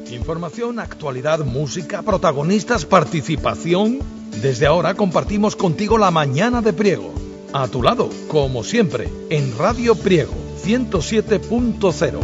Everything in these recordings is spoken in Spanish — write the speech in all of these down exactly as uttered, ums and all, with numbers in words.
Información, actualidad, música, protagonistas, participación. Desde ahora compartimos contigo la mañana de Priego. A tu lado, como siempre, en Radio Priego, ciento siete punto cero.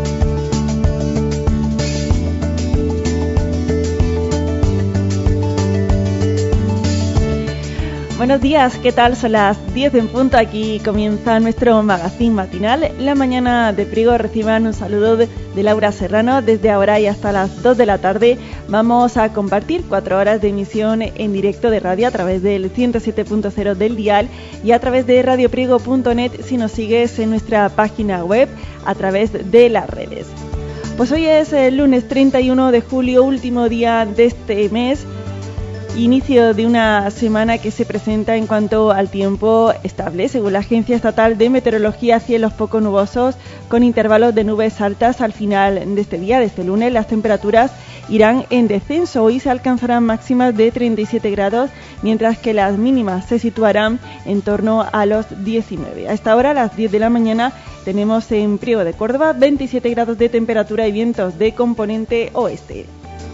Buenos días, ¿qué tal? Son las diez en punto, aquí comienza nuestro magazín matinal. La mañana de Priego, reciban un saludo de, de Laura Serrano. Desde ahora y hasta las dos de la tarde vamos a compartir cuatro horas de emisión en directo de radio a través del ciento siete punto cero del dial y a través de radio priego punto net si nos sigues en nuestra página web a través de las redes. Pues hoy es el lunes treinta y uno de julio, último día de este mes. Inicio de una semana que se presenta en cuanto al tiempo estable. Según la Agencia Estatal de Meteorología, cielos poco nubosos con intervalos de nubes altas al final de este día, de este lunes. Las temperaturas irán en descenso. Hoy se alcanzarán máximas de treinta y siete grados, mientras que las mínimas se situarán en torno a los diecinueve. A esta hora, a las diez de la mañana, tenemos en Priego de Córdoba veintisiete grados de temperatura y vientos de componente oeste.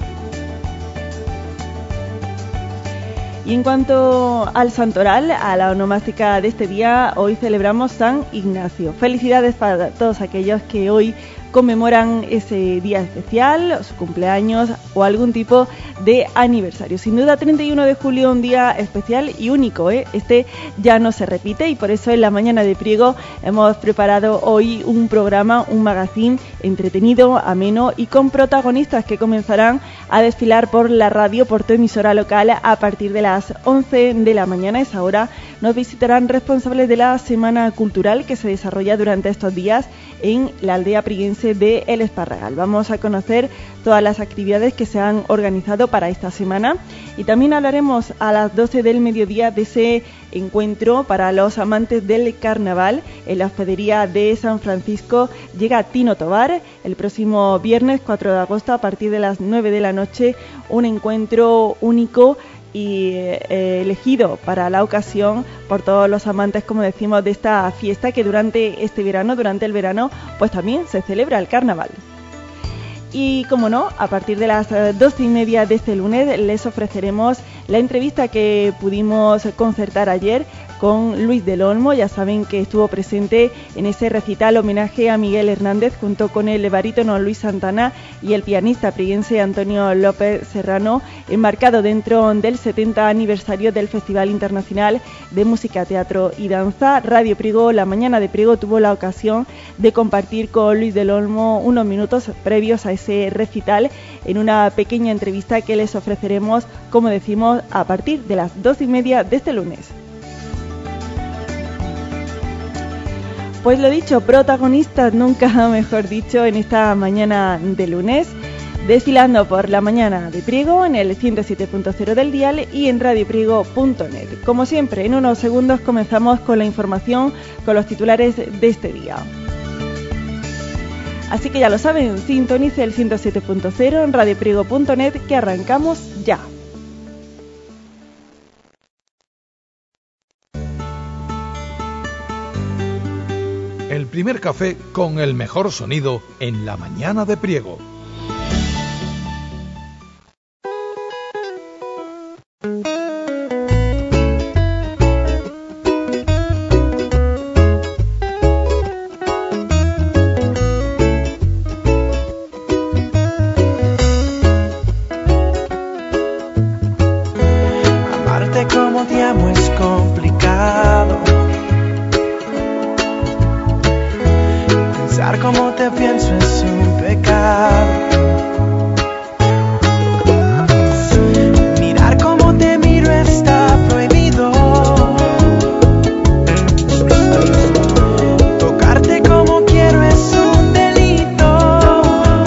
Y en cuanto al santoral, a la onomástica de este día, hoy celebramos San Ignacio. Felicidades para todos aquellos que hoy conmemoran ese día especial, su cumpleaños o algún tipo de aniversario. Sin duda, treinta y uno de julio, un día especial y único, ¿eh? Este ya no se repite y por eso en la mañana de Priego hemos preparado hoy un programa, un magazín entretenido, ameno y con protagonistas que comenzarán a desfilar por la radio, por tu emisora local a partir de las once de la mañana. A esa hora nos visitarán responsables de la Semana Cultural que se desarrolla durante estos días en la aldea priguense de El Esparragal. Vamos a conocer todas las actividades que se han organizado para esta semana y también hablaremos a las doce del mediodía de ese encuentro para los amantes del carnaval. En la hospedería de San Francisco llega Tino Tobar el próximo viernes cuatro de agosto a partir de las nueve de la noche, un encuentro único y eh, elegido para la ocasión por todos los amantes, como decimos, de esta fiesta que durante este verano, durante el verano, pues también se celebra el carnaval. Y como no, a partir de las doce y media de este lunes les ofreceremos la entrevista que pudimos concertar ayer con Luis del Olmo. Ya saben que estuvo presente en ese recital homenaje a Miguel Hernández junto con el barítono Luis Santana y el pianista priguense Antonio López Serrano, enmarcado dentro del setenta aniversario del Festival Internacional de Música, Teatro y Danza. Radio Priego, la mañana de Priego, tuvo la ocasión de compartir con Luis del Olmo unos minutos previos a ese recital en una pequeña entrevista que les ofreceremos, como decimos, a partir de las doce y media de este lunes. Pues lo dicho, protagonistas, nunca mejor dicho, en esta mañana de lunes, desfilando por la mañana de Priego en el ciento siete punto cero del dial y en radio priego punto net. Como siempre, en unos segundos comenzamos con la información, con los titulares de este día. Así que ya lo saben, sintonice el ciento siete punto cero en radio priego punto net que arrancamos ya. El primer café con el mejor sonido en la mañana de Priego. Amarte como te amo es complicado. Pensar como te pienso es un pecado. Mirar como te miro está prohibido. Tocarte como quiero es un delito.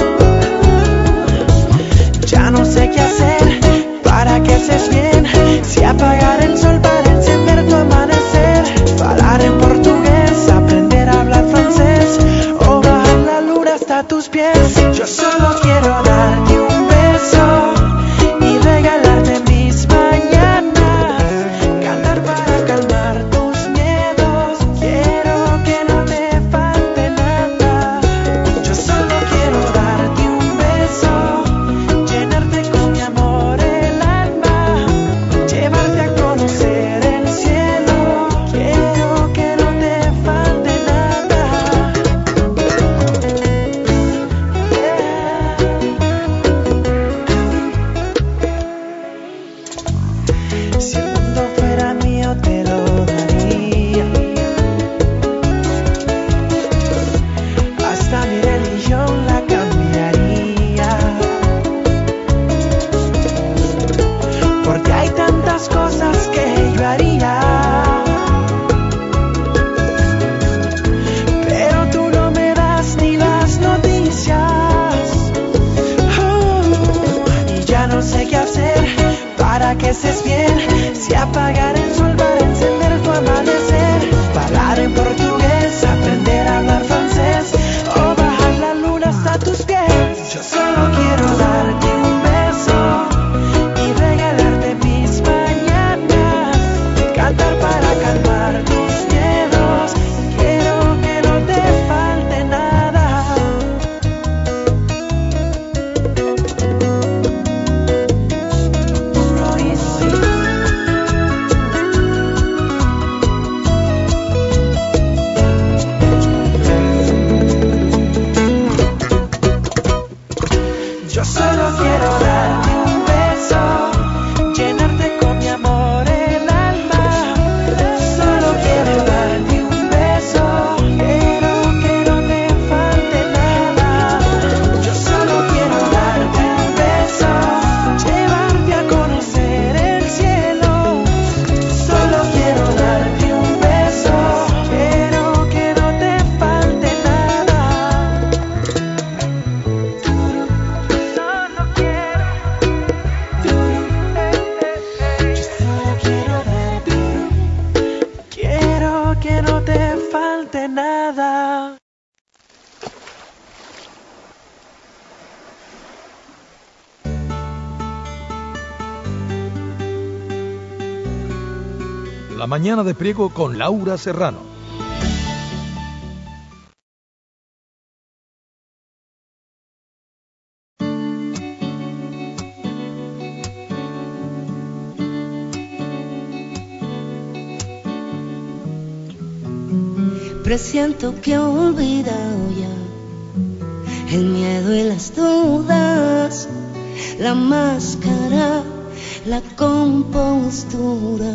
Ya no sé qué hacer para que estés bien. Si apagar el sol para encender tu amanecer. Hablar en portugués, aprender a hablar francés. O bajar la luna hasta tus pies. Yo solo quiero darte un beso y regalarte mis mañanas. Cantar para calmar tus miedos. Quiero que no te falte nada. Yo solo quiero darte un beso para que estés bien. Si apagar el sol para encender tu amanecer. Hablar en portugués, aprender a hablar francés. O bajar la luna hasta tus pies. Yo solo quiero darte un beso y regalarte mis mañanas. Cantar para calmar tus miedos. Quiero que no te falte nada. Yo solo quiero darte un beso, llenarte con mi amor el alma. Solo quiero darte un beso, quiero que no te falte nada. Yo solo quiero darte un beso, llevarte a conocer el cielo. Solo quiero darte un beso, quiero que no te falte nada. Solo quiero, yo solo quiero darte, quiero que no te falte nada. La mañana de Priego con Laura Serrano. Presiento que he olvidado ya el miedo y las dudas, la máscara, la compostura.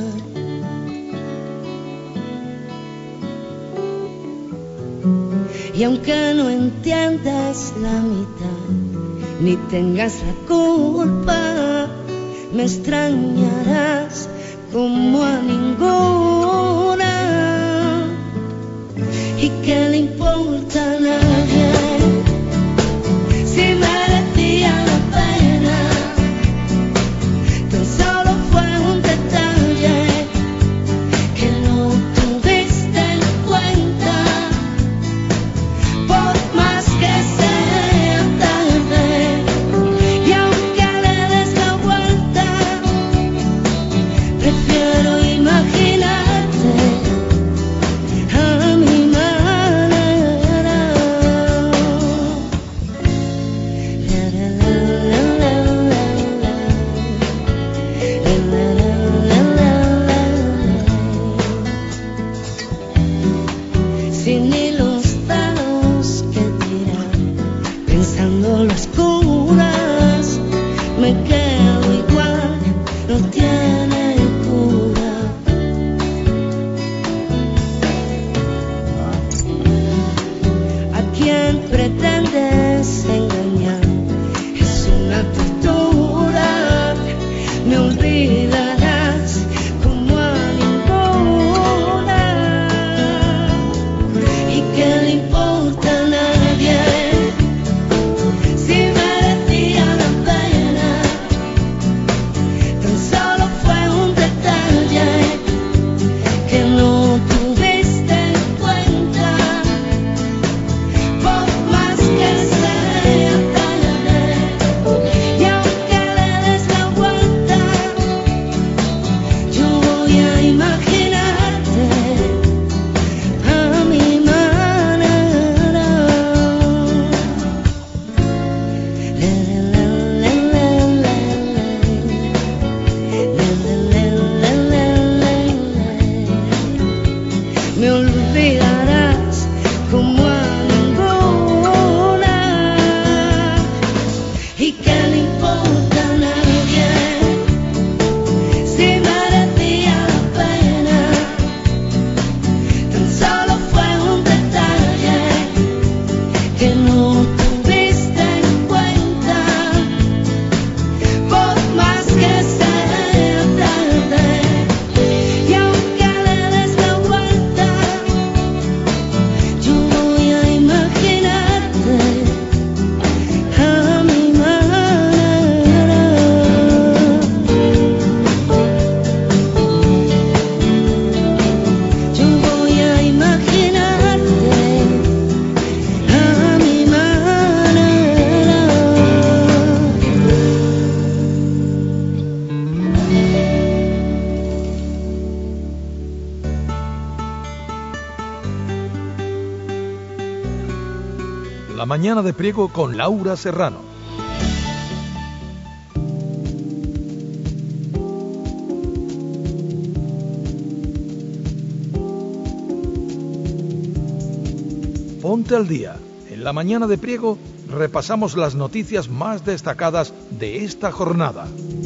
Y aunque no entiendas la mitad, ni tengas la culpa, me extrañarás como a ninguna. ¿Y qué le importa a nadie si merecía la pena? Tan solo fue un detalle que no tuviste en cuenta. Por más que sea tarde y aunque le des la vuelta, prefiero imaginarte a mi manera. mañana de Priego con Laura Serrano. Ponte al día. En la mañana de Priego repasamos las noticias más destacadas de esta jornada.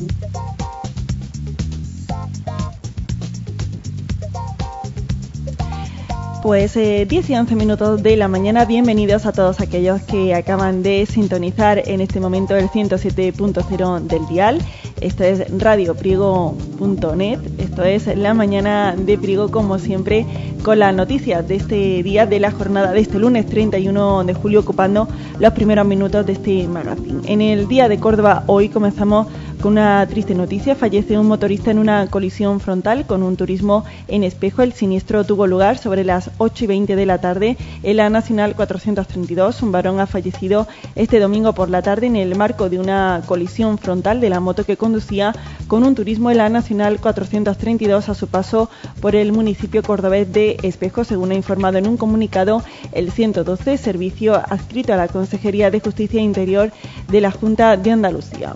Pues eh, diez y once minutos de la mañana, bienvenidos a todos aquellos que acaban de sintonizar en este momento el ciento siete punto cero del dial. Esto es radio priego punto net, esto es la mañana de Priego, como siempre, con las noticias de este día, de la jornada de este lunes treinta y uno de julio, ocupando los primeros minutos de este magazine. En el día de Córdoba, hoy comenzamos con una triste noticia. Fallece un motorista en una colisión frontal con un turismo en Espejo. El siniestro tuvo lugar sobre las ocho y veinte de la tarde en la Nacional cuatrocientos treinta y dos. Un varón ha fallecido este domingo por la tarde en el marco de una colisión frontal de la moto que conducía con un turismo en la Nacional cuatrocientos treinta y dos a su paso por el municipio cordobés de Espejo, según ha informado en un comunicado el ciento doce, servicio adscrito a la Consejería de Justicia e Interior de la Junta de Andalucía.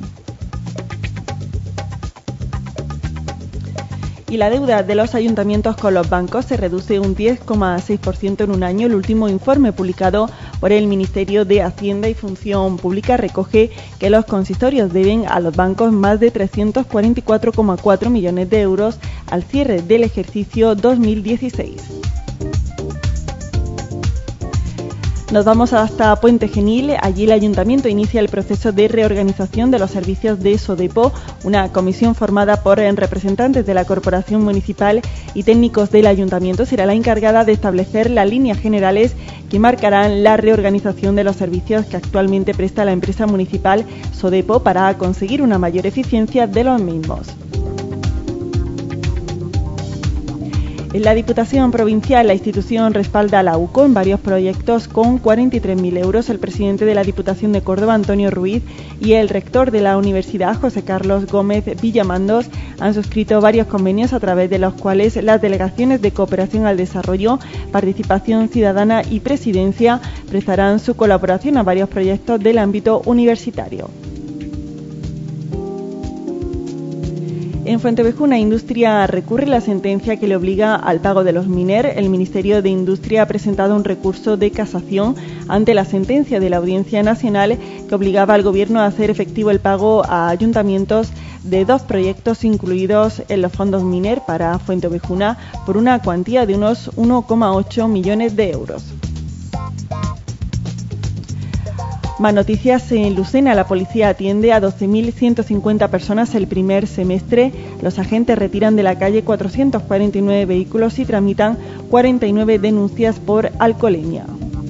Y la deuda de los ayuntamientos con los bancos se reduce un diez coma seis por ciento en un año. El último informe publicado por el Ministerio de Hacienda y Función Pública recoge que los consistorios deben a los bancos más de trescientos cuarenta y cuatro coma cuatro millones de euros al cierre del ejercicio dos mil dieciséis. Nos vamos hasta Puente Genil. Allí el Ayuntamiento inicia el proceso de reorganización de los servicios de SODEPO. Una comisión formada por representantes de la Corporación Municipal y técnicos del Ayuntamiento será la encargada de establecer las líneas generales que marcarán la reorganización de los servicios que actualmente presta la empresa municipal SODEPO para conseguir una mayor eficiencia de los mismos. En la Diputación Provincial, la institución respalda a la U C O en varios proyectos con cuarenta y tres mil euros. El presidente de la Diputación de Córdoba, Antonio Ruiz, y el rector de la Universidad, José Carlos Gómez Villamandos, han suscrito varios convenios a través de los cuales las delegaciones de cooperación al desarrollo, participación ciudadana y presidencia prestarán su colaboración a varios proyectos del ámbito universitario. En Fuentevejuna, Industria recurre la sentencia que le obliga al pago de los Miner. El Ministerio de Industria ha presentado un recurso de casación ante la sentencia de la Audiencia Nacional que obligaba al Gobierno a hacer efectivo el pago a ayuntamientos de dos proyectos incluidos en los fondos Miner para Fuentevejuna por una cuantía de unos uno coma ocho millones de euros. Más noticias. En Lucena, la policía atiende a doce mil ciento cincuenta personas el primer semestre. Los agentes retiran de la calle cuatrocientos cuarenta y nueve vehículos y tramitan cuarenta y nueve denuncias por alcoholemia.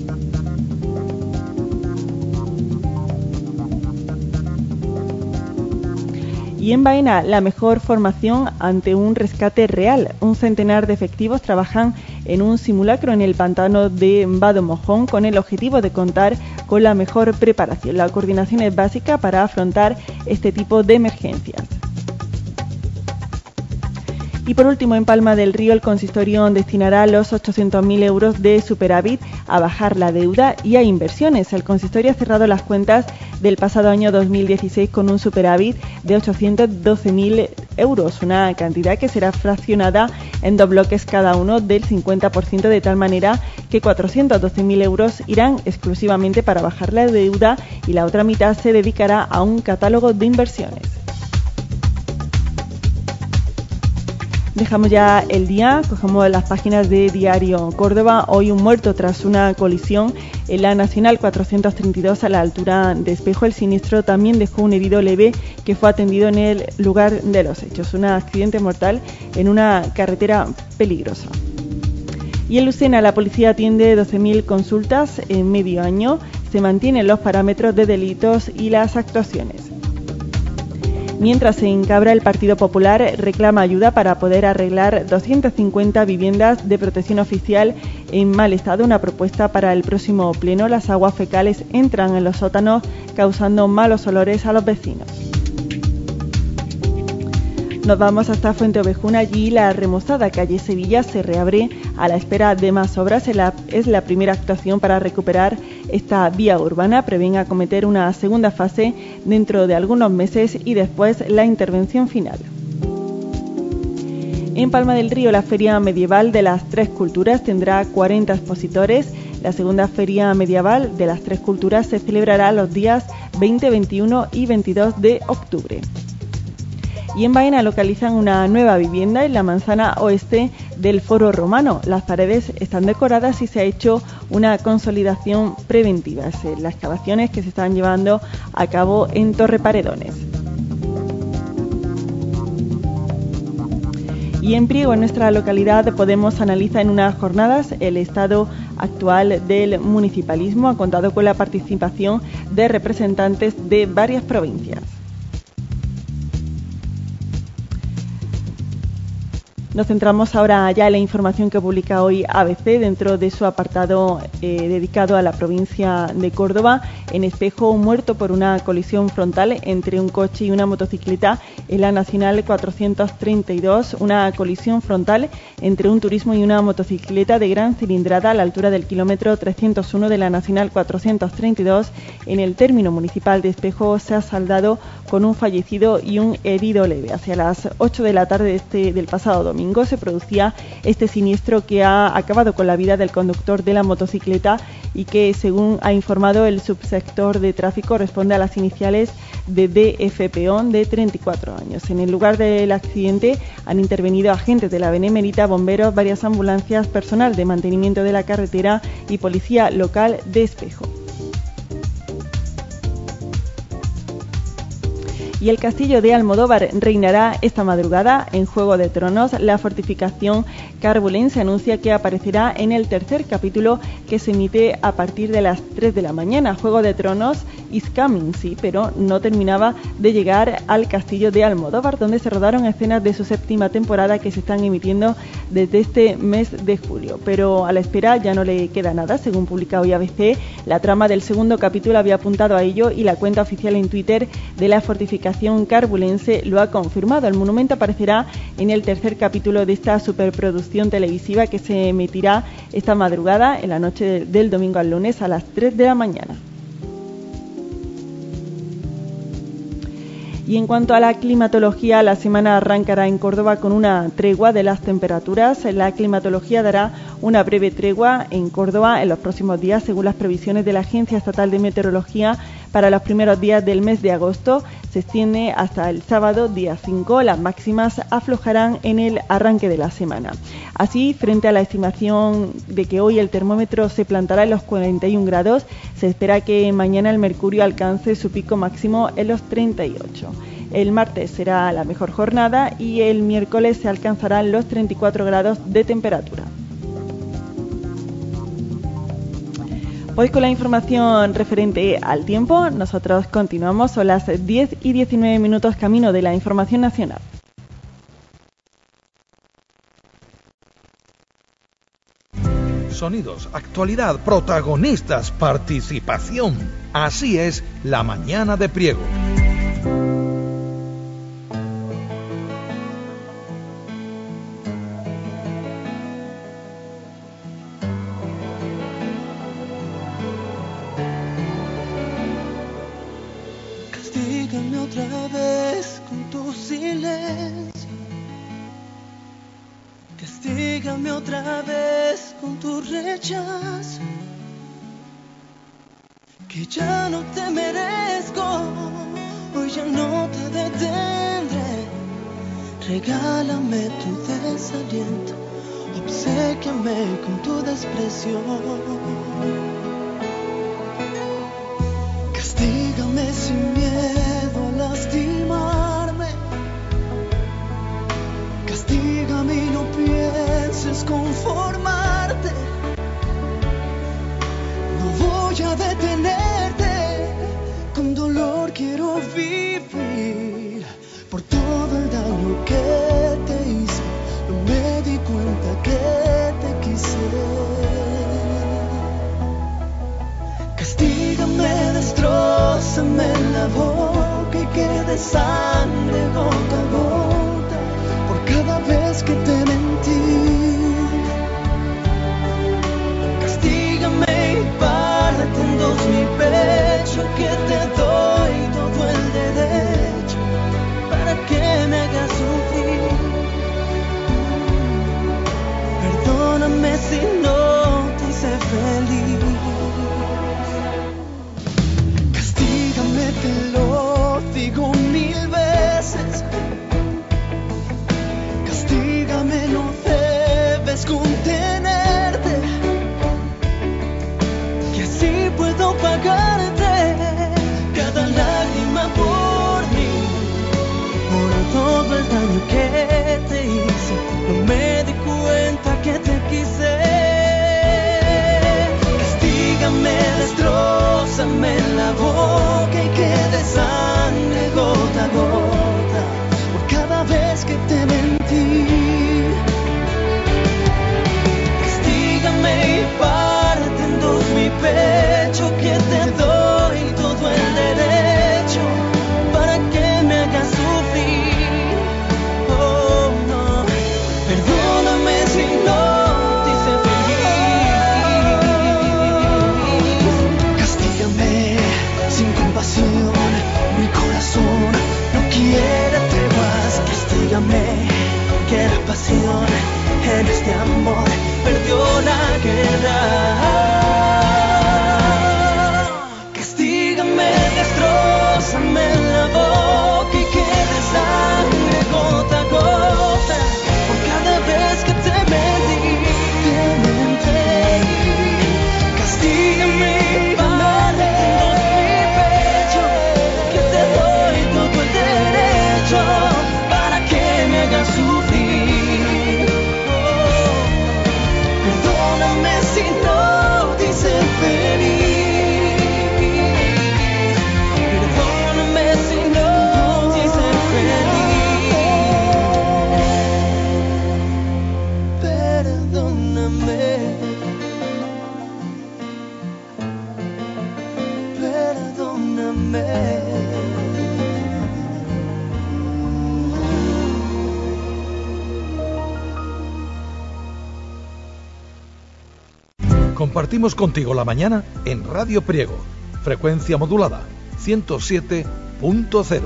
Y en Baena, la mejor formación ante un rescate real. Un centenar de efectivos trabajan en un simulacro en el pantano de Vado Mojón con el objetivo de contar con la mejor preparación. La coordinación es básica para afrontar este tipo de emergencias. Y por último, en Palma del Río, el consistorio destinará los ochocientos mil euros de superávit a bajar la deuda y a inversiones. El consistorio ha cerrado las cuentas del pasado año dos mil dieciséis con un superávit de ochocientos doce mil euros, una cantidad que será fraccionada en dos bloques cada uno del cincuenta por ciento, de tal manera que cuatrocientos doce mil euros irán exclusivamente para bajar la deuda y la otra mitad se dedicará a un catálogo de inversiones. Dejamos ya el día, cogemos las páginas de Diario Córdoba. Hoy un muerto tras una colisión en la Nacional cuatrocientos treinta y dos a la altura de Espejo. El siniestro también dejó un herido leve que fue atendido en el lugar de los hechos. Un accidente mortal en una carretera peligrosa. Y en Lucena, la policía atiende doce mil consultas en medio año. Se mantienen los parámetros de delitos y las actuaciones. Mientras en Cabra, el Partido Popular reclama ayuda para poder arreglar doscientas cincuenta viviendas de protección oficial en mal estado. Una propuesta para el próximo pleno. Las aguas fecales entran en los sótanos causando malos olores a los vecinos. Nos vamos hasta Fuenteovejuna. Allí la remozada calle Sevilla se reabre a la espera de más obras. Es la, es la primera actuación para recuperar esta vía urbana. Prevén acometer una segunda fase dentro de algunos meses y después la intervención final. En Palma del Río, la Feria Medieval de las Tres Culturas tendrá cuarenta expositores. La segunda Feria Medieval de las Tres Culturas se celebrará los días veinte, veintiuno y veintidós de octubre. Y en Baena localizan una nueva vivienda en la manzana oeste del Foro Romano. Las paredes están decoradas y se ha hecho una consolidación preventiva. Es las excavaciones que se están llevando a cabo en Torreparedones. Y en Priego, en nuestra localidad, Podemos analiza en unas jornadas el estado actual del municipalismo. Ha contado con la participación de representantes de varias provincias. Nos centramos ahora ya en la información que publica hoy A B C dentro de su apartado eh, dedicado a la provincia de Córdoba. En Espejo, un muerto por una colisión frontal entre un coche y una motocicleta en la Nacional cuatrocientos treinta y dos. Una colisión frontal entre un turismo y una motocicleta de gran cilindrada a la altura del kilómetro trescientos uno de la Nacional cuatrocientos treinta y dos en el término municipal de Espejo se ha saldado con un fallecido y un herido leve. Hacia las ocho de la tarde de este, del pasado domingo se producía este siniestro que ha acabado con la vida del conductor de la motocicleta y que, según ha informado el subsector de tráfico, responde a las iniciales de D F Peón, de treinta y cuatro años. En el lugar del accidente han intervenido agentes de la Benemérita, bomberos, varias ambulancias, personal de mantenimiento de la carretera y policía local de Espejo. Y el castillo de Almodóvar reinará esta madrugada en Juego de Tronos. La fortificación carbulense anuncia que aparecerá en el tercer capítulo que se emite a partir de las tres de la mañana. Juego de Tronos is coming, sí, pero no terminaba de llegar al castillo de Almodóvar, donde se rodaron escenas de su séptima temporada que se están emitiendo desde este mes de julio. Pero a la espera ya no le queda nada, según publica hoy A B C. La trama del segundo capítulo había apuntado a ello y la cuenta oficial en Twitter de la fortificación carbulense lo ha confirmado. El monumento aparecerá en el tercer capítulo de esta superproducción televisiva que se emitirá esta madrugada, en la noche del domingo al lunes a las tres de la mañana. Y en cuanto a la climatología, la semana arrancará en Córdoba con una tregua de las temperaturas. La climatología dará una breve tregua en Córdoba en los próximos días, según las previsiones de la Agencia Estatal de Meteorología. Para los primeros días del mes de agosto se extiende hasta el sábado, día cinco. Las máximas aflojarán en el arranque de la semana. Así, frente a la estimación de que hoy el termómetro se plantará en los cuarenta y un grados, se espera que mañana el mercurio alcance su pico máximo en los treinta y ocho. El martes será la mejor jornada y el miércoles se alcanzarán los treinta y cuatro grados de temperatura. Hoy con la información referente al tiempo, nosotros continuamos, son las diez y diecinueve minutos camino de la información nacional. Sonidos, actualidad, protagonistas, participación. Así es la mañana de Priego. Castígame otra vez con tu silencio. Castígame otra vez con tu rechazo. Que ya no te merezco, hoy ya no te detendré. Regálame tu desaliento, obséquiame con tu desprecio. Castígame sin miedo a lastimarme. Castígame y no pienses conformarte. No voy a detenerte, con dolor quiero vivir. Por todo el daño que te hice, no me di cuenta que te quise. Castígame, destrózame en la boca y quede sangre gota a gota por cada vez que te mentí. amor, perdona que da. Castígame, destrózame la boca y que de sangre gota a gota, por cada vez que te mentí, te mentí. Castígame, amarte mi pecho, que te doy todo el derecho para que me hagas sufrir. Oh, perdóname si no te hice feliz. Perdóname si no te hice feliz. Perdóname. Perdóname. Compartimos contigo la mañana en Radio Priego, frecuencia modulada ciento siete punto cero.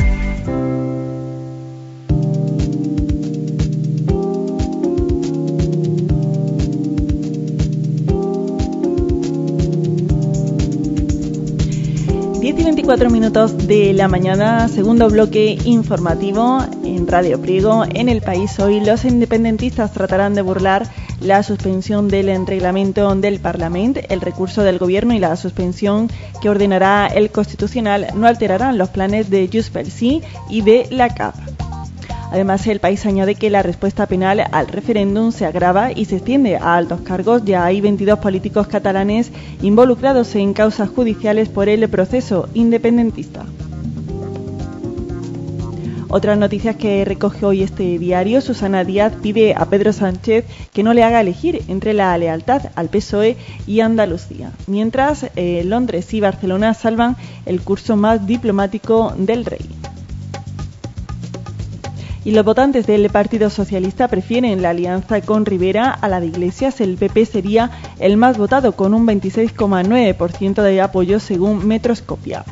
diez y veinticuatro minutos de la mañana, segundo bloque informativo en Radio Priego. En el país hoy los independentistas tratarán de burlar la suspensión del reglamento del Parlamento. El recurso del Gobierno y la suspensión que ordenará el Constitucional no alterarán los planes de Junts pel Sí y de la C A P. Además, el país añade que la respuesta penal al referéndum se agrava y se extiende a altos cargos. Ya hay veintidós políticos catalanes involucrados en causas judiciales por el proceso independentista. Otras noticias que recoge hoy este diario: Susana Díaz pide a Pedro Sánchez que no le haga elegir entre la lealtad al P S O E y Andalucía. Mientras, eh, Londres y Barcelona salvan el curso más diplomático del rey. Y los votantes del Partido Socialista prefieren la alianza con Rivera a la de Iglesias. El P P sería el más votado con un veintiséis coma nueve por ciento de apoyo según Metroscopia.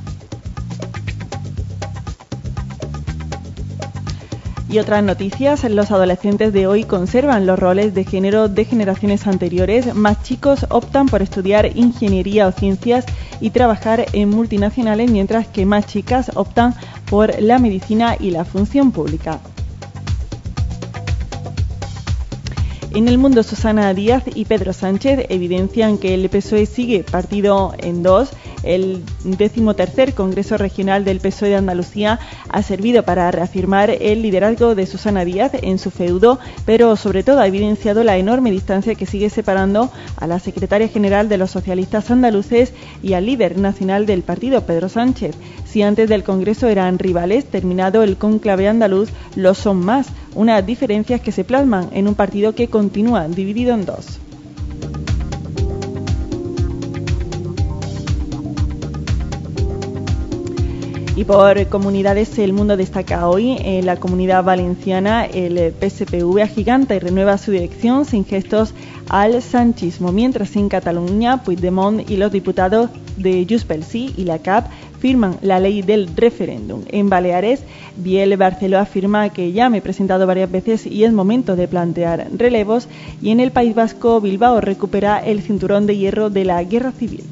Y otras noticias: los adolescentes de hoy conservan los roles de género de generaciones anteriores. Más chicos optan por estudiar ingeniería o ciencias y trabajar en multinacionales, mientras que más chicas optan por la medicina y la función pública. En el mundo, Susana Díaz y Pedro Sánchez evidencian que el P S O E sigue partido en dos. El decimotercer Congreso Regional del P S O E de Andalucía ha servido para reafirmar el liderazgo de Susana Díaz en su feudo, pero sobre todo ha evidenciado la enorme distancia que sigue separando a la secretaria general de los socialistas andaluces y al líder nacional del partido, Pedro Sánchez. Si antes del Congreso eran rivales, terminado el cónclave andaluz, lo son más. Unas diferencias que se plasman en un partido que continúa dividido en dos. Y por comunidades, El Mundo destaca hoy en la Comunidad Valenciana el P S P V agiganta y renueva su dirección sin gestos al sanchismo, mientras en Cataluña Puigdemont y los diputados de Junts pel Sí y la C A P firman la ley del referéndum. En Baleares, Biel Barceló afirma que ya me he presentado varias veces y es momento de plantear relevos, y en el País Vasco, Bilbao recupera el cinturón de hierro de la guerra civil.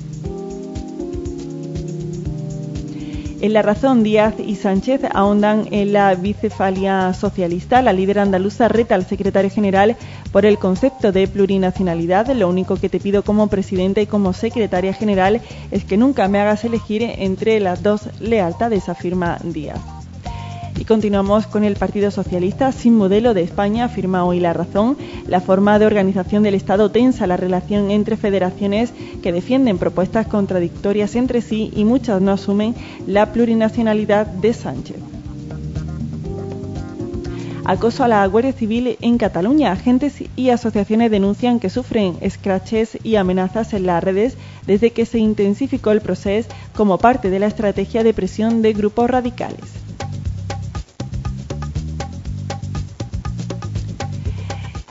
En La Razón, Díaz y Sánchez ahondan en la bicefalia socialista. La líder andaluza reta al secretario general por el concepto de plurinacionalidad. Lo único que te pido como presidenta y como secretaria general es que nunca me hagas elegir entre las dos lealtades, afirma Díaz. Y continuamos con el Partido Socialista. Sin modelo de España, afirma hoy La Razón. La forma de organización del Estado tensa la relación entre federaciones que defienden propuestas contradictorias entre sí y muchas no asumen la plurinacionalidad de Sánchez. Acoso a la Guardia Civil en Cataluña. Agentes y asociaciones denuncian que sufren escraches y amenazas en las redes desde que se intensificó el proceso como parte de la estrategia de presión de grupos radicales.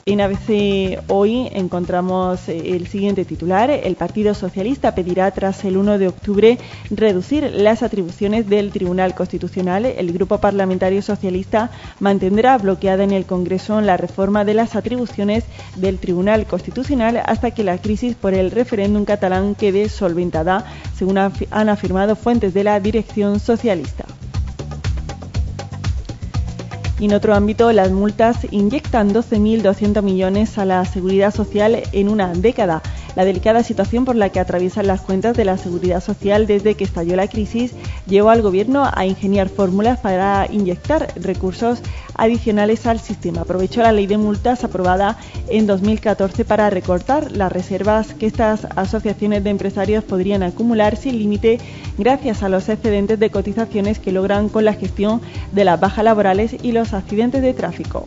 En A B C hoy encontramos el siguiente titular. El Partido Socialista pedirá tras el uno de octubre reducir las atribuciones del Tribunal Constitucional. El Grupo Parlamentario Socialista mantendrá bloqueada en el Congreso la reforma de las atribuciones del Tribunal Constitucional hasta que la crisis por el referéndum catalán quede solventada, según han afirmado fuentes de la dirección socialista. Y en otro ámbito, las multas inyectan doce mil doscientos millones a la seguridad social en una década. La delicada situación por la que atraviesan las cuentas de la seguridad social desde que estalló la crisis llevó al Gobierno a ingeniar fórmulas para inyectar recursos adicionales al sistema. Aprovechó la ley de multas aprobada en dos mil catorce para recortar las reservas que estas asociaciones de empresarios podrían acumular sin límite gracias a los excedentes de cotizaciones que logran con la gestión de las bajas laborales y los accidentes de tráfico.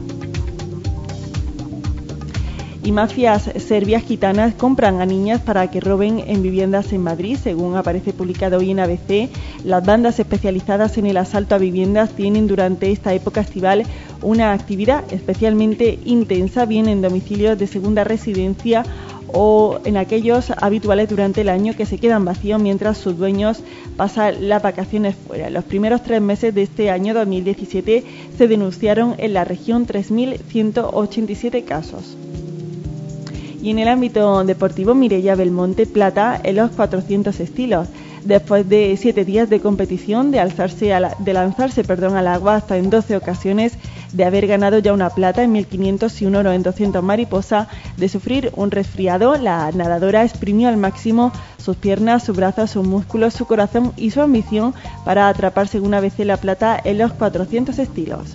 Y mafias serbias gitanas compran a niñas para que roben en viviendas en Madrid. Según aparece publicado hoy en A B C, las bandas especializadas en el asalto a viviendas tienen durante esta época estival una actividad especialmente intensa, bien en domicilios de segunda residencia o en aquellos habituales durante el año que se quedan vacíos mientras sus dueños pasan las vacaciones fuera. En los primeros tres meses de este año dos mil diecisiete se denunciaron en la región tres mil ciento ochenta y siete casos. Y en el ámbito deportivo, Mireia Belmonte plata en los cuatrocientos estilos. Después de siete días de competición, de, alzarse a la, de lanzarse perdón, al agua hasta en doce ocasiones, de haber ganado ya una plata en mil quinientos y un oro en doscientos mariposa, de sufrir un resfriado, la nadadora exprimió al máximo sus piernas, sus brazos, sus músculos, su corazón y su ambición para atraparse una vez la plata en los cuatrocientos estilos.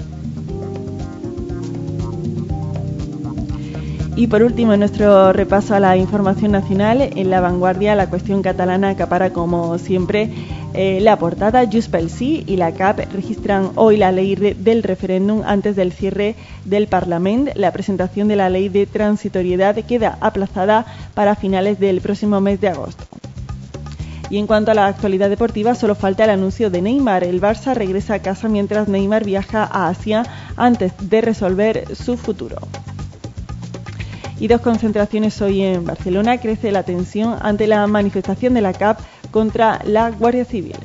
Y por último, en nuestro repaso a la información nacional, en La Vanguardia, la cuestión catalana acapara como siempre eh, la portada. Junts pel Sí y la C A P registran hoy la ley de, del referéndum antes del cierre del Parlament. La presentación de la ley de transitoriedad queda aplazada para finales del próximo mes de agosto. Y en cuanto a la actualidad deportiva, solo falta el anuncio de Neymar. El Barça regresa a casa mientras Neymar viaja a Asia antes de resolver su futuro. Y dos concentraciones hoy en Barcelona. Crece la tensión ante la manifestación de la C A P contra la Guardia Civil.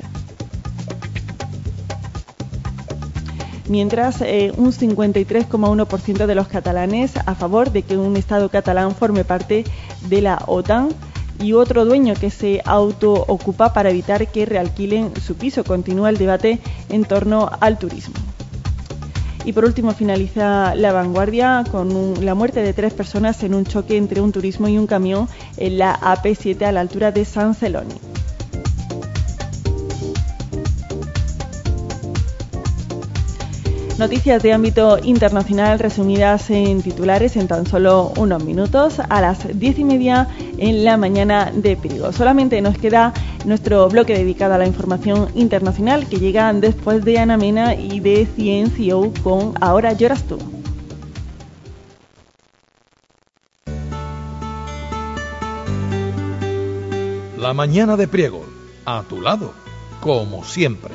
Mientras, eh, un cincuenta y tres coma uno por ciento de los catalanes a favor de que un Estado catalán forme parte de la OTAN y otro dueño que se autoocupa para evitar que realquilen su piso. Continúa el debate en torno al turismo. Y por último finaliza La Vanguardia con un, la muerte de tres personas en un choque entre un turismo y un camión en la A P siete a la altura de San Celoni. Noticias de ámbito internacional resumidas en titulares en tan solo unos minutos a las diez y media en la mañana de Priego. Solamente nos queda nuestro bloque dedicado a la información internacional que llega después de Ana Mena y de C N C O con Ahora lloras tú. La mañana de Priego, a tu lado, como siempre.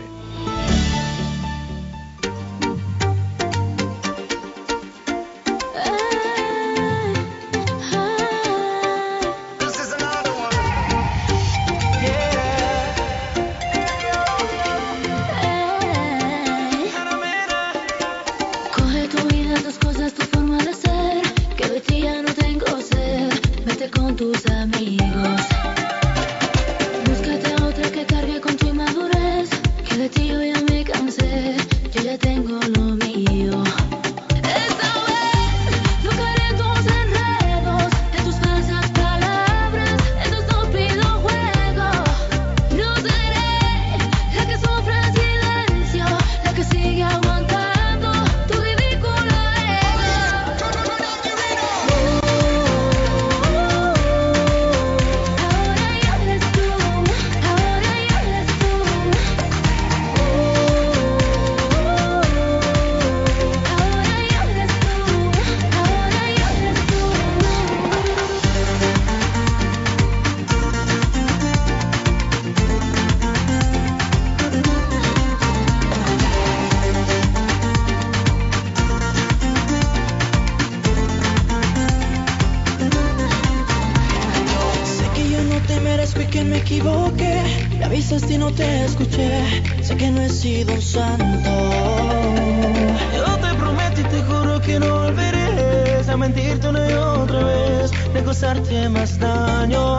equivoqué, me avisaste y no te escuché. Sé que no he sido un santo. Yo te prometo y te juro que no volveré a mentirte una y otra vez, de causarte más daño.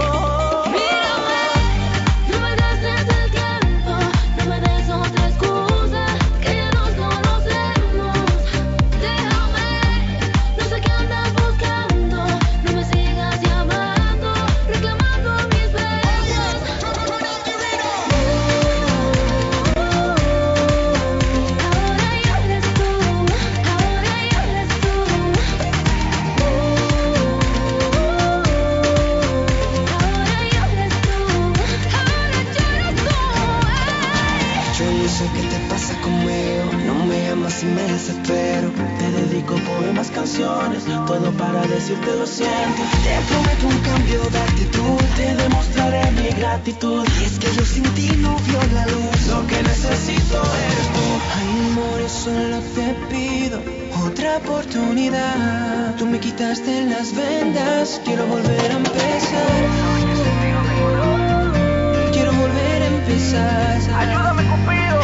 Todo para decirte lo siento. Te prometo un cambio de actitud, te demostraré mi gratitud. Y es que yo sin ti no veo la luz. Lo que necesito eres tú. Ay, amor, yo solo te pido otra oportunidad. Tú me quitaste las vendas, quiero volver a empezar. Quiero volver a empezar. Ayúdame, Cupido.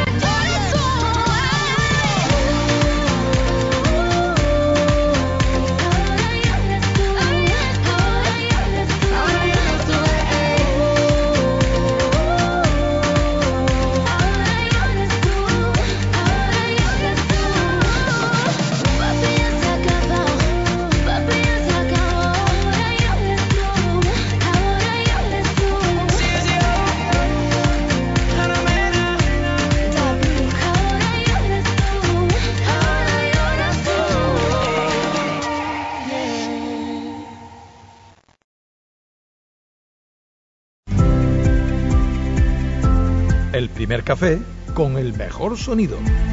El primer café con el mejor sonido.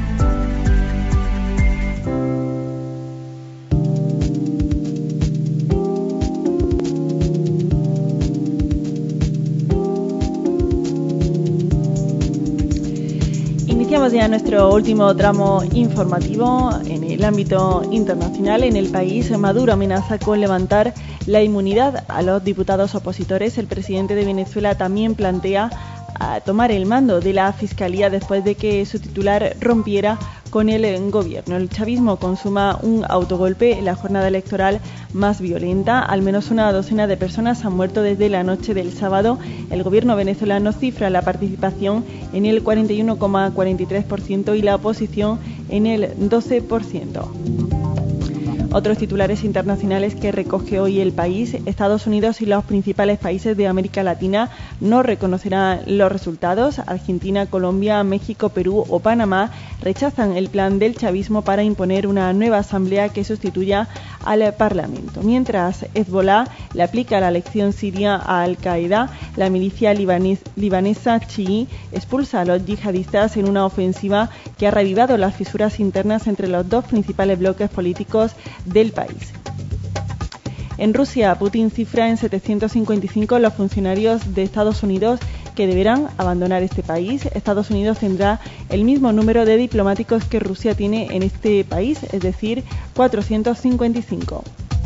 Iniciamos ya nuestro último tramo informativo en el ámbito internacional. En el país, Maduro amenaza con levantar la inmunidad a los diputados opositores. El presidente de Venezuela también plantea a tomar el mando de la Fiscalía después de que su titular rompiera con el gobierno. El chavismo consuma un autogolpe en la jornada electoral más violenta. Al menos una docena de personas han muerto desde la noche del sábado. El gobierno venezolano cifra la participación en el cuarenta y uno coma cuarenta y tres por ciento y la oposición en el doce por ciento. Otros titulares internacionales que recoge hoy El País: Estados Unidos y los principales países de América Latina no reconocerán los resultados. Argentina, Colombia, México, Perú o Panamá rechazan el plan del chavismo para imponer una nueva asamblea que sustituya al Parlamento. Mientras Hezbollah le aplica la lección siria a Al-Qaeda, la milicia libanés, libanesa chií expulsa a los yihadistas en una ofensiva que ha revivado las fisuras internas entre los dos principales bloques políticos del país. En Rusia, Putin cifra en setecientos cincuenta y cinco los funcionarios de Estados Unidos que deberán abandonar este país. Estados Unidos tendrá el mismo número de diplomáticos que Rusia tiene en este país, es decir, cuatrocientos cincuenta y cinco.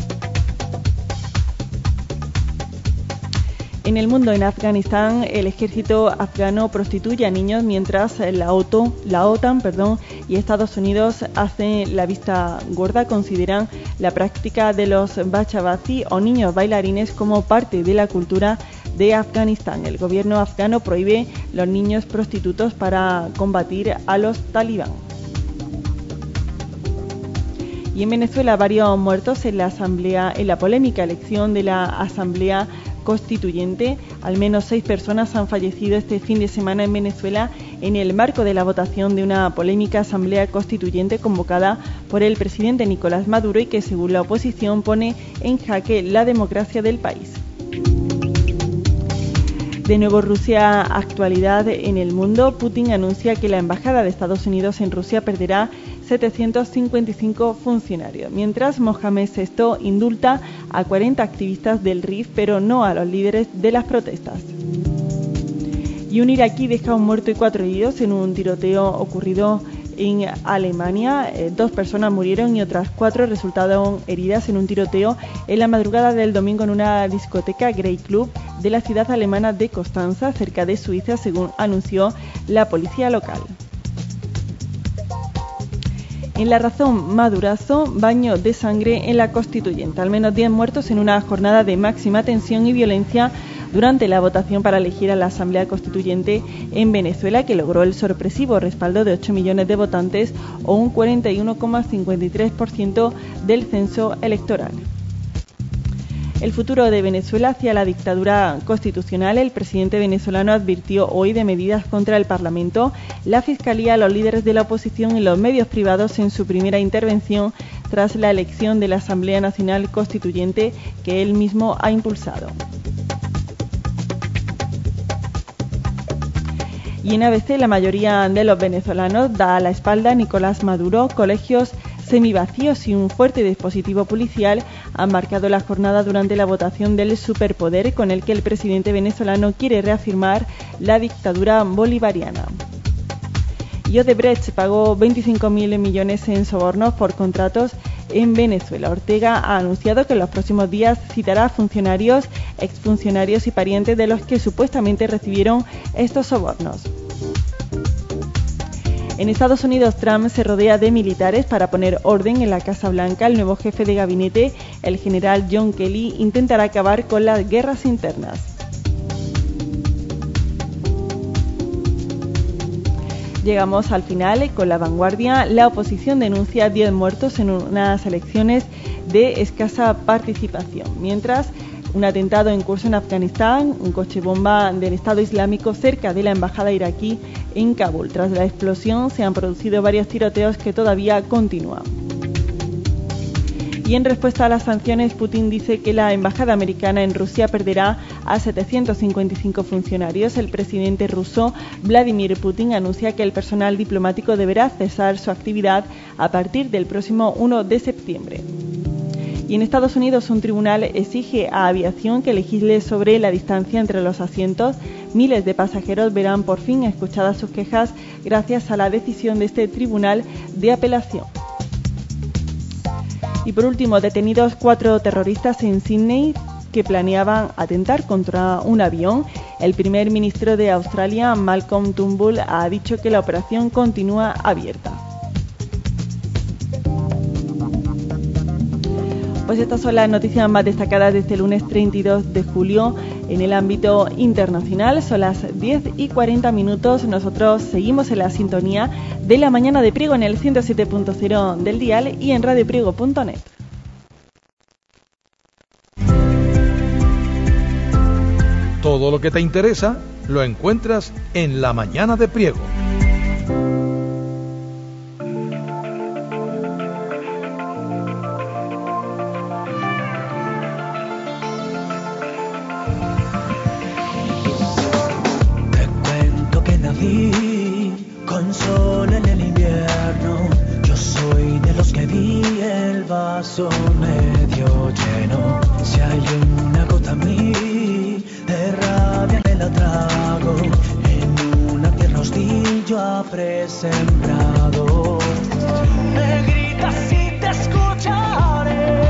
En el mundo, en Afganistán, el ejército afgano prostituye a niños mientras la OTAN, la OTAN perdón, y Estados Unidos hacen la vista gorda. Consideran la práctica de los bachabazi o niños bailarines como parte de la cultura de Afganistán. El gobierno afgano prohíbe los niños prostitutos para combatir a los talibán. Y en Venezuela, varios muertos en la asamblea, en la polémica elección de la asamblea constituyente. Al menos seis personas han fallecido este fin de semana en Venezuela en el marco de la votación de una polémica asamblea constituyente convocada por el presidente Nicolás Maduro y que, según la oposición, pone en jaque la democracia del país. De nuevo, Rusia, actualidad en el mundo. Putin anuncia que la embajada de Estados Unidos en Rusia perderá setecientos cincuenta y cinco funcionarios, mientras Mohamed sexto indulta a cuarenta activistas del R I F, pero no a los líderes de las protestas. Y un iraquí deja un muerto y cuatro heridos en un tiroteo ocurrido En Alemania, eh, dos personas murieron y otras cuatro resultaron heridas en un tiroteo en la madrugada del domingo en una discoteca Grey Club de la ciudad alemana de Constanza, cerca de Suiza, según anunció la policía local. En La Razón, Madurazo, baño de sangre en la Constituyente. Al menos diez muertos en una jornada de máxima tensión y violencia durante la votación para elegir a la Asamblea Constituyente en Venezuela, que logró el sorpresivo respaldo de ocho millones de votantes o un cuarenta y uno coma cincuenta y tres por ciento del censo electoral. El futuro de Venezuela hacia la dictadura constitucional. El presidente venezolano advirtió hoy de medidas contra el Parlamento, la Fiscalía, los líderes de la oposición y los medios privados en su primera intervención tras la elección de la Asamblea Nacional Constituyente que él mismo ha impulsado. Y en A B C, la mayoría de los venezolanos da a la espalda a Nicolás Maduro. Colegios semivacíos y un fuerte dispositivo policial han marcado la jornada durante la votación del superpoder con el que el presidente venezolano quiere reafirmar la dictadura bolivariana. Y Odebrecht pagó veinticinco mil millones en sobornos por contratos en Venezuela. Ortega ha anunciado que en los próximos días citará a funcionarios, exfuncionarios y parientes de los que supuestamente recibieron estos sobornos. En Estados Unidos, Trump se rodea de militares para poner orden en la Casa Blanca. El nuevo jefe de gabinete, el general John Kelly, intentará acabar con las guerras internas. Llegamos al final con La Vanguardia. La oposición denuncia diez muertos en unas elecciones de escasa participación. Mientras, un atentado en curso en Afganistán, un coche bomba del Estado Islámico cerca de la embajada iraquí en Kabul. Tras la explosión se han producido varios tiroteos que todavía continúan. Y en respuesta a las sanciones, Putin dice que la embajada americana en Rusia perderá a setecientos cincuenta y cinco funcionarios. El presidente ruso Vladimir Putin anuncia que el personal diplomático deberá cesar su actividad a partir del próximo uno de septiembre. Y en Estados Unidos, un tribunal exige a Aviación que legisle sobre la distancia entre los asientos. Miles de pasajeros verán por fin escuchadas sus quejas gracias a la decisión de este tribunal de apelación. Y por último, detenidos cuatro terroristas en Sydney que planeaban atentar contra un avión. El primer ministro de Australia, Malcolm Turnbull, ha dicho que la operación continúa abierta. Pues estas son las noticias más destacadas de este lunes treinta y dos de julio en el ámbito internacional. Son las diez y cuarenta minutos. Nosotros seguimos en la sintonía de La Mañana de Priego en el ciento siete punto cero del dial y en radio priego punto net. Todo lo que te interesa lo encuentras en La Mañana de Priego. Con sol en el invierno, yo soy de los que vi el vaso medio lleno. Si hay una gota a mí de rabia me la trago, en una tierra hostil yo habré sembrado. Me gritas y te escucharé.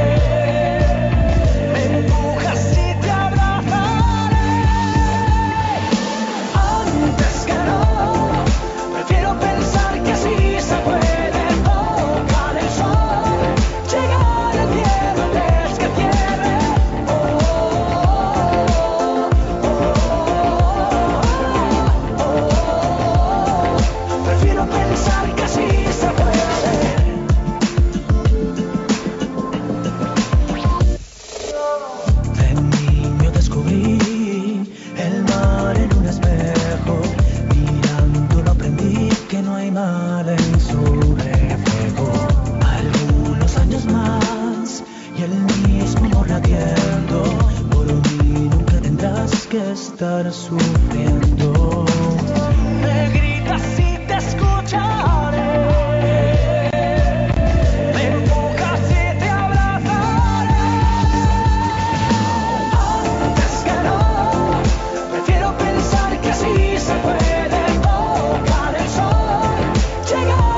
Estar sufriendo. Me gritas y te escucharé. Me empujas y te abrazaré. Antes que no, prefiero pensar que sí se puede tocar el sol, llegar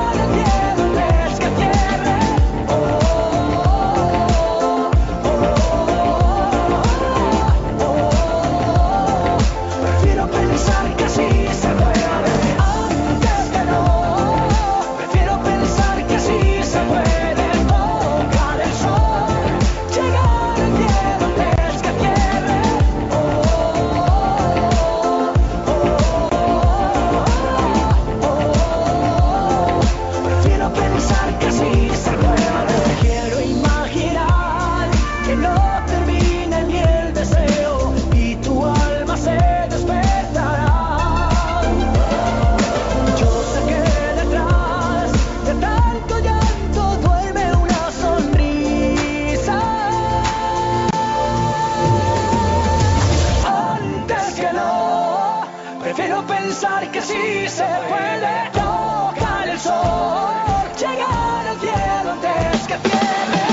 sol, llegar al cielo antes que cierre.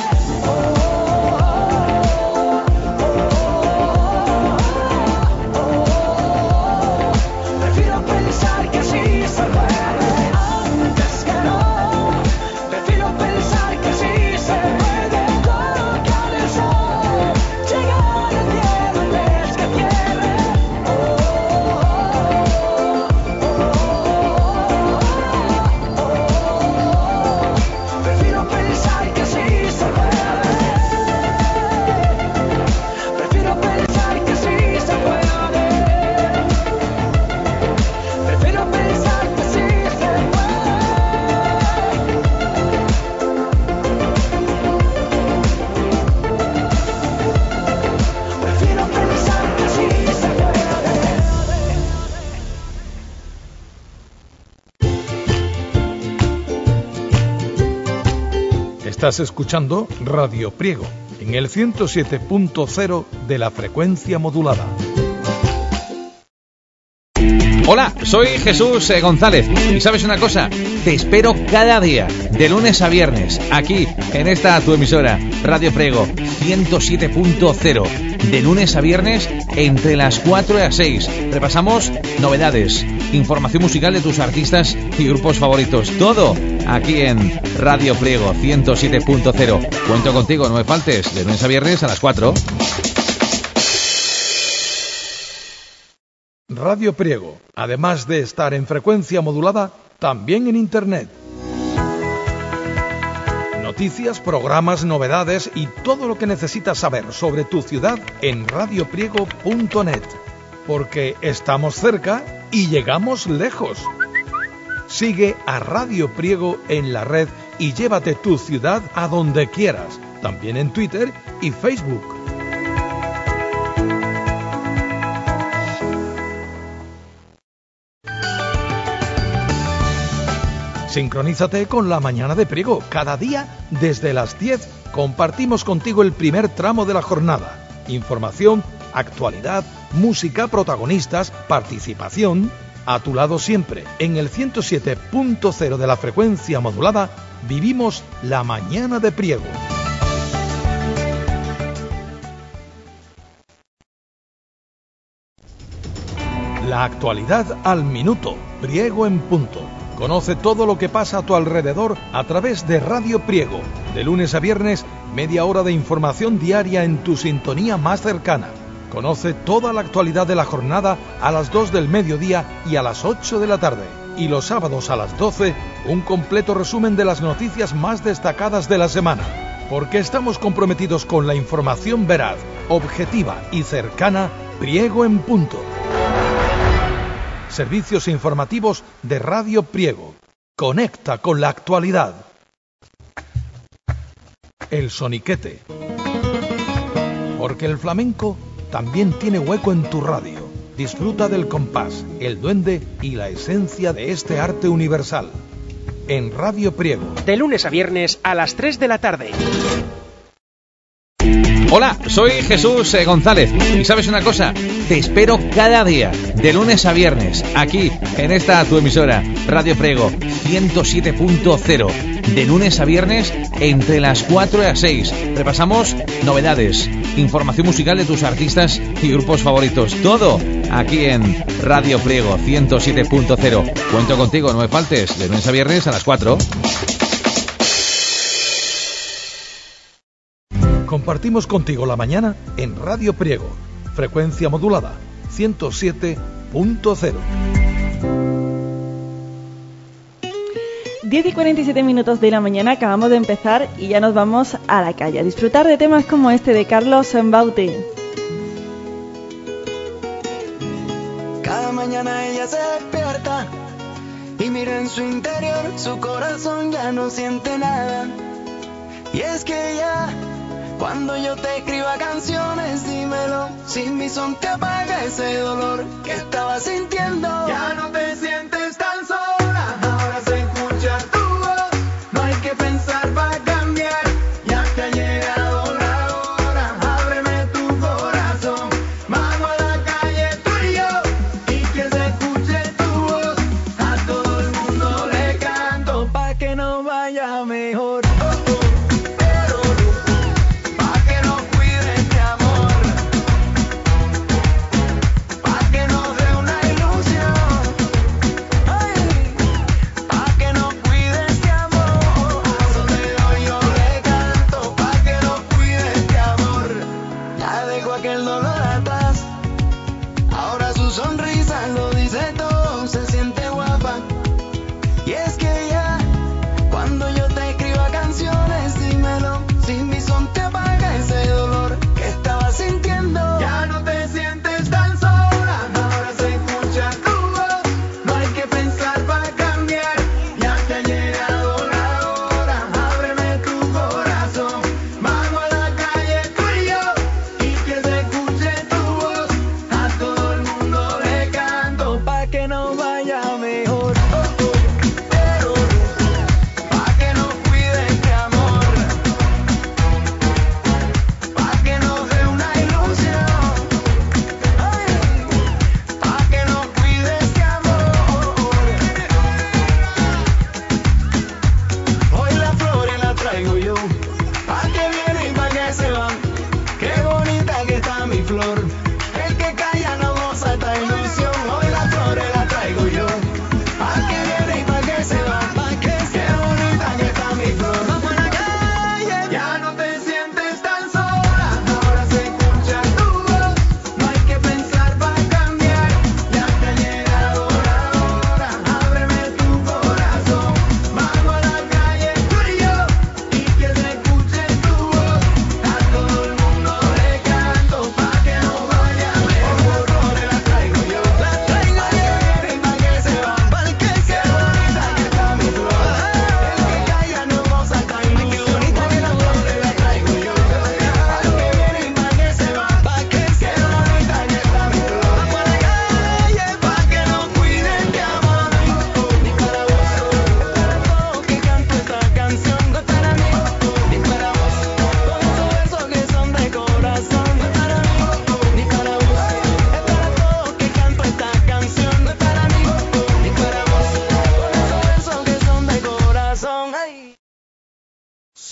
Prefiero pensar que así se puede antes que no. Prefiero pensar que así se puede tocar el sol, llegar al cielo antes que cierre. Prefiero pensar que así se puede. Prefiero pensar que así se puede. Prefiero pensar que así se puede. Prefiero pensar que así se puede. Estás escuchando Radio Priego en el ciento siete punto cero de la frecuencia modulada. Hola, soy Jesús eh, González y ¿sabes una cosa? Te espero cada día, de lunes a viernes, aquí, en esta tu emisora, Radio Priego ciento siete punto cero, de lunes a viernes, entre las cuatro y las seis. Repasamos novedades, información musical de tus artistas y grupos favoritos, todo aquí en Radio Priego ciento siete punto cero. Cuento contigo, no me faltes, de lunes a viernes a las cuatro. Radio Priego, además de estar en frecuencia modulada, también en Internet. Noticias, programas, novedades y todo lo que necesitas saber sobre tu ciudad en radio priego punto net. Porque estamos cerca y llegamos lejos. Sigue a Radio Priego en la red y llévate tu ciudad a donde quieras, también en Twitter y Facebook. Sincronízate con la mañana de Priego. Cada día, desde las diez, compartimos contigo el primer tramo de la jornada. Información, actualidad, música, protagonistas, participación. A tu lado siempre, en el ciento siete punto cero de la frecuencia modulada, vivimos la mañana de Priego. La actualidad al minuto. Priego en punto. Conoce todo lo que pasa a tu alrededor a través de Radio Priego. De lunes a viernes, media hora de información diaria en tu sintonía más cercana. Conoce toda la actualidad de la jornada a las dos del mediodía y a las ocho de la tarde. Y los sábados a las doce, un completo resumen de las noticias más destacadas de la semana. Porque estamos comprometidos con la información veraz, objetiva y cercana. Priego en punto. Servicios informativos de Radio Priego. Conecta con la actualidad. El soniquete. Porque el flamenco también tiene hueco en tu radio. Disfruta del compás, el duende y la esencia de este arte universal. En Radio Priego. De lunes a viernes a las tres de la tarde. Hola, soy Jesús eh, González y ¿sabes una cosa? Te espero cada día, de lunes a viernes, aquí, en esta tu emisora, Radio Priego ciento siete punto cero, de lunes a viernes, entre las cuatro y las seis. Repasamos novedades, información musical de tus artistas y grupos favoritos, todo aquí en Radio Priego ciento siete punto cero. Cuento contigo, no me faltes, de lunes a viernes a las cuatro. Compartimos contigo la mañana en Radio Priego, frecuencia modulada, ciento siete punto cero. diez y cuarenta y siete minutos de la mañana, acabamos de empezar y ya nos vamos a la calle a disfrutar de temas como este de Carlos Baute. Cada mañana ella se despierta y mira en su interior, su corazón ya no siente nada. Y es que ya, cuando yo te escriba canciones, dímelo, si mi son te apaga ese dolor que estaba sintiendo. Ya no te sientes tan sola, ahora se escucha tu voz. No hay que pensar para cambiar, ya te ha llegado la hora. Ábreme tu corazón, vamos a la calle tú y yo, y que se escuche tu voz. A todo el mundo le canto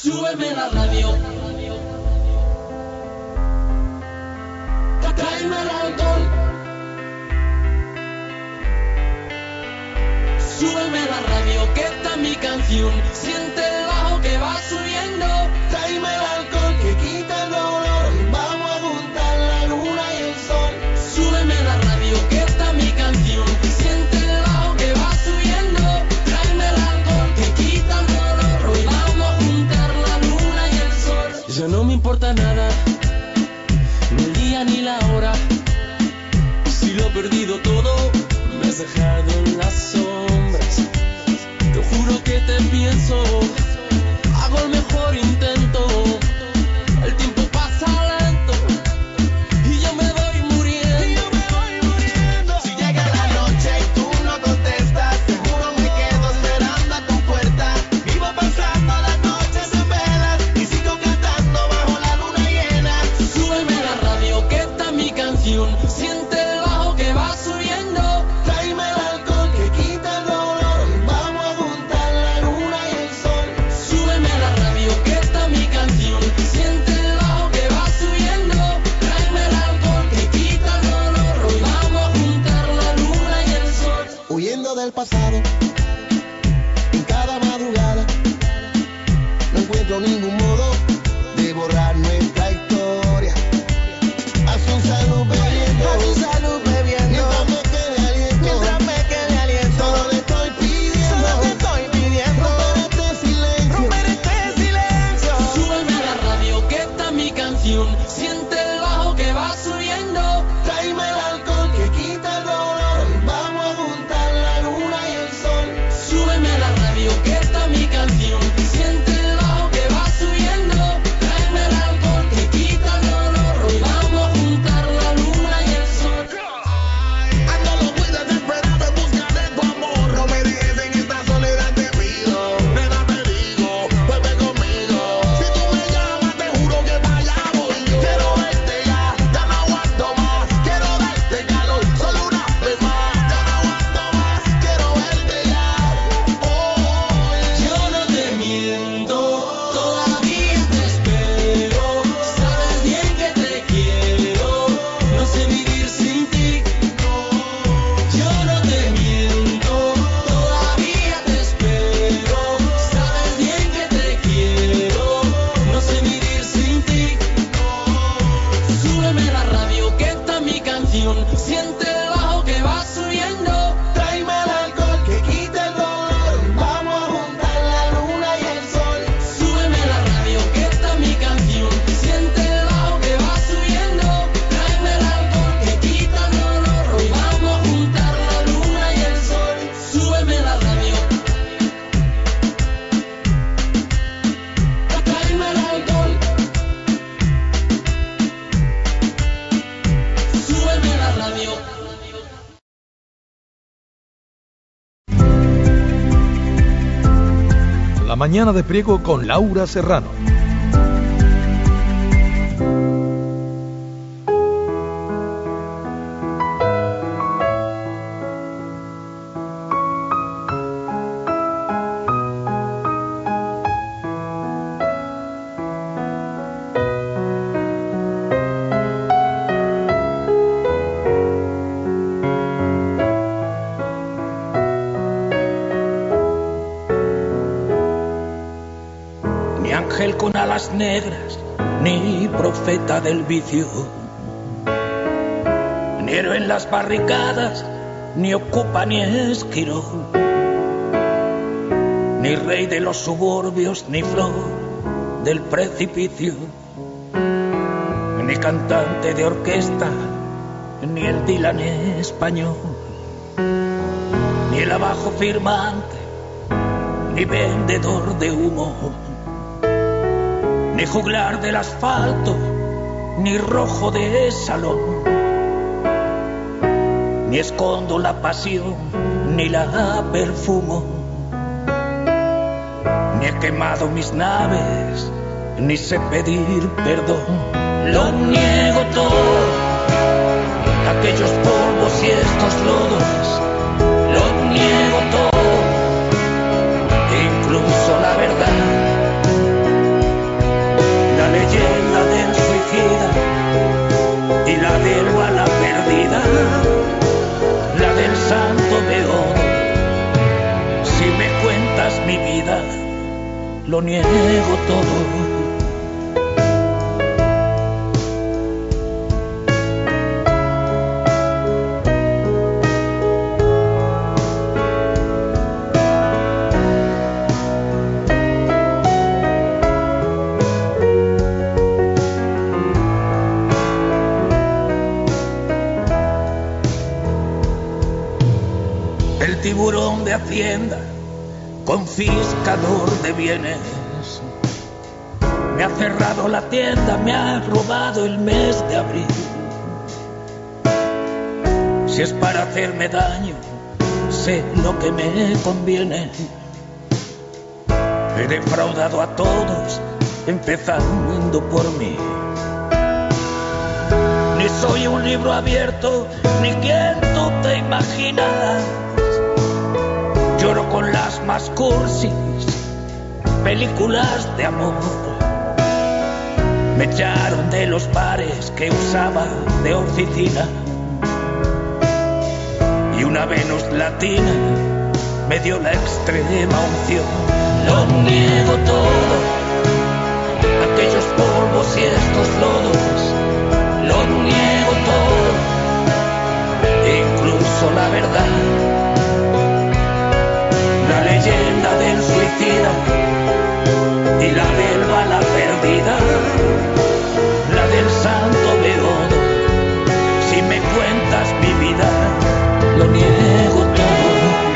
Súbeme la radio. Tráeme el alcohol. Súbeme la radio, que está mi canción. Siente el bajo que va subiendo. Tráeme el alcohol que quita el dolor. Vamos a juntar la luna y el sol. Súbeme la radio, que está mi canción. Siente el bajo que va subiendo. Tráeme el alcohol que quita el dolor. Hoy vamos a juntar la luna y el sol. Ya no me importa nada, ni el día ni la hora. Si lo he perdido todo, me has dejado en las sombras. Te juro que te pienso, hago el mejor intento. El tiempo pasa lento y yo me voy muriendo. Y yo me voy muriendo. Si llega la noche y tú no contestas, seguro me quedo esperando a tu puerta. Vivo pasando las noches en velas y sigo cantando bajo la luna llena. Súbeme la radio, que está mi canción. Siente el bajo que va subiendo. Tráeme el alcohol que quita el dolor. Vamos a juntar la luna y el sol. Súbeme la radio, que está mi canción. Siente el bajo que va subiendo. Tráeme el alcohol que quita el dolor. Hoy vamos a juntar la luna y el sol. Huyendo del pasado, en cada madrugada, no encuentro ningún modo de borrar nuestra historia. Haz un salud bebiendo, haz un salud bebiendo. Mientras me quede aliento, mientras me quede aliento. Solo le estoy pidiendo, solo te estoy pidiendo. Romper este silencio, romper este silencio. Súbeme a la radio, que está mi canción. Siente el bajo que va subiendo. Tráeme el alcohol que quita el dolor. Vamos a juntar la luna y el sol. Súbeme a la radio, que está mi canción. Siente el bajo que va subiendo. Tráeme el alcohol que quita el dolor. Hoy vamos a juntar la luna y el sol. Ando loco y desesperado en busca de tu amor. No me dejes en esta soledad, te pido. Nena, te digo, vuelve conmigo. Si tú me llamas, te juro que para allá voy yo. Quiero verte ya, ya no aguanto más. Quiero darte calor, solo una vez más. Ya no aguanto más, quiero verte ya. Oh, yo no te miento, todavía te espero. Sabes bien que te quiero, no sé vivir sin ti. Yo no te miento, todavía te espero. Sabes bien que te quiero, no sé vivir sin ti. Súbeme la radio, que está mi canción. Siente el bajo que va subiendo. Tráeme el alcohol que quita el dolor. Vamos a juntar la luna y el sol. Súbeme la radio, que está mi canción. Siente el bajo que va subiendo. Tráeme el alcohol que quita el dolor. Hoy vamos a juntar la luna y el sol. Súbeme la radio. Tráeme el alcohol. Súbeme la radio. La mañana de Priego con Laura Serrano. Ni ángel con alas negras, ni profeta del vicio, ni héroe en las barricadas, ni ocupa ni esquirol, ni rey de los suburbios, ni flor del precipicio, ni cantante de orquesta, ni el Dylan español, ni el abajo firmante, ni vendedor de humo, ni juglar del asfalto, ni rojo de salón, ni escondo la pasión, ni la perfumo, ni he quemado mis naves, ni sé pedir perdón. Lo niego todo, aquellos polvos y estos lodos, lo niego todo, incluso la verdad. lo niego todo. Tiburón de Hacienda, confiscador de bienes, me ha cerrado la tienda, me ha robado el mes de abril. Si es para hacerme daño, sé lo que me conviene. He defraudado a todos, empezando por mí. Ni soy un libro abierto, ni quien tú te imaginas. Lloro con las más cursis películas de amor. Me echaron de los bares que usaba de oficina. Y una Venus latina me dio la extrema unción. Lo niego todo, aquellos polvos y estos lodos. Lo niego todo, incluso la verdad. La leyenda del suicida y la del bala perdida, la del santo beodo. Si me cuentas mi vida, lo niego todo.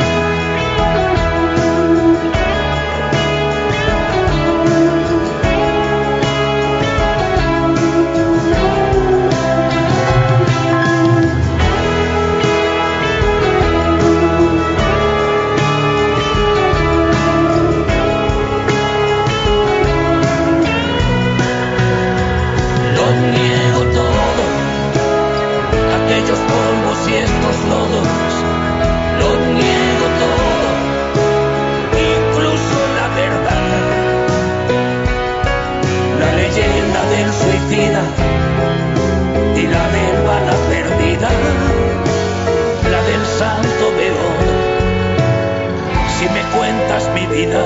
Y estos lodos, lo niego todo, incluso la verdad. La leyenda del suicida y la del bala perdida, la del santo beodo. Si me cuentas mi vida,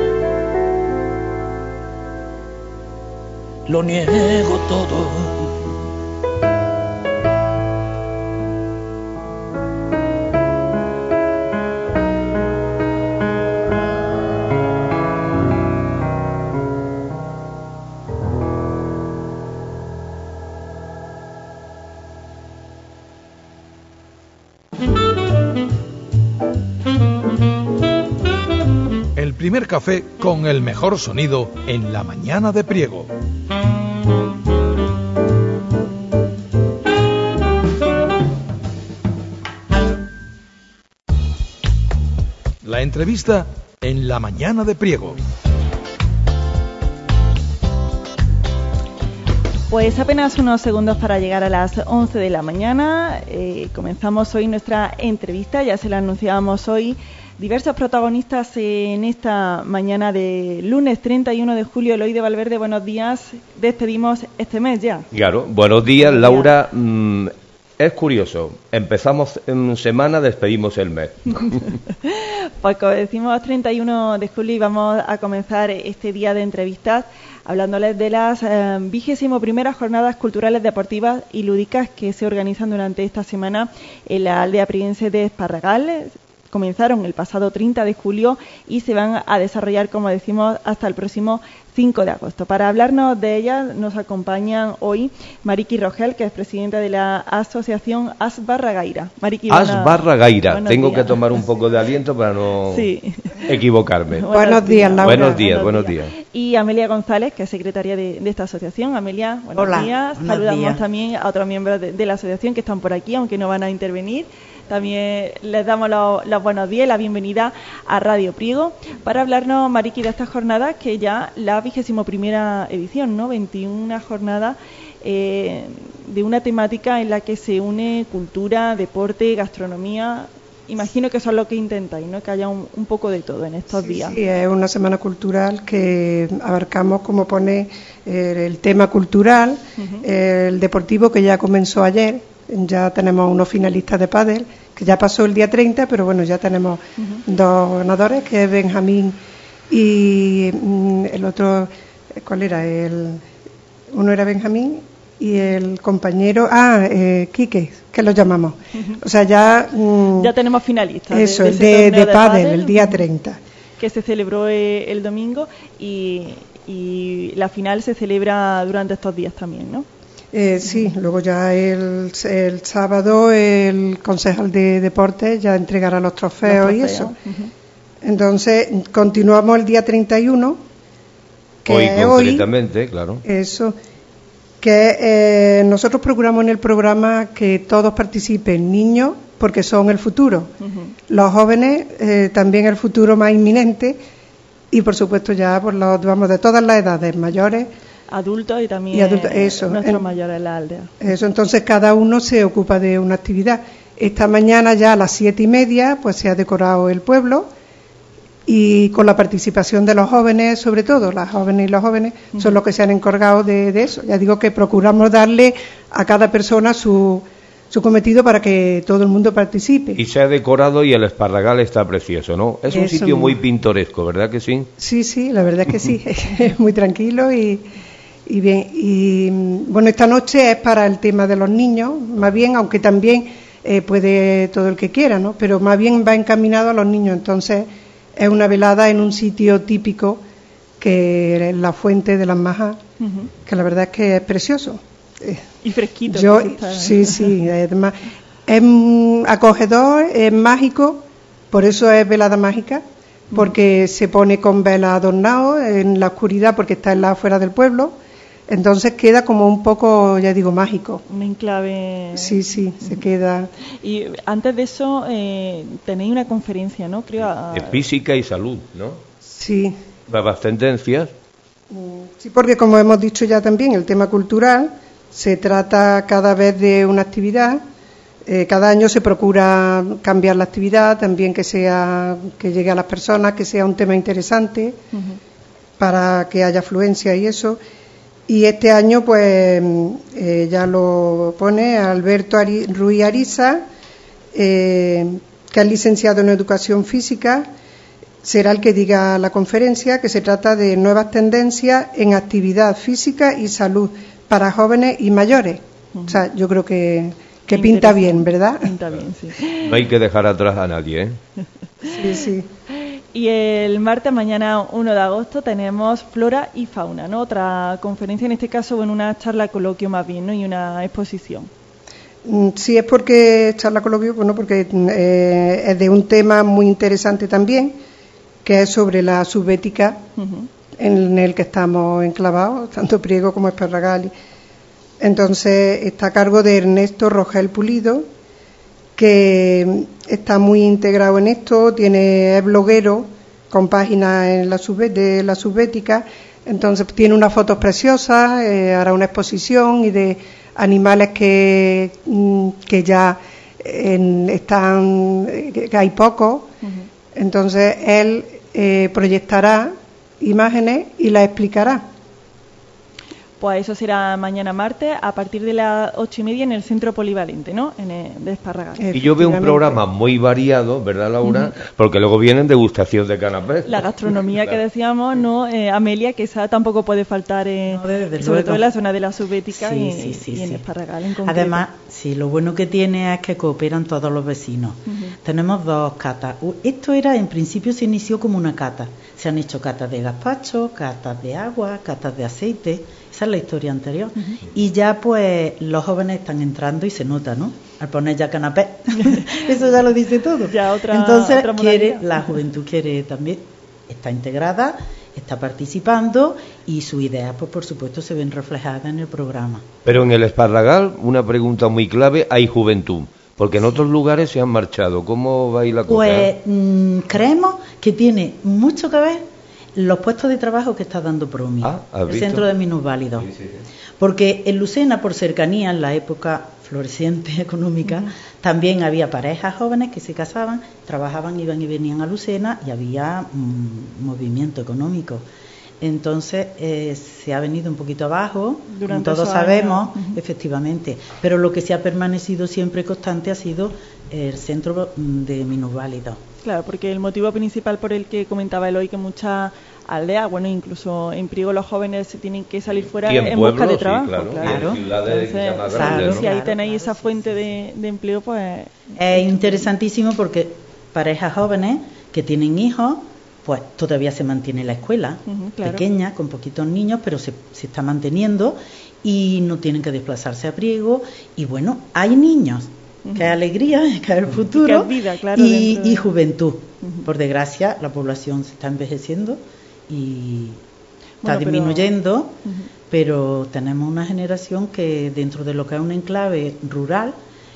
lo niego todo. Primer café con el mejor sonido en la mañana de Priego. La entrevista en la mañana de Priego. Pues apenas unos segundos para llegar a las once de la mañana. Eh, comenzamos hoy nuestra entrevista, ya se la anunciábamos hoy. Diversos protagonistas en esta mañana de lunes treinta y uno de julio. Eloy de Valverde, buenos días. Despedimos este mes ya. Claro, buenos días, buenos Laura. Días. Mm, es curioso, empezamos en semana, despedimos el mes. Pues como decimos, treinta y uno de julio y vamos a comenzar este día de entrevistas hablándoles de las vigésimo eh, primeras jornadas culturales, deportivas y lúdicas que se organizan durante esta semana en la aldea prieguense de Esparragal. Comenzaron el pasado treinta de julio y se van a desarrollar, como decimos, hasta el próximo cinco de agosto. Para hablarnos de ellas nos acompañan hoy Mariqui Rogel, que es presidenta de la asociación As Barra Gaira. Mariqui, As Barra Gaira. Tengo días. que tomar un poco de aliento para no sí. equivocarme. Buenos, buenos días, Laura. Buenos días, buenos días. Y Amelia González, que es secretaria de, de esta asociación. Amelia, buenos Hola, días. Buenos Saludamos días. también a otros miembros de, de la asociación que están por aquí, aunque no van a intervenir. También les damos los, los buenos días y la bienvenida a Radio Priego para hablarnos, Mariqui, de esta jornada que ya la vigésimo primera edición, ¿no? veintiuna jornadas eh, de una temática en la que se une cultura, deporte, gastronomía. Imagino que eso es lo que intentáis, ¿no? Que haya un, un poco de todo en estos sí, días. Sí, es una semana cultural que abarcamos, como pone, eh, el tema cultural, uh-huh. eh, el deportivo que ya comenzó ayer. Ya tenemos unos finalistas de pádel, que ya pasó el día treinta, pero bueno, ya tenemos uh-huh. dos ganadores, que es Benjamín y mm, el otro, ¿cuál era? El, uno era Benjamín y el compañero, ah, eh, Quique, que lo llamamos. Uh-huh. O sea, ya... Mm, ya tenemos finalistas. Eso, de, de, de, de, de de pádel, el día treinta. Que se celebró eh, el domingo y, y la final se celebra durante estos días también, ¿no? Eh, sí, luego ya el, el sábado el concejal de deportes ya entregará los trofeos, los trofeos. y eso. Uh-huh. Entonces, continuamos el día treinta y uno. Que hoy es concretamente, hoy, claro. Eso. Que eh, nosotros procuramos en el programa que todos participen, niños, porque son el futuro. Uh-huh. Los jóvenes, eh, también el futuro más inminente. Y, por supuesto, ya por los, vamos, de todas las edades, mayores. Adultos y también y adultos, eso, nuestros en, mayores en la aldea. Eso, entonces cada uno se ocupa de una actividad. Esta mañana ya a las siete y media pues se ha decorado el pueblo y con la participación de los jóvenes, sobre todo las jóvenes y los jóvenes uh-huh. son los que se han encargado de, de eso. Ya digo que procuramos darle a cada persona su, su cometido para que todo el mundo participe. Y se ha decorado y el Esparragal está precioso, ¿no? Es un eso sitio muy pintoresco, ¿verdad que sí? Sí, sí, la verdad es que sí, es muy tranquilo y... Y bien, y bueno, esta noche es para el tema de los niños, más bien, aunque también eh, puede todo el que quiera, ¿no? Pero más bien va encaminado a los niños. Entonces, es una velada en un sitio típico que es la Fuente de las Majas, uh-huh. que la verdad es que es precioso. Y fresquito. Yo, sí, sí, además, es acogedor, es mágico, por eso es velada mágica, porque uh-huh. se pone con vela adornado en la oscuridad, porque está en la afuera del pueblo. Entonces queda como un poco, ya digo, mágico. Un enclave. Sí, sí, se queda. Y antes de eso eh, tenéis una conferencia, ¿no? Creo. A... De física y salud, ¿no? Sí. Nuevas tendencias. Sí, porque como hemos dicho ya también, el tema cultural se trata cada vez de una actividad. Eh, cada año se procura cambiar la actividad, también que sea que llegue a las personas, que sea un tema interesante uh-huh. para que haya afluencia y eso. Y este año, pues, eh, ya lo pone Alberto Ari, Ruiz Ariza, eh, que es licenciado en Educación Física, será el que diga la conferencia, que se trata de nuevas tendencias en actividad física y salud para jóvenes y mayores. Uh-huh. O sea, yo creo que, que pinta bien, ¿verdad? Pinta bien, sí. No hay que dejar atrás a nadie, ¿eh? Sí, sí. Y el martes, mañana uno de agosto, tenemos Flora y Fauna, ¿no? Otra conferencia, en este caso, bueno, una charla coloquio más bien, ¿no? Y una exposición. Sí, es porque charla coloquio, bueno, porque eh, es de un tema muy interesante también, que es sobre la subbética, uh-huh. en el que estamos enclavados, tanto Priego como Esparragal. Entonces, está a cargo de Ernesto Rogel Pulido, que está muy integrado en esto, tiene es bloguero con páginas en la sub, de la subbética, entonces tiene unas fotos preciosas, eh, hará una exposición y de animales que, que ya en, están, que hay pocos, uh-huh. entonces él eh, proyectará imágenes y las explicará. Pues eso será mañana martes a partir de las ocho y media en el centro polivalente, ¿no? En el, de Esparragal. Y yo veo un programa muy variado, ¿verdad, Laura? Uh-huh. Porque luego vienen degustación de canapés. La gastronomía que decíamos, ¿no? Eh, Amelia, que esa tampoco puede faltar, eh, no, sobre luego. todo en la zona de la subbética sí, y, sí, sí, y sí. en Esparragal en concreto. Además, sí, lo bueno que tiene es que cooperan todos los vecinos. Uh-huh. Tenemos dos catas. Esto era, en principio, se inició como una cata. Se han hecho catas de gazpacho, catas de agua, catas de aceite. Esa es la historia anterior. Uh-huh. Y ya pues los jóvenes están entrando y se nota, ¿no? Al poner ya canapé. Eso ya lo dice todo. Ya otra, Entonces otra quiere, la juventud quiere también, está integrada, está participando y sus ideas pues por supuesto se ven reflejadas en el programa. Pero en el Esparragal, una pregunta muy clave, hay juventud. Porque en otros lugares se han marchado. ¿Cómo va a ir la cosa? Pues mmm, creemos que tiene mucho que ver los puestos de trabajo que está dando Promi, ah, el visto? Centro de Minusválidos. Sí, sí, sí. Porque en Lucena, por cercanía, en la época floreciente económica, uh-huh. también había parejas jóvenes que se casaban, trabajaban, iban y venían a Lucena y había un movimiento económico. Entonces eh, se ha venido un poquito abajo, como todos sabemos, uh-huh. efectivamente, pero lo que se ha permanecido siempre constante ha sido el centro de minusválidos. Claro, porque el motivo principal por el que comentaba Eloy que muchas aldeas, bueno, incluso en Priego los jóvenes se tienen que salir fuera en, en busca de trabajo. Sí, claro, claro. Entonces, claro, grande, ¿no? Si ahí claro, tenéis claro, esa sí, fuente sí, de, de empleo, pues... Es interesantísimo porque parejas jóvenes que tienen hijos, pues todavía se mantiene la escuela, uh-huh, claro. pequeña, con poquitos niños, pero se, se está manteniendo y no tienen que desplazarse a Priego. Y bueno, hay niños, uh-huh. que hay alegría, que hay el futuro, y, que vida, claro, y, de... y juventud. Uh-huh. Por desgracia, la población se está envejeciendo y está bueno, disminuyendo, pero... Uh-huh. pero tenemos una generación que dentro de lo que es un enclave rural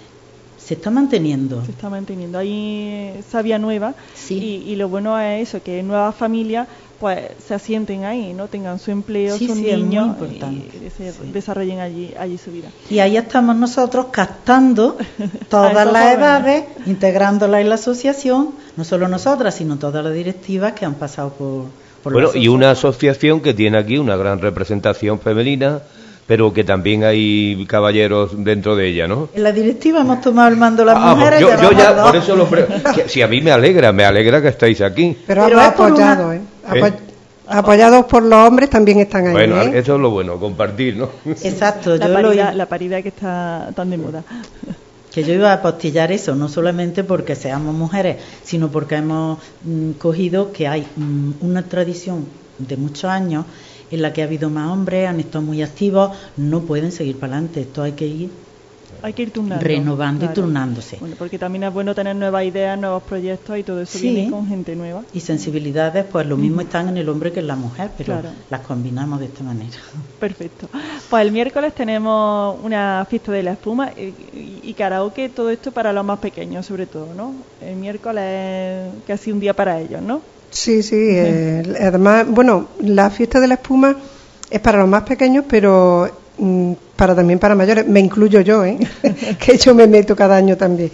se está manteniendo. Se está manteniendo. Hay savia nueva, sí. y, y lo bueno es eso, que nuevas familias pues se asienten ahí, no tengan su empleo, sí, sus sí, niños, es muy importante. y se sí. desarrollen allí allí su vida. Y ahí estamos nosotros captando todas las jóvenes. edades, integrándolas en la asociación, no solo nosotras, sino todas las directivas que han pasado por, por bueno, y una asociación que tiene aquí una gran representación femenina, pero que también hay caballeros dentro de ella, ¿no? En la directiva hemos tomado el mando las ah, mujeres. Yo, ya, yo ya, por eso lo pre... Si a mí me alegra, me alegra que estéis aquí. Pero, pero apoyado, una... ¿eh? Apo... ¿Eh? Apoyados por los hombres también están ahí. Bueno, ¿eh? eso es lo bueno, compartir, ¿no? Exacto. La, yo paridad, lo... la paridad que está tan de moda. Que yo iba a apostillar eso, no solamente porque seamos mujeres, sino porque hemos mm, cogido que hay mm, una tradición de muchos años en la que ha habido más hombres, han estado muy activos, no pueden seguir para adelante. Esto hay que ir, hay que ir turnando, renovando claro. y turnándose. Bueno, porque también es bueno tener nuevas ideas, nuevos proyectos y todo eso sí. viene con gente nueva. Y sensibilidades, pues lo mismo mm. están en el hombre que en la mujer, pero claro. las combinamos de esta manera. Perfecto. Pues el miércoles tenemos una fiesta de la espuma y, y karaoke, todo esto para los más pequeños sobre todo, ¿no? El miércoles es casi un día para ellos, ¿no? Sí, sí. Eh, además, bueno, la fiesta de la espuma es para los más pequeños, pero mm, para también para mayores. Me incluyo yo, ¿eh? que yo me meto cada año también.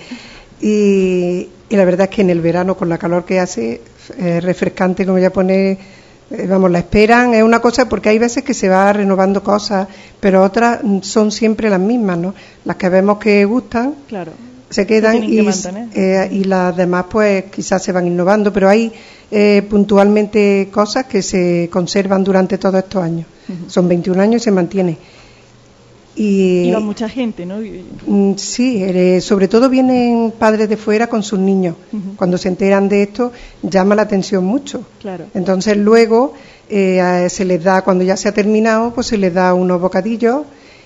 Y, y la verdad es que en el verano, con la calor que hace, es refrescante, como ya pone, eh, vamos, la esperan. Es una cosa, porque hay veces que se va renovando cosas, pero otras son siempre las mismas, ¿no? Las que vemos que gustan. Claro. Se quedan y, eh, y las demás pues quizás se van innovando, pero hay eh, puntualmente cosas que se conservan durante todos estos años. Uh-huh. Son veintiún años y se mantiene. Y, y va mucha gente, ¿no? Mm, sí, eh, sobre todo vienen padres de fuera con sus niños. Uh-huh. Cuando se enteran de esto llama la atención mucho. Claro. Entonces luego eh, se les da, cuando ya se ha terminado, pues se les da unos bocadillos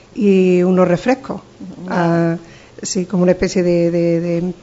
y unos refrescos. Uh-huh. a, Sí, como una especie de, de, de,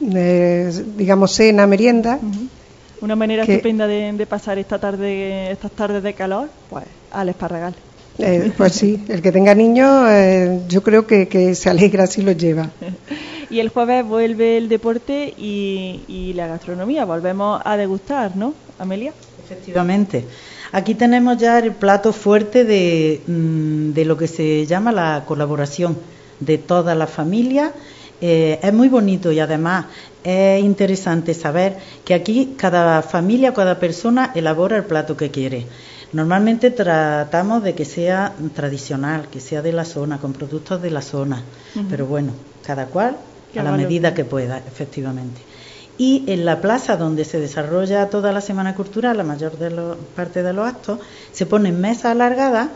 de digamos, cena, merienda. Uh-huh. Una manera que, estupenda de, de pasar esta tarde, estas tardes de calor, pues al esparragal. Eh, pues sí, el que tenga niños, eh, yo creo que, que se alegra si los lleva. Y el jueves vuelve el deporte y, y la gastronomía, volvemos a degustar, ¿no, Amelia? Efectivamente. Aquí tenemos ya el plato fuerte de, de lo que se llama la colaboración de toda la familia. Eh, es muy bonito y además es interesante saber que aquí cada familia, cada persona elabora el plato que quiere. Normalmente tratamos de que sea tradicional, que sea de la zona, con productos de la zona, uh-huh. pero bueno, cada cual a la medida que pueda, efectivamente. Y en la plaza donde se desarrolla toda la Semana Cultural, la mayor de los, parte de los actos, se ponen mesas alargadas,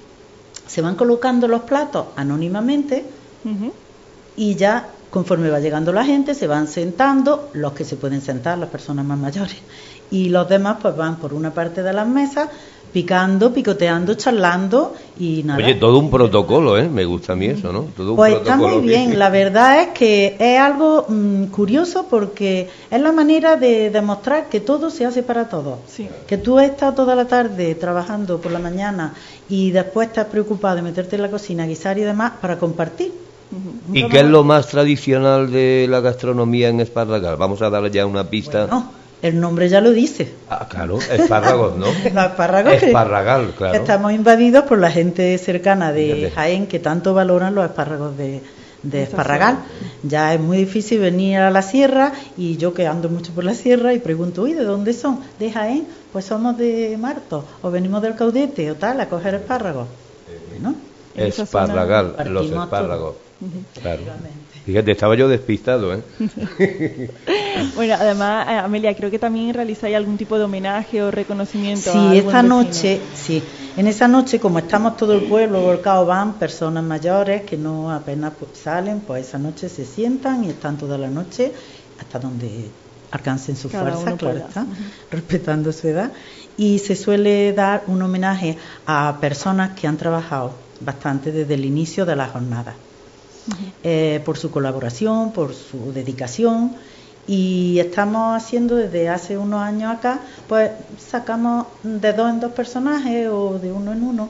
se van colocando los platos anónimamente, uh-huh. y ya conforme va llegando la gente se van sentando los que se pueden sentar, las personas más mayores, y los demás pues van por una parte de las mesas picando, picoteando, charlando y nada. Oye, todo un protocolo, ¿eh? Me gusta a mí eso, ¿no? Todo un pues protocolo está muy bien, la verdad es que es algo mmm, curioso porque es la manera de demostrar que todo se hace para todos. Sí. Que tú estás toda la tarde trabajando por la mañana y después estás preocupado de meterte en la cocina, guisar y demás para compartir. Uh-huh. ¿Y qué es lo más tradicional de la gastronomía en Esparragal? Vamos a darle ya una pista. Bueno, el nombre ya lo dice. Ah, claro, espárragos, ¿no? Los espárragos. Esparragal, claro. Estamos invadidos por la gente cercana de Jaén que tanto valoran los espárragos de, de Esparragal. Ya es muy difícil venir a la sierra y yo que ando mucho por la sierra y pregunto, uy, ¿de dónde son? ¿De Jaén? Pues somos de Marto o venimos del Caudete o tal, a coger espárragos. Bueno, Esparragal, los espárragos. Uh-huh. Claro. Fíjate, estaba yo despistado, ¿eh? Bueno, además, Amelia, creo que también realizáis algún tipo de homenaje o reconocimiento. Sí, a algún esta vecino. noche, sí. En esa noche, como estamos todo el pueblo volcado, van personas mayores que no apenas pues, salen, pues esa noche se sientan y están toda la noche hasta donde alcancen su Cada fuerza, uno claro pueda. está, Ujú. respetando su edad. Y se suele dar un homenaje a personas que han trabajado bastante desde el inicio de la jornada, uh-huh. eh, por su colaboración, por su dedicación. Y estamos haciendo desde hace unos años acá, pues sacamos de dos en dos personajes o de uno en uno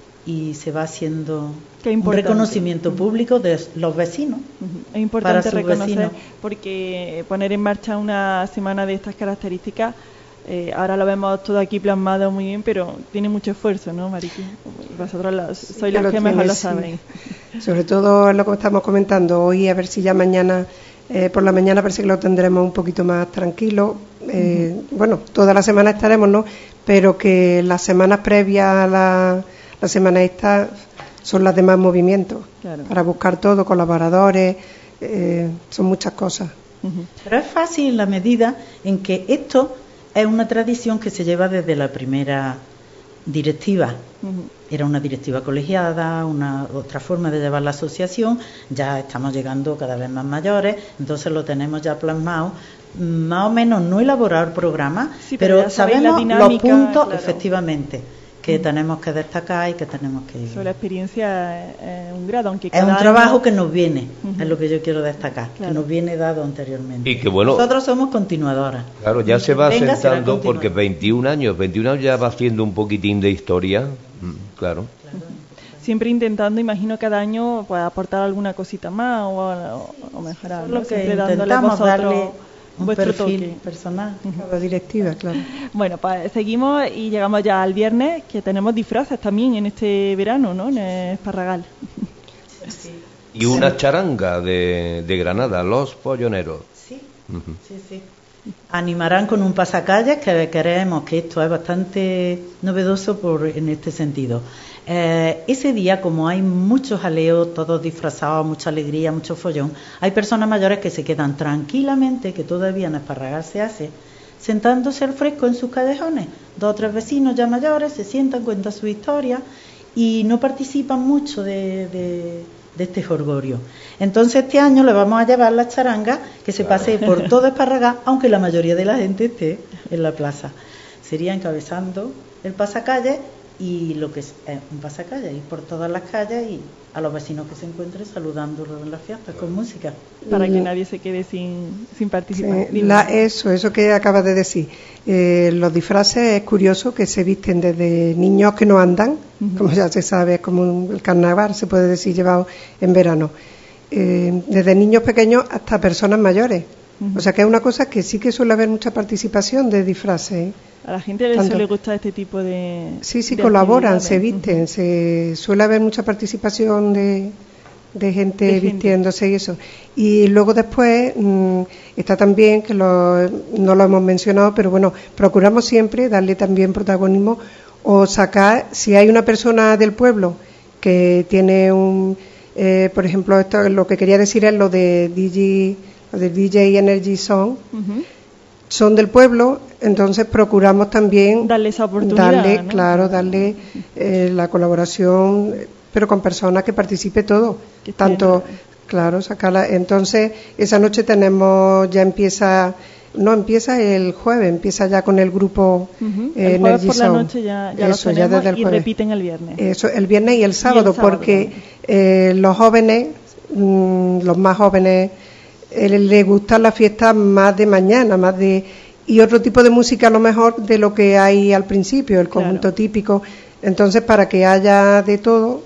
y se va haciendo un reconocimiento uh-huh. público de los vecinos. Uh-huh. Es importante reconocer vecinos. Porque poner en marcha una semana de estas características, eh, ahora lo vemos todo aquí plasmado muy bien, pero tiene mucho esfuerzo, ¿no, Mariqui? Vosotros lo, sí, sois las que mejor lo sabéis. Sí. Sobre todo lo que estamos comentando hoy, a ver si ya mañana... Eh, por la mañana parece que lo tendremos un poquito más tranquilo. Eh, uh-huh. Bueno, toda la semana estaremos, ¿no? Pero que las semanas previas a la, la semana esta son las de más movimiento. Claro. Para buscar todo, colaboradores, eh, son muchas cosas. Uh-huh. Pero es fácil en la medida en que esto es una tradición que se lleva desde la primera directiva. Uh-huh. Era una directiva colegiada, una otra forma de llevar la asociación. Ya estamos llegando cada vez más mayores, entonces lo tenemos ya plasmado, más o menos no elaborar programas, sí, pero, pero sabemos dinámica, los puntos, claro. efectivamente, que uh-huh. tenemos que destacar y que tenemos que... Eso, la experiencia es un grado, aunque es un año... trabajo que nos viene, uh-huh. es lo que yo quiero destacar, claro. que nos viene dado anteriormente. Y que bueno... Nosotros somos continuadoras. Claro, ya se va Venga, sentando porque veintiún años, veintiún años ya va haciendo un poquitín de historia, mm, claro. claro. Siempre intentando, imagino, cada año pues, aportar alguna cosita más o, o, o mejorar. Lo ¿no? que Siempre intentamos darle un perfil toque. personal a la directiva, claro. Bueno, pues seguimos y llegamos ya al viernes, que tenemos disfraces también en este verano, ¿no? En Esparragal. Sí. Y una sí. charanga de, de Granada, Los Polloneros. Sí, uh-huh. sí, sí. Animarán con un pasacalles, que creemos que esto es bastante novedoso por en este sentido. Eh, ese día, como hay muchos jaleos, todos disfrazados, mucha alegría, mucho follón, hay personas mayores que se quedan tranquilamente, que todavía en Esparragal se hace, sentándose al fresco en sus callejones. Dos o tres vecinos ya mayores se sientan, cuentan su historia y no participan mucho de, de, de este jolgorio. Entonces este año le vamos a llevar la charanga que se claro. pase por todo Esparragal, aunque la mayoría de la gente esté en la plaza. Sería encabezando el pasacalle y lo que es eh, un pasacalle, ir por todas las calles y a los vecinos que se encuentren saludándolos en las fiestas con música. Para que nadie se quede sin, sin participar. Sí, la, eso, eso que acabas de decir. Eh, los disfraces es curioso que se visten desde niños que no andan, uh-huh. como ya se sabe, es como un, el carnaval, se puede decir, llevado en verano. Eh, desde niños pequeños hasta personas mayores. Uh-huh. O sea que es una cosa que sí que suele haber mucha participación de disfraces. ¿eh? A la gente le suele gustar este tipo de... Sí, sí, de colaboran, se visten, uh-huh. se suele haber mucha participación de, de gente de vistiéndose gente. y eso. Y luego después mmm, está también, que lo, no lo hemos mencionado, pero bueno, procuramos siempre darle también protagonismo o sacar, si hay una persona del pueblo que tiene un... Eh, por ejemplo, esto lo que quería decir es lo de D J, lo de D J Energy Song. Uh-huh. Son del pueblo, entonces procuramos también darle esa oportunidad, darle, ¿no? claro, darle eh, la colaboración, pero con personas que participe todo, que tanto, tiene. claro, sacarla. Entonces esa noche tenemos, ya empieza, no empieza el jueves, empieza ya con el grupo uh-huh. eh, el jueves Energy por la noche ya, ya Eso, lo tenemos ya desde el y jueves. repiten el viernes. Eso, el viernes y el sábado, y el sábado porque eh, los jóvenes, mmm, los más jóvenes, le gusta la fiesta más de mañana, más de y otro tipo de música a lo mejor de lo que hay al principio, el conjunto claro. típico. Entonces, para que haya de todo,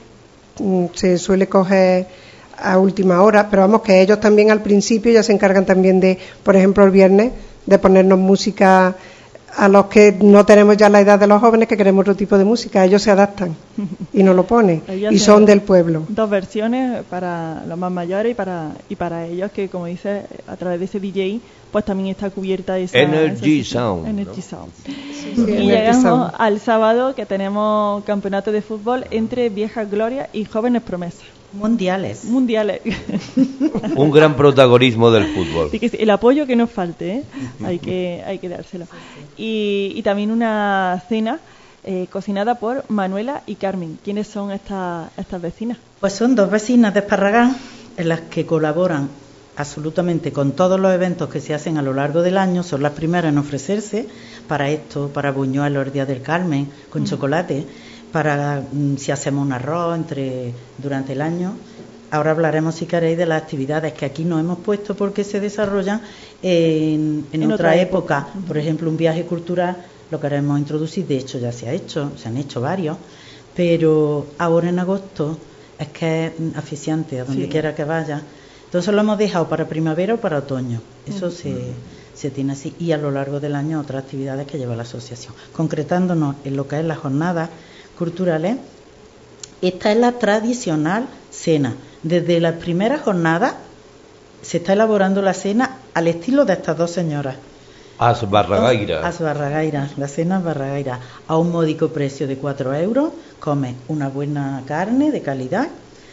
se suele coger a última hora, pero vamos que ellos también al principio ya se encargan también de, por ejemplo, el viernes, de ponernos música a los que no tenemos ya la edad de los jóvenes, que queremos otro tipo de música. Ellos se adaptan y nos lo ponen ellos y son del pueblo. Dos versiones para los más mayores y para y para ellos, que como dice, a través de ese D J pues también está cubierta esa Energy esa, Sound, Energy ¿no? Sound. Sí, sí, y Energy llegamos Sound. al sábado, que tenemos campeonato de fútbol entre Viejas Glorias y Jóvenes Promesas. Mundiales. Mundiales. Un gran protagonismo del fútbol. Así que el apoyo que nos falte, ¿eh? hay que hay que dárselo. Y, y también una cena eh, cocinada por Manuela y Carmen. ¿Quiénes son estas estas vecinas? Pues son dos vecinas de Esparragán en las que colaboran absolutamente con todos los eventos que se hacen a lo largo del año. Son las primeras en ofrecerse para esto, para buñuelos el Día del Carmen con mm. chocolate, para mm, si hacemos un arroz entre durante el año. Ahora hablaremos, si queréis, de las actividades que aquí nos hemos puesto porque se desarrollan en, en, en otra, otra época. época. Uh-huh. Por ejemplo, un viaje cultural lo queremos introducir, de hecho ya se ha hecho, se han hecho varios, pero ahora en agosto es que es asfixiante a donde sí. quiera que vaya. Entonces lo hemos dejado para primavera o para otoño. Eso uh-huh. se, se tiene así. Y a lo largo del año otras actividades que lleva la asociación. Concretándonos en lo que es las jornadas culturales, esta es la tradicional cena. Desde la primera jornada se está elaborando la cena al estilo de estas dos señoras. As Barragaira. As Barragaira, la cena Barragaira. A un módico precio de cuatro euros, come una buena carne de calidad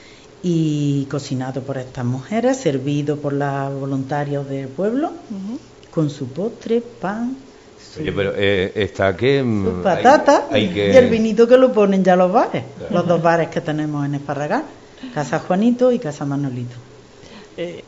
y cocinado por estas mujeres, servido por los voluntarios del pueblo, uh-huh. con su postre, pan. Oye, pero eh, está que... Sus patatas hay, hay que... y el vinito que lo ponen ya los bares, claro. Los dos bares que tenemos en Esparragán, Casa Juanito y Casa Manolito. Eh,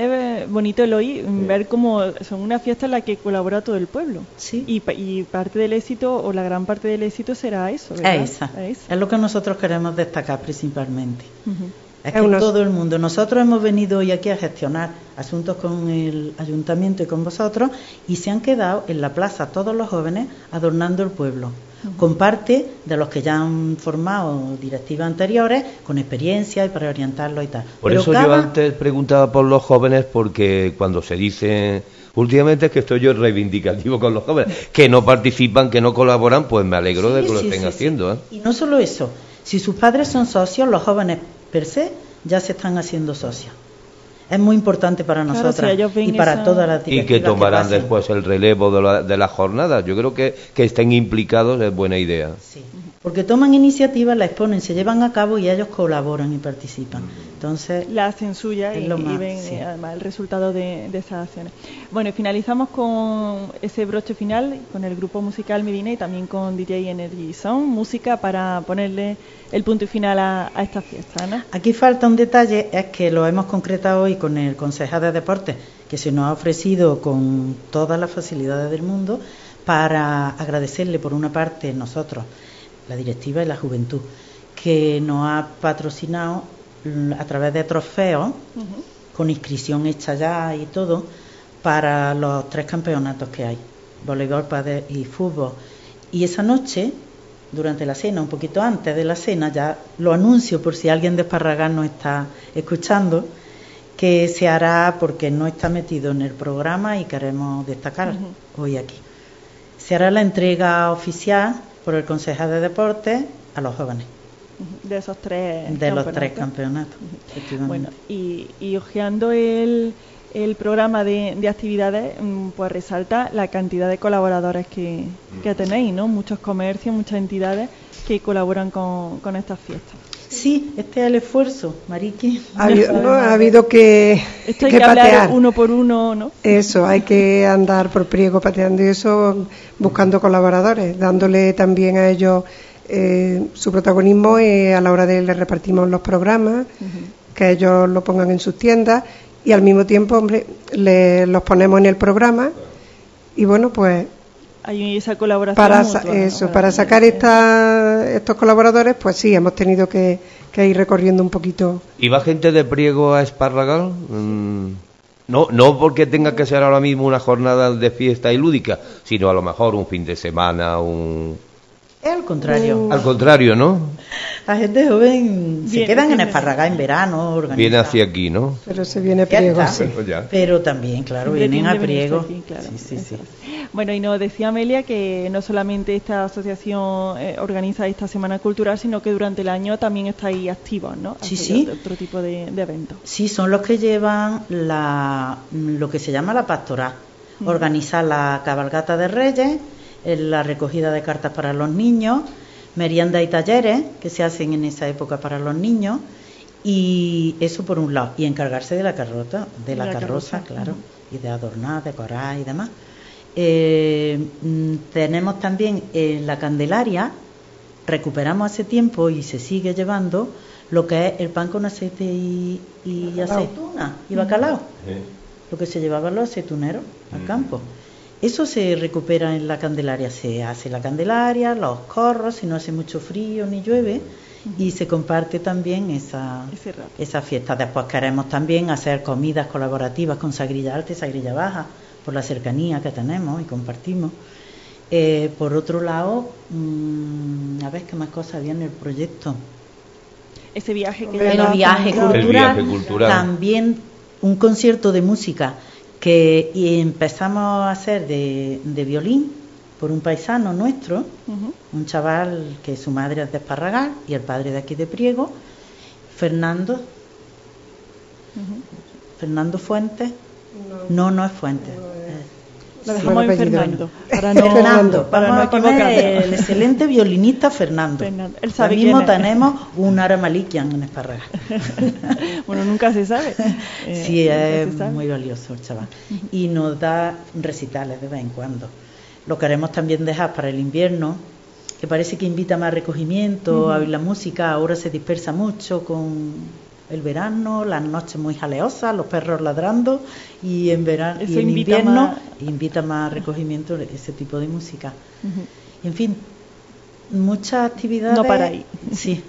es bonito, Eloy, sí. ver cómo son una fiesta en la que colabora todo el pueblo. Sí. Y, y parte del éxito, o la gran parte del éxito será eso, ¿verdad? Es esa. Es, esa. Es lo que nosotros queremos destacar principalmente. Uh-huh. Es que unos... todo el mundo, nosotros hemos venido hoy aquí a gestionar asuntos con el ayuntamiento y con vosotros y se han quedado en la plaza todos los jóvenes adornando el pueblo, uh-huh. con parte de los que ya han formado directivas anteriores, con experiencia y para orientarlos y tal. Por Pero eso cada... yo antes preguntaba por los jóvenes, porque cuando se dice... Últimamente es que estoy yo reivindicativo con los jóvenes, que no participan, que no colaboran, pues me alegro sí, de que lo sí, estén sí, haciendo. Sí. ¿eh? Y no solo eso, si sus padres son socios, los jóvenes per se ya se están haciendo socios. Es muy importante para claro, nosotras si y para esa... todas las directivas. Y que tomarán que después el relevo de la, de la jornada. Yo creo que, que estén implicados es buena idea. Sí, porque toman iniciativas, la exponen, se llevan a cabo y ellos colaboran y participan. Entonces la hacen suya y, más, y ven sí. además el resultado de, de esas acciones. Bueno, y finalizamos con ese broche final con el grupo musical Medina y también con D J Energy Sound, música para ponerle el punto y final a, a esta fiesta, ¿no? Aquí falta un detalle, es que lo hemos concretado hoy con el concejal de deportes, que se nos ha ofrecido con todas las facilidades del mundo para agradecerle por una parte nosotros, la directiva y la juventud, que nos ha patrocinado a través de trofeos, uh-huh. con inscripción hecha ya y todo, para los tres campeonatos que hay, voleibol, pádel y fútbol. Y esa noche, durante la cena, un poquito antes de la cena, ya lo anuncio por si alguien de Esparragán nos está escuchando, que se hará, porque no está metido en el programa y queremos destacar uh-huh. hoy aquí. Se hará la entrega oficial por el concejal de deportes a los jóvenes. De esos tres de los tres campeonatos, efectivamente. Bueno, y, y hojeando el, el programa de, de actividades, pues resalta la cantidad de colaboradores que, que tenéis, ¿no? Muchos comercios, muchas entidades que colaboran con, con estas fiestas. Sí, este es el esfuerzo, Mariqui. Ha habido, no, ha habido que, Esto hay que, que patear. hablar uno por uno, ¿no? Eso, hay que andar por Priego pateando y eso, buscando colaboradores, dándole también a ellos eh, su protagonismo eh, a la hora de les repartimos los programas, uh-huh. que ellos lo pongan en sus tiendas y al mismo tiempo, hombre, le, los ponemos en el programa y bueno, pues hay esa colaboración para mutua, sa- eso, ¿no? para sacar esta, estos colaboradores, pues sí, hemos tenido que, que ir recorriendo un poquito. ¿Y va gente de Priego a Esparragal? Mm, no, no porque tenga que ser ahora mismo una jornada de fiesta y lúdica, sino a lo mejor un fin de semana, un... Es al contrario. Uh. Al contrario, ¿no? La gente joven se Bien, quedan en bien. Esparragán en verano, organizado. Viene hacia aquí, ¿no? Pero se viene Priego, sí. Pero también, claro, Siempre vienen a tiende venirse Priego. aquí, claro. Sí, sí, sí. Bueno, y nos decía Amelia que no solamente esta asociación eh, organiza esta Semana Cultural, sino que durante el año también estáis activos, ¿no? Sí, Hacéis sí. Otro, otro tipo de, de eventos. Sí, son los que llevan la, lo que se llama la pastoral. Mm. Organizar la cabalgata de Reyes, la recogida de cartas para los niños, merienda y talleres que se hacen en esa época para los niños Y eso por un lado. Y encargarse de la carrota, de la, la carroza, carroza, claro, uh-huh. y de adornar, decorar y demás. Eh, tenemos también en la Candelaria, recuperamos hace tiempo y se sigue llevando lo que es el pan con aceite y, y aceituna y bacalao, sí. lo que se llevaban los aceituneros al campo. Eso se recupera en la Candelaria, se hace la Candelaria, los corros, si no hace mucho frío ni llueve, uh-huh. y se comparte también esa, esa fiesta. Después queremos también hacer comidas colaborativas con Sagrilla Alta y Sagrilla Baja, por la cercanía que tenemos y compartimos. Eh, por otro lado, mmm, a ver qué más cosas había en el proyecto. Ese viaje que el viaje cultural, el viaje cultural, también un concierto de música que empezamos a hacer de, de violín por un paisano nuestro, uh-huh. un chaval que su madre es de Esparragal y el padre de aquí de Priego, Fernando, uh-huh. Fernando Fuentes. No, no es Fuentes. Lo dejamos en Fernando. Para no, Fernando, para no equivocarnos. El excelente violinista Fernando. Fernando. Él sabe quién mismo es. Tenemos un Ara Malikian en Esparragal. Bueno, nunca se sabe. Eh, sí, es sabe. Muy valioso el chaval. Y nos da recitales de vez en cuando. Lo queremos también dejar para el invierno, que parece que invita más recogimiento, uh-huh. a oír la música. Ahora se dispersa mucho con el verano, las noches muy jaleosas, los perros ladrando, y en verano y en invita invierno más... invita más recogimiento ese tipo de música. Uh-huh. En fin, muchas actividades. No para ahí. Sí,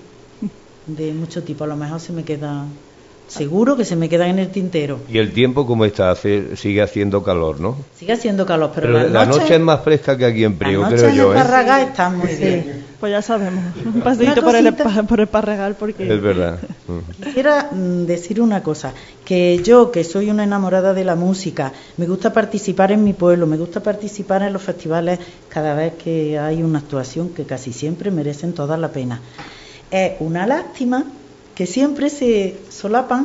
de mucho tipo. A lo mejor se me queda, seguro que se me queda en el tintero. Y el tiempo, como está, Hace, sigue haciendo calor, ¿no? Sigue haciendo calor, pero, pero la, noche, noche es más fresca que aquí en Priego, creo yo. La noche en Esparragal está muy sí. bien. Pues ya sabemos, un paseíto por el, por el Esparragal porque... Es verdad. Quisiera mm, decir una cosa, que yo, que soy una enamorada de la música, me gusta participar en mi pueblo, me gusta participar en los festivales cada vez que hay una actuación, que casi siempre merecen toda la pena. Es una lástima que siempre se solapan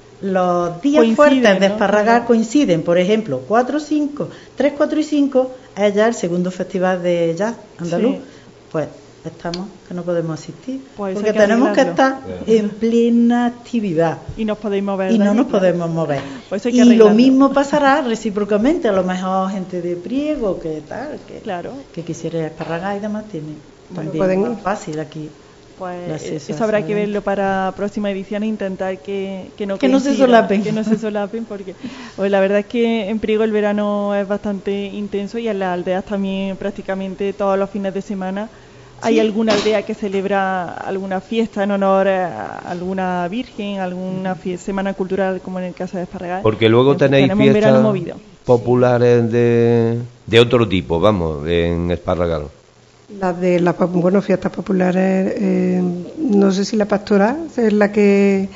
los días coinciden, fuertes de Esparragal, ¿no? Coinciden, por ejemplo, cuatro, cinco, tres, cuatro y cinco es ya el segundo festival de jazz andaluz. Sí. Pues estamos que no podemos asistir pues porque que tenemos que estar en plena actividad y nos podemos mover y no nos claro. podemos mover pues y lo mismo pasará recíprocamente. A lo mejor gente de Priego que tal que, claro. que quisiera Esparragal y demás tiene bueno, también más fácil aquí. Pues eso habrá que verlo para próxima edición e intentar que, que no que no se solapen que no se solapen porque pues la verdad es que en Priego el verano es bastante intenso y en las aldeas también prácticamente todos los fines de semana hay sí. alguna aldea que celebra alguna fiesta en honor a alguna virgen, alguna fiesta, semana cultural como en el caso de Esparragal. Porque luego pues tenéis fiestas populares de, de otro tipo, vamos, en Esparragal. Las de las bueno, fiestas populares, eh, no sé si la pastoral es la que...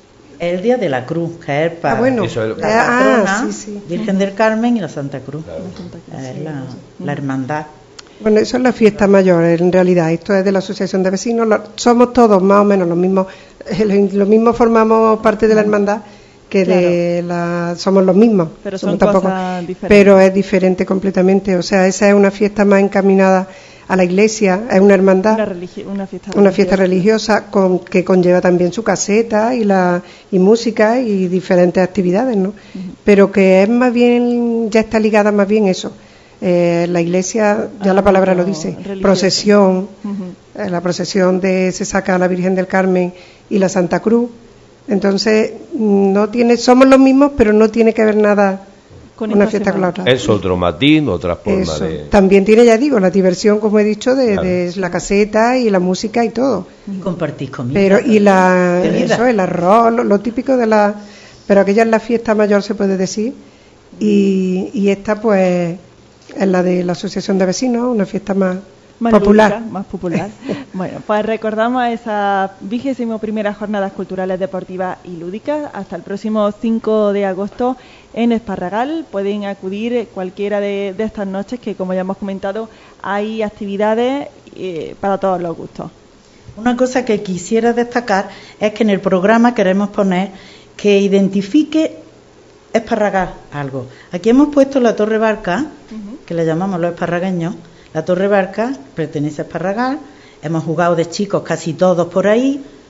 El Día de la Cruz, que es para ah, bueno. la patrona, ah, sí, sí. Virgen del Carmen y la Santa Cruz. Claro. La, Santa Cruz, es sí, la, sí. la hermandad. Bueno, eso es la fiesta mayor, en realidad. Esto es de la Asociación de Vecinos. Lo, somos todos más o menos los mismos. Eh, lo mismo formamos parte de la hermandad que claro. de la. Somos los mismos. Pero somos son tampoco, cosas diferentes. Pero es diferente completamente. O sea, esa es una fiesta más encaminada a la iglesia. Es una hermandad. Una, religi- una fiesta una fiesta religiosa con, que conlleva también su caseta y la y música y diferentes actividades, ¿no? Uh-huh. Pero que es más bien, ya está ligada más bien eso. Eh, la iglesia, ya ah, la palabra no, lo dice, religiosa. Procesión, uh-huh. eh, la procesión de se saca a la Virgen del Carmen y la Santa Cruz. Entonces, no tiene, somos los mismos, pero no tiene que ver nada con una fiesta con la otra. Es otro matiz, otra forma eso. de... También tiene, ya digo, la diversión, como he dicho, de, claro. de la caseta y la música y todo. Y compartir comida. Pero, y la, eso, el arroz, lo, lo típico de la... Pero aquella es la fiesta mayor, se puede decir. Y, y esta, pues... es la de la Asociación de Vecinos, una fiesta más, más popular. Lúdica, más popular. Bueno, pues recordamos esas vigésimo primeras jornadas culturales, deportivas y lúdicas hasta el próximo cinco de agosto en Esparragal. Pueden acudir cualquiera de, de estas noches que, como ya hemos comentado, hay actividades eh, para todos los gustos. Una cosa que quisiera destacar es que en el programa queremos poner que identifique Esparragal algo. Aquí hemos puesto la Torre Barca, uh-huh. que le llamamos los esparragueños. La Torre Barca pertenece a Esparragal. Hemos jugado de chicos casi todos por ahí.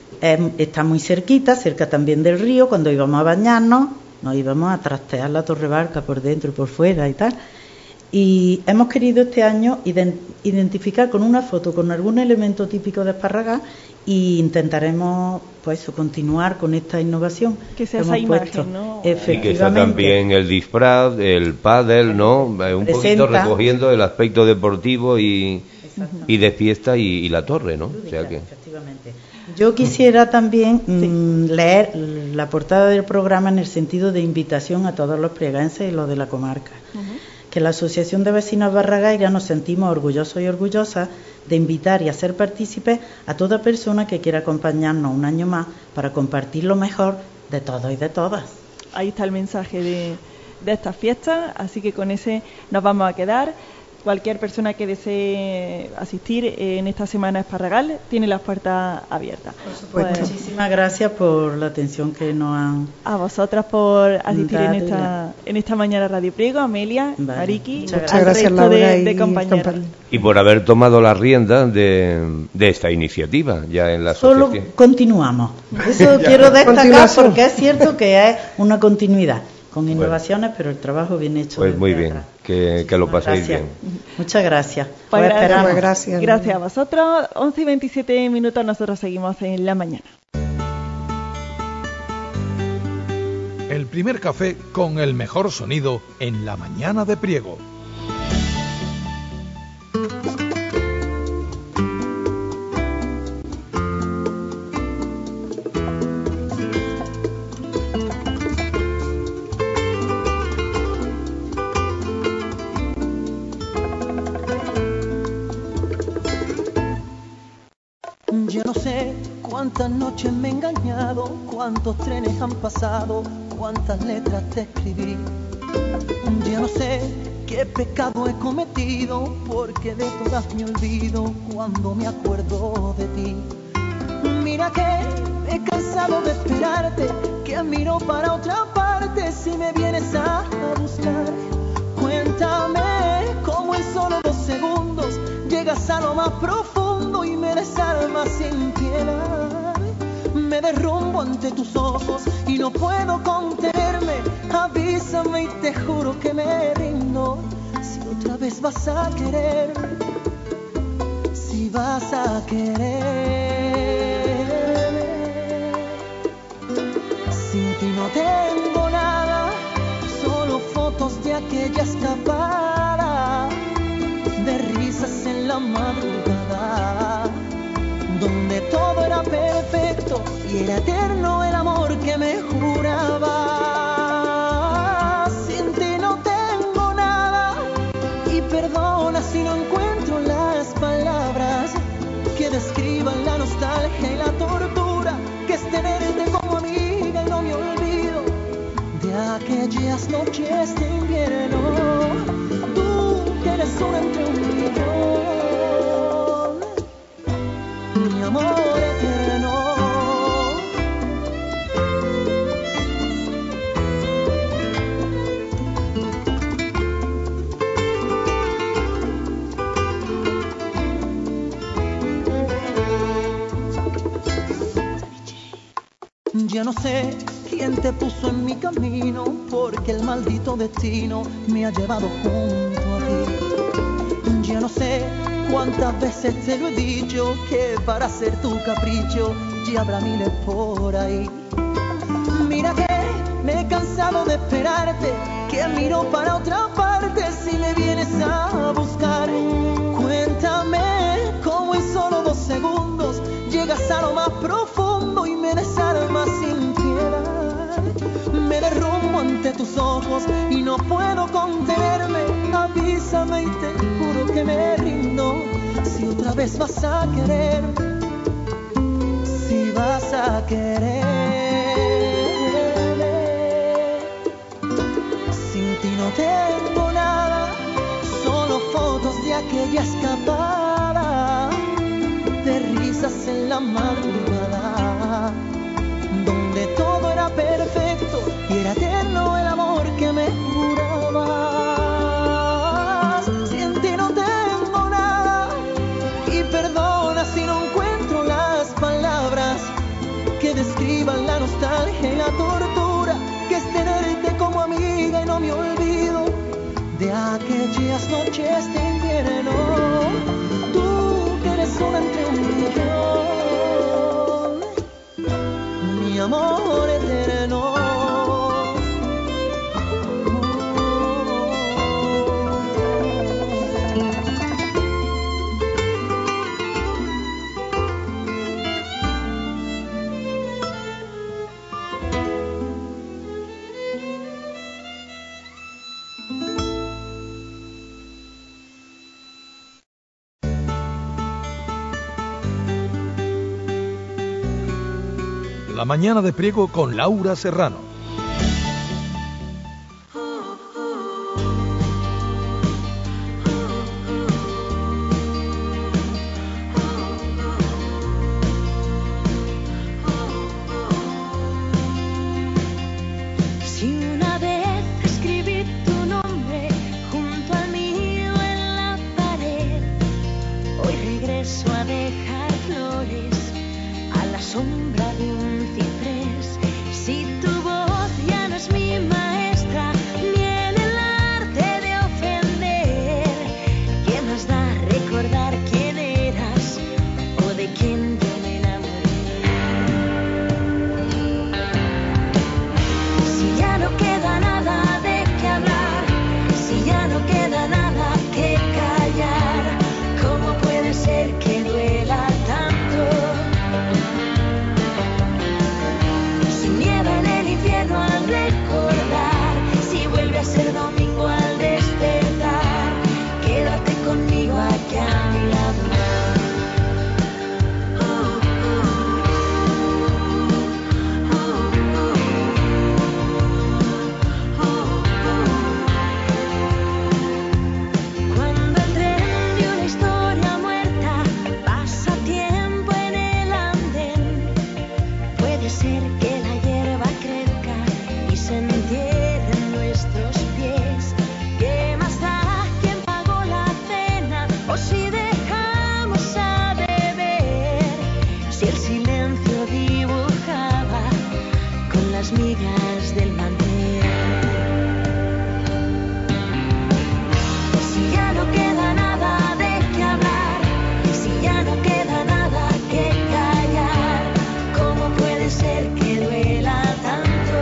Eh, está muy cerquita, cerca también del río. Cuando íbamos a bañarnos, nos íbamos a trastear la Torre Barca por dentro y por fuera y tal. Y hemos querido este año identificar con una foto, con algún elemento típico de Esparragas, y intentaremos pues continuar con esta innovación que sea esa imagen, ¿no? Efectivamente. Y que sea también el disfraz, el pádel, ¿no? Un Presenta. poquito recogiendo el aspecto deportivo y, y de fiesta y, y la torre, ¿no? O sea que... Efectivamente. Yo quisiera también mmm, leer la portada del programa en el sentido de invitación a todos los prieguenses y los de la comarca. Uh-huh. Que la Asociación de Vecinos Barragairas nos sentimos orgullosos y orgullosas de invitar y hacer partícipes a toda persona que quiera acompañarnos un año más para compartir lo mejor de todos y de todas. Ahí está el mensaje de, de esta fiesta, así que con ese nos vamos a quedar. Cualquier persona que desee asistir en esta semana a Esparragal tiene las puertas abiertas. Por supuesto. Pues, muchísimas gracias por la atención que nos han... A vosotras por asistir en esta, en esta mañana Radio Priego, Amelia, vale. Mariki, muchas al gracias, resto de, de compañeros. Y por haber tomado las riendas de, de esta iniciativa ya en la asociación. Solo continuamos. Eso quiero destacar porque es cierto que es una continuidad. Con innovaciones, bueno, pero el trabajo bien hecho. Pues muy bien, que, que lo paséis gracias. bien. Muchas gracias. Pues pues gracias, pues gracias. Gracias a vosotros. once y veintisiete minutos, nosotros seguimos en la mañana. El primer café con el mejor sonido en la mañana de Priego. Yo no sé cuántas noches me he engañado, cuántos trenes han pasado, cuántas letras te escribí. Yo no sé qué pecado he cometido, porque de todas me olvido cuando me acuerdo de ti. Mira que he cansado de esperarte, que miro para otra parte si me vienes a buscar. Cuéntame cómo en solo dos segundos llegas a lo más profundo y me desarmas sin piedad. Me derrumbo ante tus ojos y no puedo contenerme. Avísame y te juro que me rindo. Si otra vez vas a querer, si vas a querer. Sin ti no tengo nada, solo fotos de aquella escapada, de risas en la madrugada, donde todo era perfecto y era eterno el amor que me juraba. Sin ti no tengo nada y perdona si no encuentro las palabras que describan la nostalgia y la tortura que es tenerte como amiga, y no me olvido de aquellas noches de invierno. Tú que eres una entre un millón, mi amor eterno. Ya no sé quién te puso en mi camino, porque el maldito destino me ha llevado junto a ti. Ya no sé cuántas veces te lo he dicho, que para ser tu capricho ya habrá miles por ahí. Mira que me he cansado de esperarte, que miro para otra parte si me vienes a buscar. Cuéntame cómo en solo dos segundos llegas a lo más profundo y me desarmas sin piedad. Me derrumbo ante tus ojos y no puedo contenerme. Avísame y te juro que me rindo. Si otra vez vas a querer, si vas a querer. Sin ti no tengo nada, solo fotos de aquella escapada, de risas en la madrugada, donde todo era perfecto y era eterno el amor que me jurabas. Sin ti no tengo nada y perdona si no encuentro las palabras y la tortura que es tenerte como amiga y no me olvido de aquellas noches de invierno. Tú que eres una entre un millón, mi amor eterno. La mañana de Priego con Laura Serrano. Si una vez escribí tu nombre junto al mío en la pared, hoy regreso a dejar flores a la sombra de un ciprés. Si tu voz ya no es mi maestra, ni en el arte de ofender, ¿qué más da recordar quién eras o de quién yo me enamoré? Si ya no queda nada de qué hablar, si ya no queda nada que callar, ¿cómo puede ser que duela tanto? Si nieva en el infierno al recordar, si vuelve a ser domingo al despertar, quédate conmigo aquí a mi lado. Cuando el tren de una historia muerta pasa tiempo en el andén, puede ser que la hierba crezca y se entierre en nuestros pies. ¿Qué más da quién pagó la cena o si dejamos a beber? Si el silencio dibujaba con las migas del mantel. Si ya no queda nada de qué hablar, si ya no queda nada que callar, ¿cómo puede ser que duela tanto?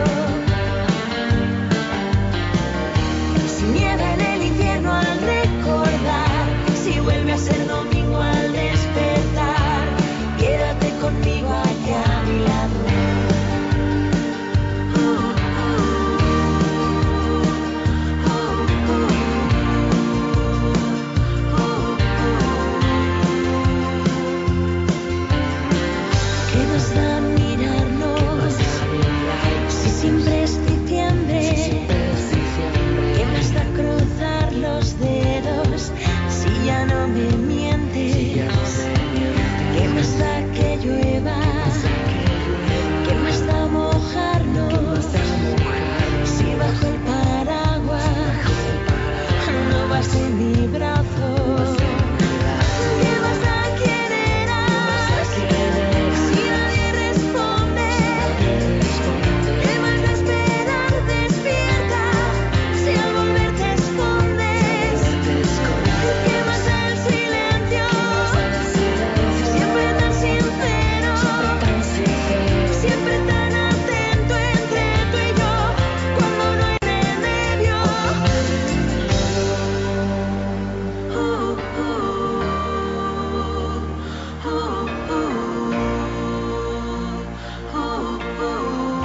Si nieva en el infierno al recordar, si vuelve a ser domingo al despertar, quédate conmigo aquí a mi lado. ¿Qué nos da mirarnos si siempre es diciembre? ¿Qué más da cruzar los dedos si ya no me mientes? ¿Qué más da que llueva? ¿Qué más da mojarnos si bajo el paraguas no vas en mi brazo? ¿Qué más da quién eras si nadie responde? ¿Qué más da esperar despierta si al volver te escondes? ¿Qué más da el silencio? Siempre tan sincero, siempre tan atento entre tú y yo, cuando no hay remedio. Oh, oh, oh, oh, oh, oh.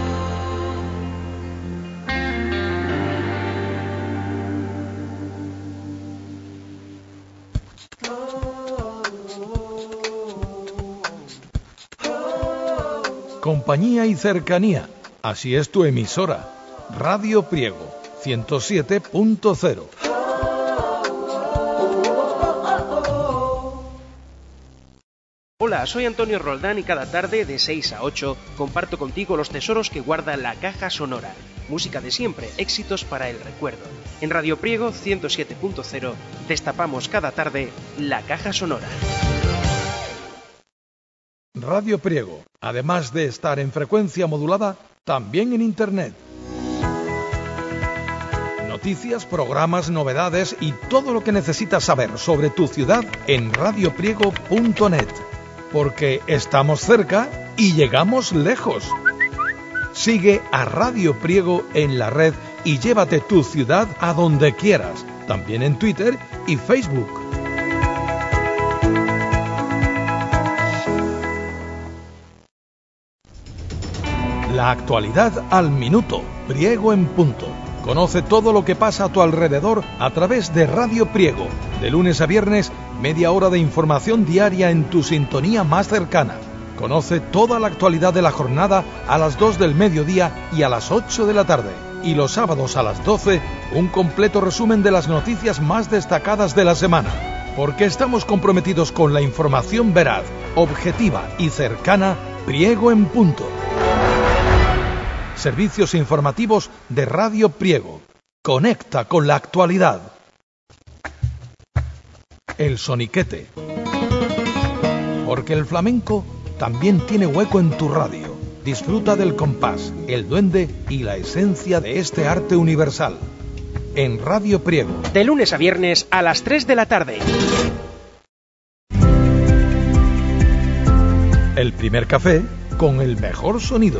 Compañía y cercanía. Así es tu emisora. Radio Priego ciento siete punto cero. Hola, soy Antonio Roldán y cada tarde de seis a ocho comparto contigo los tesoros que guarda la caja sonora. Música de siempre, éxitos para el recuerdo. En Radio Priego ciento siete punto cero destapamos cada tarde la caja sonora. Radio Priego, además de estar en frecuencia modulada, también en Internet. Noticias, programas, novedades y todo lo que necesitas saber sobre tu ciudad en radio priego punto net. Porque estamos cerca y llegamos lejos. Sigue a Radio Priego en la red y llévate tu ciudad a donde quieras, también en Twitter y Facebook. La actualidad al minuto, Priego en punto. Conoce todo lo que pasa a tu alrededor a través de Radio Priego. De lunes a viernes, media hora de información diaria en tu sintonía más cercana. Conoce toda la actualidad de la jornada a las dos del mediodía y a las ocho de la tarde. Y los sábados a las doce, un completo resumen de las noticias más destacadas de la semana. Porque estamos comprometidos con la información veraz, objetiva y cercana, Priego en punto. Servicios informativos de Radio Priego. Conecta con la actualidad. El soniquete. Porque el flamenco también tiene hueco en tu radio. Disfruta del compás, el duende y la esencia de este arte universal. En Radio Priego. De lunes a viernes a las tres de la tarde. El primer café con el mejor sonido.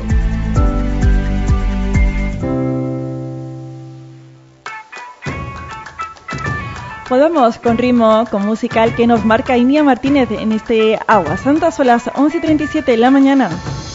Podamos con ritmo, con musical que nos marca Inia Martínez en este Agua Santa. Son las once y treinta y siete de la mañana.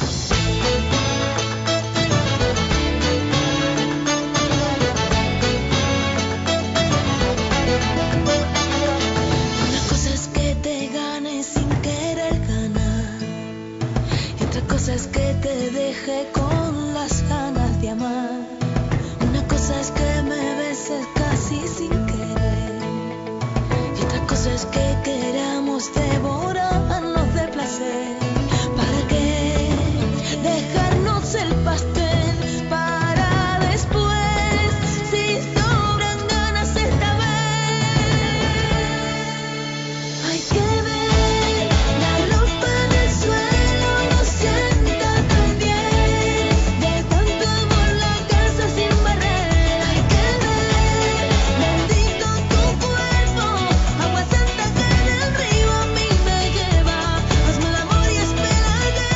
Una cosa es que te ganes sin querer ganar, y otra cosa es que te deje con las ganas de amar. Una cosa es que me beses casi sin querer, y otra cosa es que queramos devorarnos de placer. ¿Para qué dejarnos el pastel para después, si sobran ganas esta vez? Hay que ver la ropa en el suelo, no sienta tan bien, de tanto amor la casa sin barrer. Hay que ver, bendito tu cuerpo, agua santa que en el río a mí me lleva. Hazme el amor y espera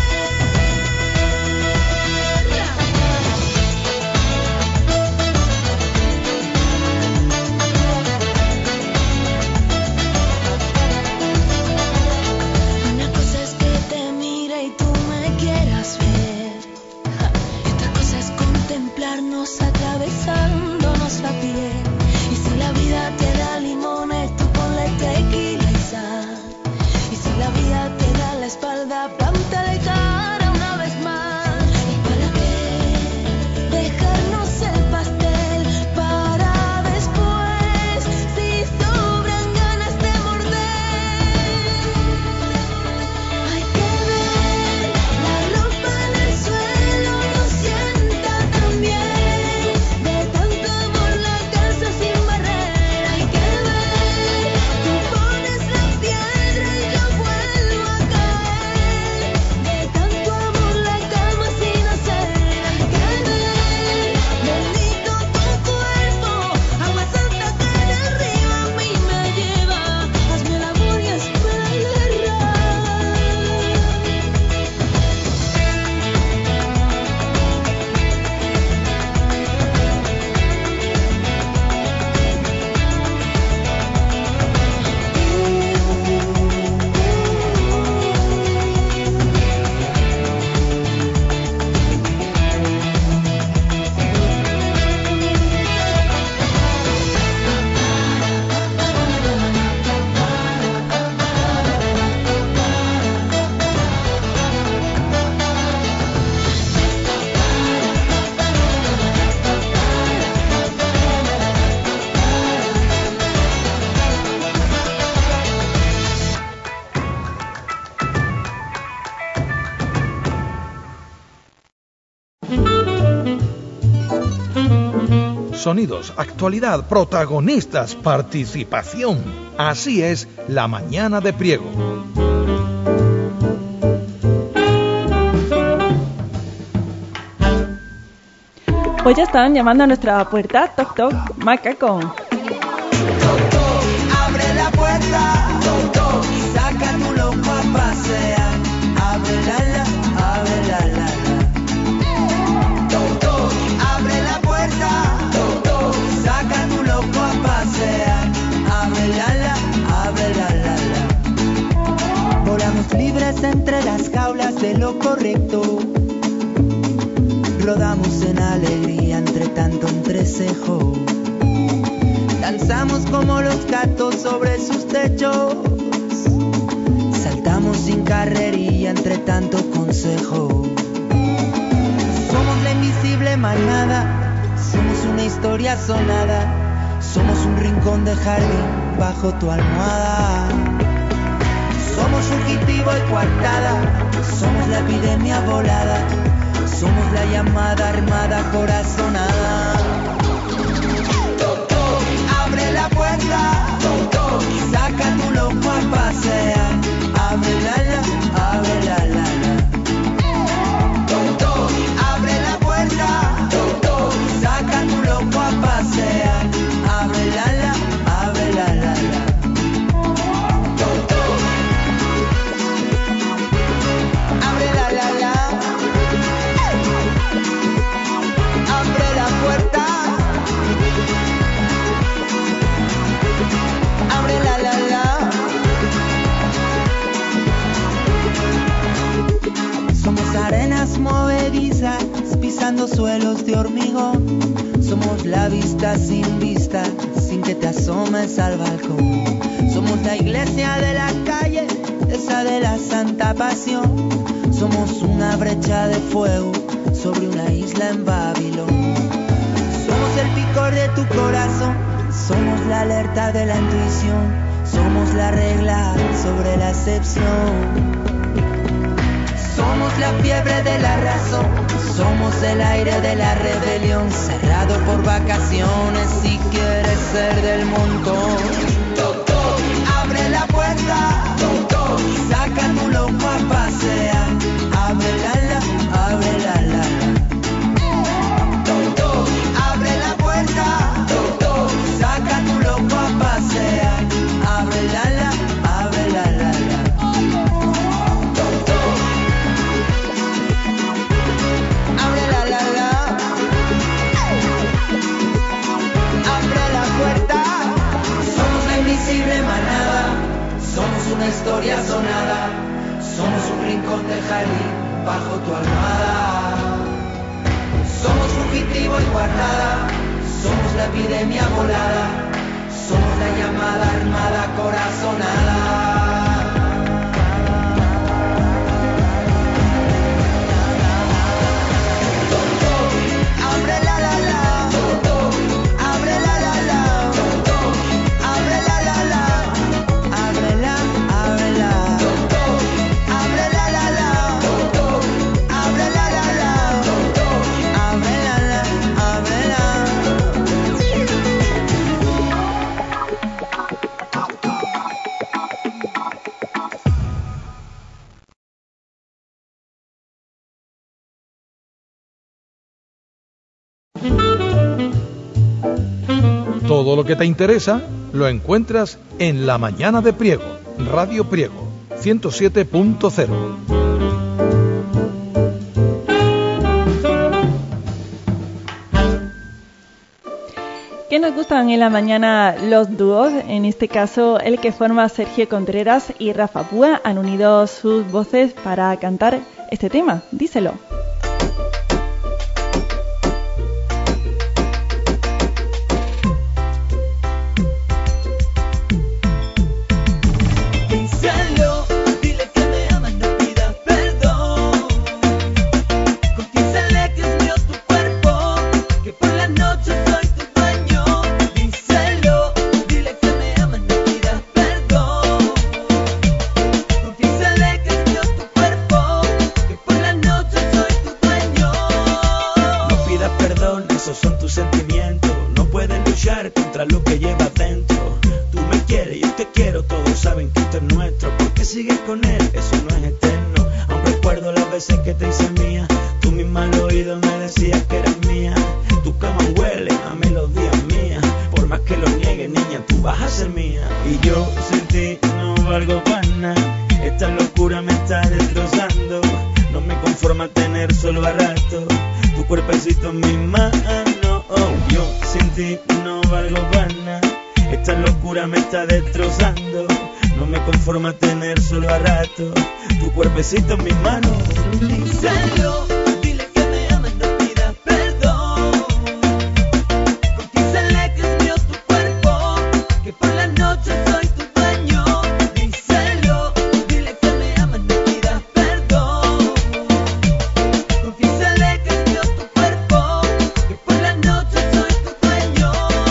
Una cosa es que te mire y tú me quieras ver, ja, y otra cosa es contemplarnos atravesándonos la piel. Y si la vida te da limones, tú ponle tequila y sal. Y si la vida te da la espalda, plántale cara una vez más. ¿Y para qué dejarnos el pastel para después, si sobran ganas de morder? Hay que ver la ropa en el suelo, no sienta tan bien, de tanto amor la casa sin barrer. Hay que ver, tú pones la piedra y yo vuelvo a caer, de tanto amor la cama sin hacer. Hay que ver, bendito tu cuerpo, agua santa que en el río a mí me lleva. Hazme el amor y espera la guerra. Sonidos, actualidad, protagonistas, participación. Así es la mañana de Priego. Pues ya están llamando a nuestra puerta. Toc toc, macaco. Abre la puerta, toc, toc, y saca tu loco a pasear. Abre la la, abre la la la. Toc, toc, abre la puerta, toc, toc, y saca tu loco a pasear. Abre la la, abre la la la. Volamos libres entre las jaulas de lo correcto. Rodamos en alegría entre tanto entrecejo. Danzamos como los gatos sobre sus techos. Saltamos sin carrería entre tanto consejo. Somos la invisible manada. Somos una historia sonada. Somos un rincón de jardín bajo tu almohada. Somos fugitivo y coartada. Somos la epidemia volada. Somos la llamada armada corazonada. Toc, toc, abre la puerta, toc, toc, y saca tu loco a pasear. Abre la la, abre la la la. Toc, toc, abre la puerta, toc, toc, y saca tu loco a pasear. Abre la la, abre la la la. Toc, toc, abre la la la. Abre la puerta, abre la la la. Somos arenas movedizas pisando suelos de hormigón. Somos la vista sin vista, sin que te asomes al balcón. Somos la iglesia de la calle, esa de la Santa Pasión. Somos una brecha de fuego sobre una isla en Babilón. Somos el picor de tu corazón, somos la alerta de la intuición, somos la regla sobre la excepción. Somos la fiebre de la razón, somos el aire de la rebelión, cerrado por vacaciones si quieres ser del montón. Toc, toc, abre la puerta, toc, toc, y saca tu loco a pasear. Abre la la, abre la la. Toc, toc, abre la puerta, toc, toc, y saca tu loco a pasear. Abre la la, abre la la la. Toc, toc, abre la la la. Abre la puerta. Somos la invisible manada. Somos una historia sonada. Somos un rincón de jardín bajo tu almohada. Somos fugitivo y guardada. Somos la epidemia volada. Somos la llamada armada corazonada. Toc, toc, abre la la la. Toc, toc, abre la la la. Toc, toc, abre la la la. Abre la, abre la. Toc, toc, abre la la la. Toc, toc, abre la la la. Toc, toc, abre la la, abre la. Todo lo que te interesa lo encuentras en La Mañana de Priego, Radio Priego, ciento siete punto cero. ¿Qué nos gustan en la mañana los dúos? En este caso, el que forma Sergio Contreras y Rafa Púa han unido sus voces para cantar este tema. Díselo. Díselo, dile que me amas, no pidas perdón. Confiésale que es mío tu cuerpo, que por la noche soy tu dueño. Díselo, dile que me amas, no pidas perdón. Confiésale que es mío tu cuerpo, que por la noche soy tu dueño. No pidas perdón, esos son tus sentimientos. No puedes luchar contra lo que llevas dentro. Tú me quieres, yo te quiero, todos saben que esto es nuestro. ¿Por qué sigues con él? Eso no es eterno. Aún recuerdo las veces que te hice mía. Tú misma al oído me decías que eras mía. ser mía. Y yo sin ti no valgo para nada. Esta locura me está destrozando. No me conforma tener solo a rato tu cuerpecito en mi mano. Oh, yo sin ti no valgo para nada. Esta locura me está destrozando. No me conforma tener solo a rato tu cuerpecito en mis manos. Díselo, dile que me amas, no pidas perdón. Confísale que es mío tu cuerpo, que por la noche soy tu dueño. Díselo, dile que me amas, no pidas perdón. Confísale que es mío tu cuerpo, que por la noche soy tu dueño.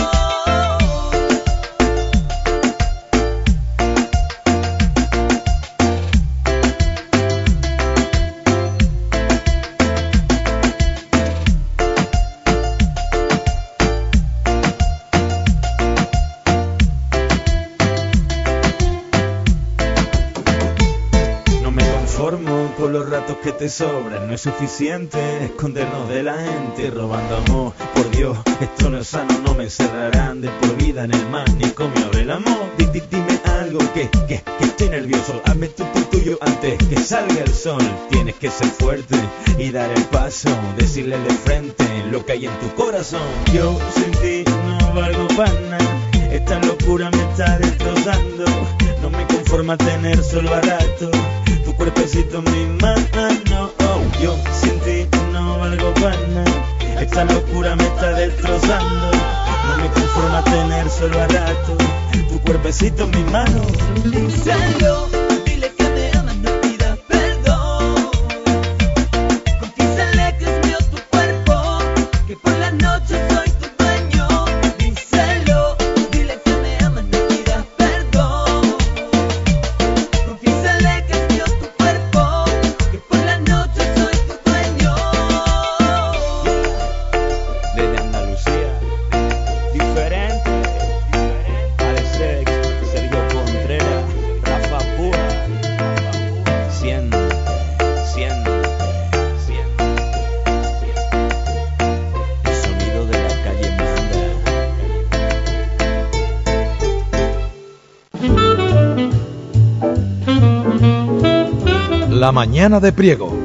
No me conformo con los ratos que te sobran. No es suficiente escondernos de la gente robando amor. Por Dios, esto no es sano. No me encerrarán de por vida en el manicomio del amor. Di- di- Dime algo que, que, que estoy nervioso. Hazme tú, tú tuyo antes que salga el sol. Tienes que ser fuerte y dar el paso. Decirle de frente lo que hay en tu corazón. Yo sin ti no valgo para nada. Esta locura me está destrozando. No me conforma tener solo a rato tu cuerpecito en mi mano. Oh, yo sin ti no valgo para nada. Esta locura me está destrozando. No me conforma tener solo a rato tu cuerpecito en mi mano. Díselo, dile que me amas, no pidas perdón. Confísale que es mío tu cuerpo, que por la noche soy tu dueño. Díselo, dile que me amas, no pidas perdón. Confísale que es mío tu cuerpo, que por la noche soy tu dueño. Desde Andalucía, diferente, Alex, Sergio Contreras, Rafa Pura, siente, siente, siente, el sonido de la calle manda. La mañana de Priego.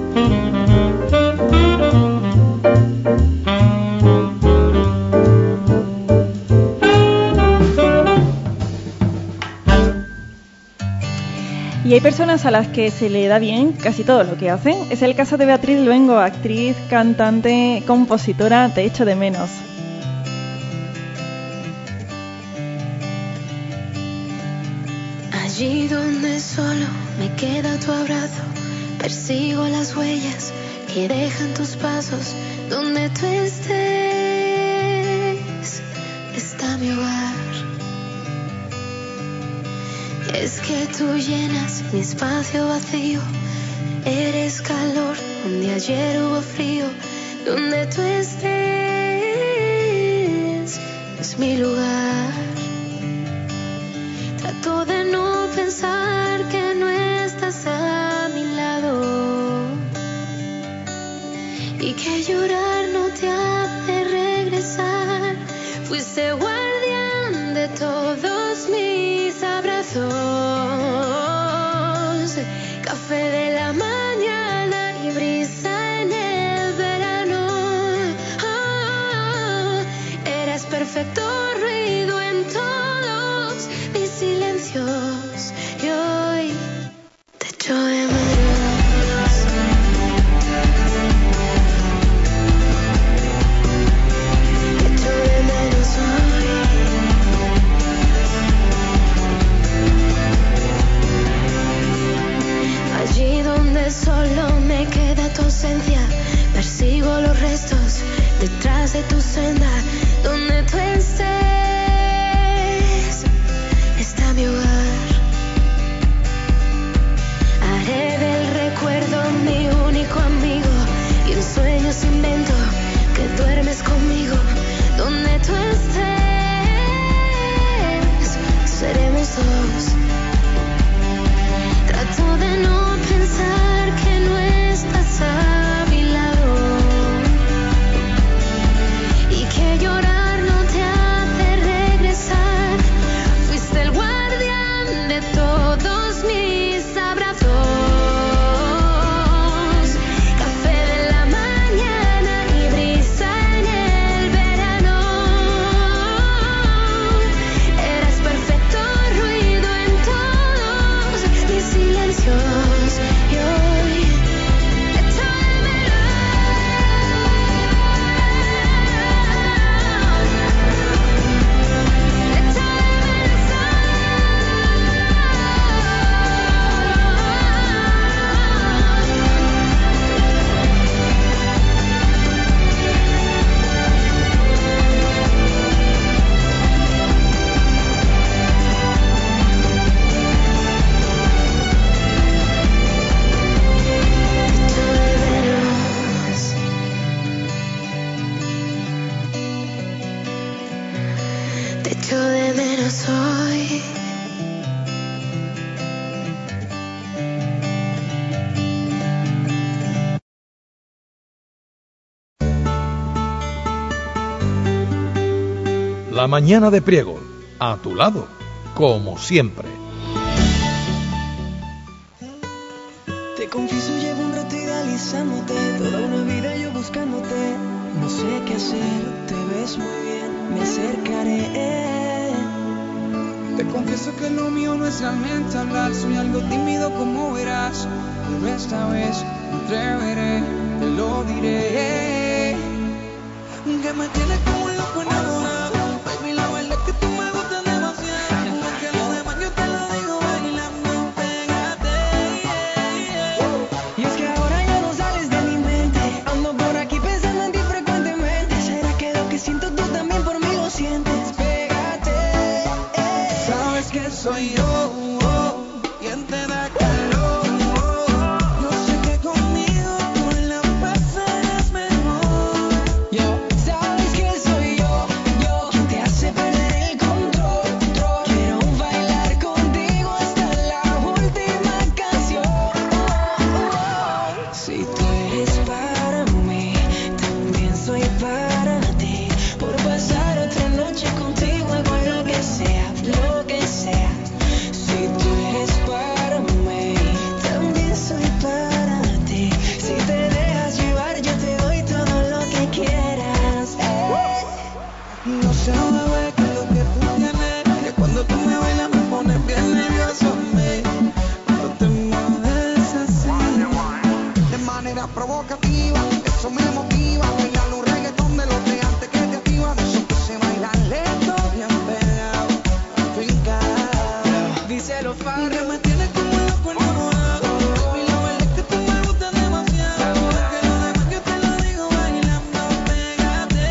Y hay personas a las que se le da bien casi todo lo que hacen. Es el caso de Beatriz Luengo, actriz, cantante, compositora. Te echo de menos. Allí donde solo me queda tu abrazo, persigo las huellas que dejan tus pasos. Donde tú estés, está mi hogar. Es que tú llenas mi espacio vacío. Eres calor donde ayer hubo frío. Donde tú estés, es mi lugar. Trato de no pensar que no estás a mi lado y que llorar no te hace regresar. Fuiste guardián de todos mis abrazos, café de la mañana y brisa en el verano. Oh, eras perfecto ruido en todos mis silencios y hoy te echo de menos. Te echo de menos hoy. Allí donde solo me queda tu ausencia, persigo los restos detrás de tu senda. Donde tú estés, La mañana de Priego, a tu lado, como siempre. Te confieso, llevo un rato idealizándote, toda una vida yo buscándote. No sé qué hacer, te ves muy bien, me acercaré. Te confieso que lo mío no es realmente hablar, soy algo tímido como verás, pero esta vez me atreveré, te lo diré. Que me tienes como un loco enamorado, baby, la verdad es que tú me gustas demasiado. Porque lo demás yo te lo digo bailando, pégate. Y es que ahora ya no sales de mi mente, ando por aquí pensando en ti frecuentemente. ¿Será que lo que siento tú también por mí lo sientes? Pégate. Sabes que soy yo, oh, quien te da calor. Yo sé que conmigo tú la pasarás mejor. Yo, sabes que soy yo, yo, quien te hace perder el control. Quiero bailar contigo hasta la última canción. Si tú eres para mí, también soy para ti. Por pasar otra noche contigo hago lo que sea, lo que sea. Si tú eres para mí, también soy para ti. Si te dejas llevar, yo te doy todo lo que quieras. Eh. No sé, bebé, que lo que tú tienes, que cuando tú me bailas me pones bien nervioso, me. Cuando te mueves así, de manera provocativa, eso me motiva. Bailar un reggaetón de los de antes que te activa, de esos que se bailan lento, bien pegado, fincado. Díselo, Que Farro. me tienes como un loco enamorado, baby, la verdad es que tú me gustas demasiado. Porque lo demás yo te lo digo bailando, pégate.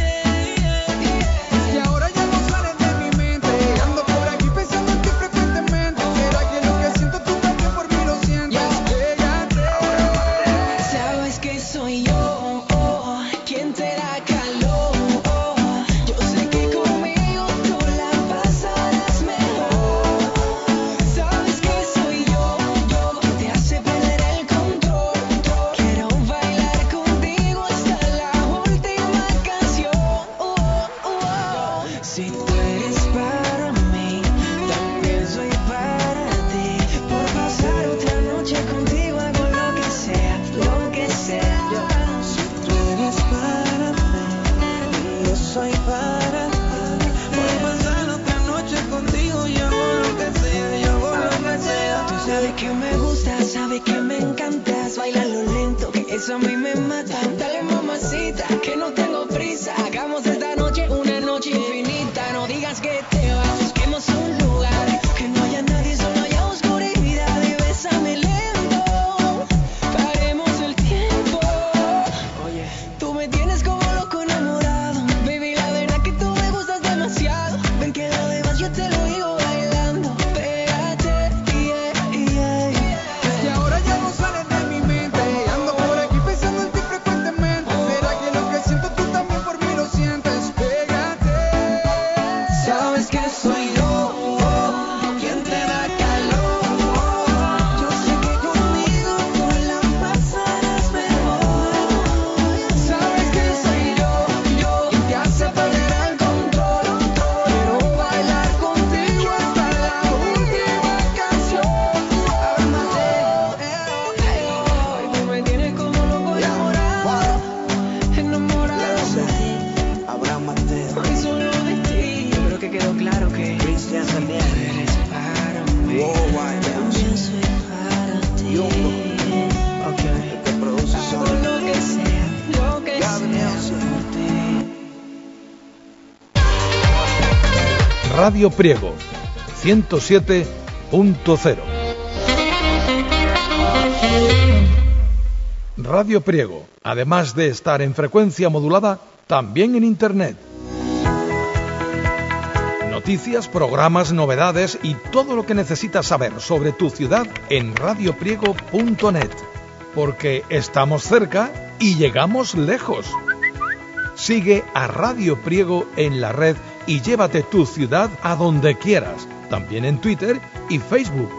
Y ahora ya no sales de mi mente, ando por aquí pensando en ti frecuentemente. ¿Será que lo que siento tú también por mí lo sientes? Pégate. Sabes que soy yo, oh, quien te da calor. Oh, yo sé que conmigo tú la pasarás mejor. Sabes que soy yo, yo, quien te hace perder el control. Quiero bailar contigo hasta la última canción. Oh, oh, oh. Si tú eres para mí, también soy para ti. Por pasar otra noche contigo hago lo que sea, lo que sea. Si tú eres para mí, yo soy para ti. Por pasar otra noche contigo, yo hago lo que sea, yo hago lo que sea. Tú sabes que me gusta, sabes que me encantas. Bailalo lento, que eso a mí me mata. Dale, mamacita, que no tengo prisa. Hagamos esta noche una noche infinita. No digas que te vas, busquemos un lugar que no haya nadie, solo haya oscuridad. Y bésame lento, paremos el tiempo. Oye, tú me tienes como loco enamorado. Baby, la verdad que tú me gustas demasiado. Ven que lo demás yo te lo digo bailando. Pégate, yeah, yeah. Y ahora ya no sales de mi mente, ando por aquí pensando en ti frecuentemente. ¿Será que lo que siento tú también por mí lo sientes? Pégate. Sabes que soy yo, oh, quien te da calor. Yo sé que conmigo tú la pasarás mejor. Sabes que soy yo, yo, quien te hace perder el control. Quiero bailar contigo hasta la última canción. Tú me tienes como loco enamorado, enamorado de ti, Abraham Mateo, y solo de ti. Yo creo que quedó claro que Cristian tú Daniel, eres para mí, Worldwide también soy para ti. Yungo, el que produce Hago sonido. lo que sea, lo que Gavin sea Nelson. por ti. Radio Priego, ciento siete punto cero. Radio Priego, además de estar en frecuencia modulada, también en Internet. Noticias, programas, novedades y todo lo que necesitas saber sobre tu ciudad en radio priego punto net. Porque estamos cerca y llegamos lejos. Sigue a Radio Priego en la red y llévate tu ciudad a donde quieras, también en Twitter y Facebook.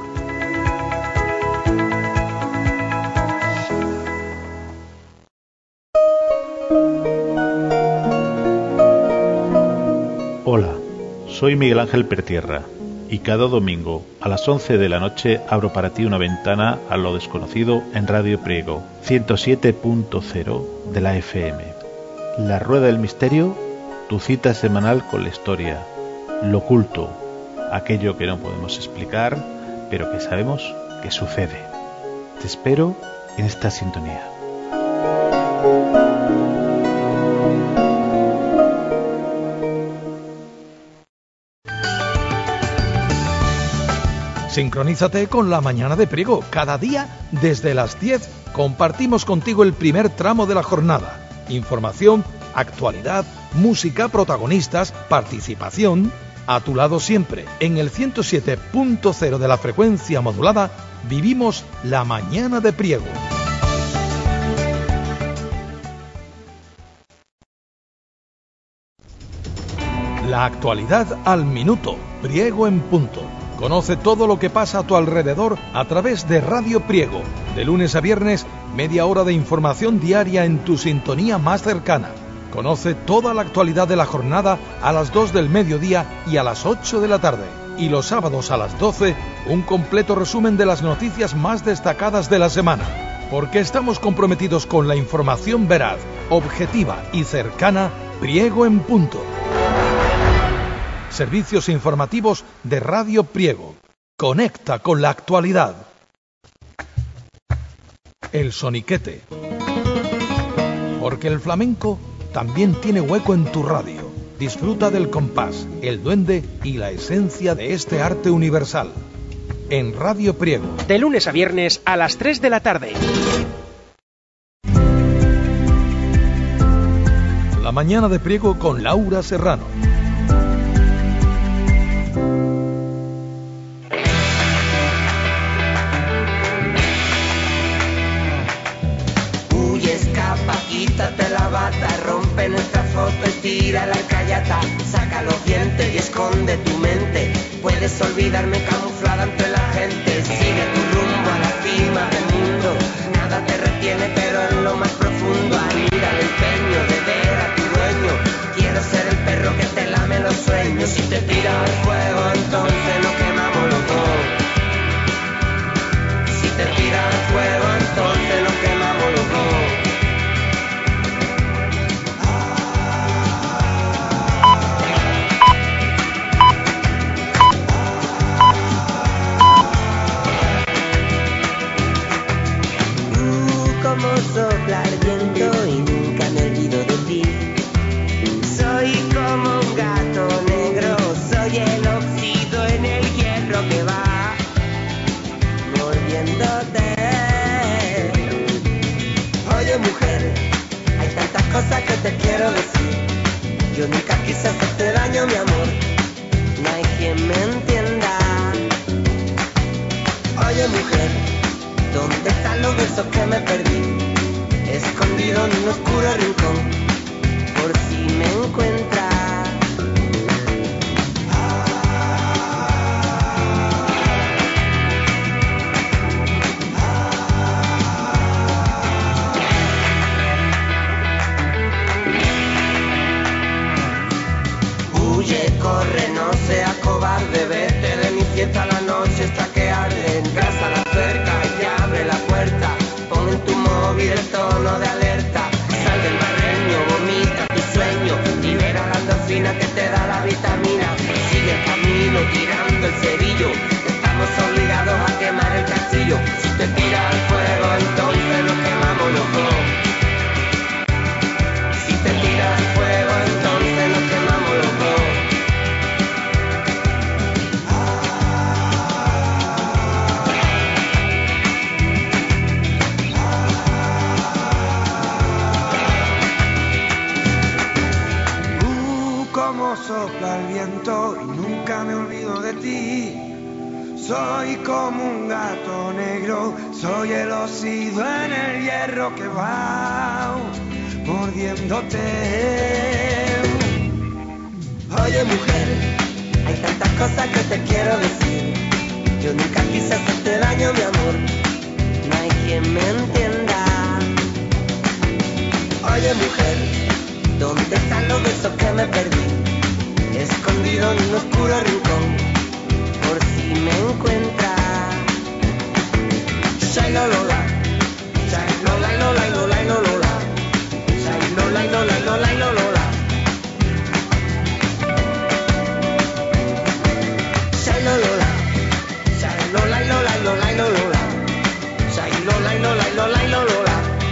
soy Miguel Ángel Pertierra y cada domingo a las once de la noche abro para ti una ventana a lo desconocido en Radio Priego, ciento siete punto cero de la F M. La Rueda del Misterio, tu cita semanal con la historia, lo oculto, aquello que no podemos explicar, pero que sabemos que sucede. Te espero en esta sintonía. Sincronízate con La Mañana de Priego. Cada día, desde las diez, compartimos contigo el primer tramo de la jornada. Información, actualidad, música, protagonistas, participación. A tu lado siempre, en el ciento siete punto cero de la frecuencia modulada, vivimos La Mañana de Priego. La actualidad al minuto. Priego en punto. Conoce todo lo que pasa a tu alrededor a través de Radio Priego. De lunes a viernes, media hora de información diaria en tu sintonía más cercana. Conoce toda la actualidad de la jornada a las dos del mediodía y a las ocho de la tarde. Y los sábados a las doce, un completo resumen de las noticias más destacadas de la semana. Porque estamos comprometidos con la información veraz, objetiva y cercana. Priego en punto. Servicios informativos de Radio Priego. Conecta con la actualidad. El soniquete. Porque el flamenco también tiene hueco en tu radio. Disfruta del compás, el duende y la esencia de este arte universal. En Radio Priego. De lunes a viernes a las tres de la tarde. La Mañana de Priego con Laura Serrano. Quítate la bata, rompe nuestra foto y tira la callata. Saca los dientes y esconde tu mente. Puedes olvidarme camuflada entre la gente. Sigue tu rumbo a la cima del mundo. Nada te retiene, pero en lo más profundo anida el empeño de ver a tu dueño. Quiero ser el perro que te lame los sueños. Si te tiras al fuego, entonces nos quemamos los dos. Si te tiras al fuego, entonces nos quemamos los dos. Sopla el viento y nunca me olvido de ti. Soy como un gato negro, soy el óxido en el hierro que va mordiéndote. Oye mujer, hay tantas cosas que te quiero decir. Yo nunca quise hacerte daño, mi amor, no hay quien me entienda. Oye mujer, ¿dónde están los besos que me perdí? Escondido en un oscuro rincón, por si me encuentras. Huye, corre, no seas cobarde, vete de mi fiesta, la noche está que arde. Entras a la cerca y te abre la puerta. Pon en tu móvil el tono de alerta. Sal del barreño, vomita tu sueño. Libera la endorfina que te da la vitamina. Sigue el camino tirando el cerillo. Estamos obligados a quemar el castillo. Si te tiras al fuego, entonces nos quemamos los dos. Si te tiras al fuego, entonces nos quemamos los dos. Sopla el viento y nunca me olvido de ti. Soy como un gato negro, soy el óxido en el hierro que va mordiéndote. Oye mujer, hay tantas cosas que te quiero decir. Yo nunca quise hacerte daño, mi amor, no hay quien me entienda. Oye mujer, ¿dónde están los besos que me perdí? Escondido en un oscuro rincón, por si me encuentra. Shai lo lola, shai lola y lola y lola y lo lola, shai lola y lola y lola y lo lola. Shai lo lola, shai lola y lola y lola y lo lola, shai lola y lola y lola y lo lola.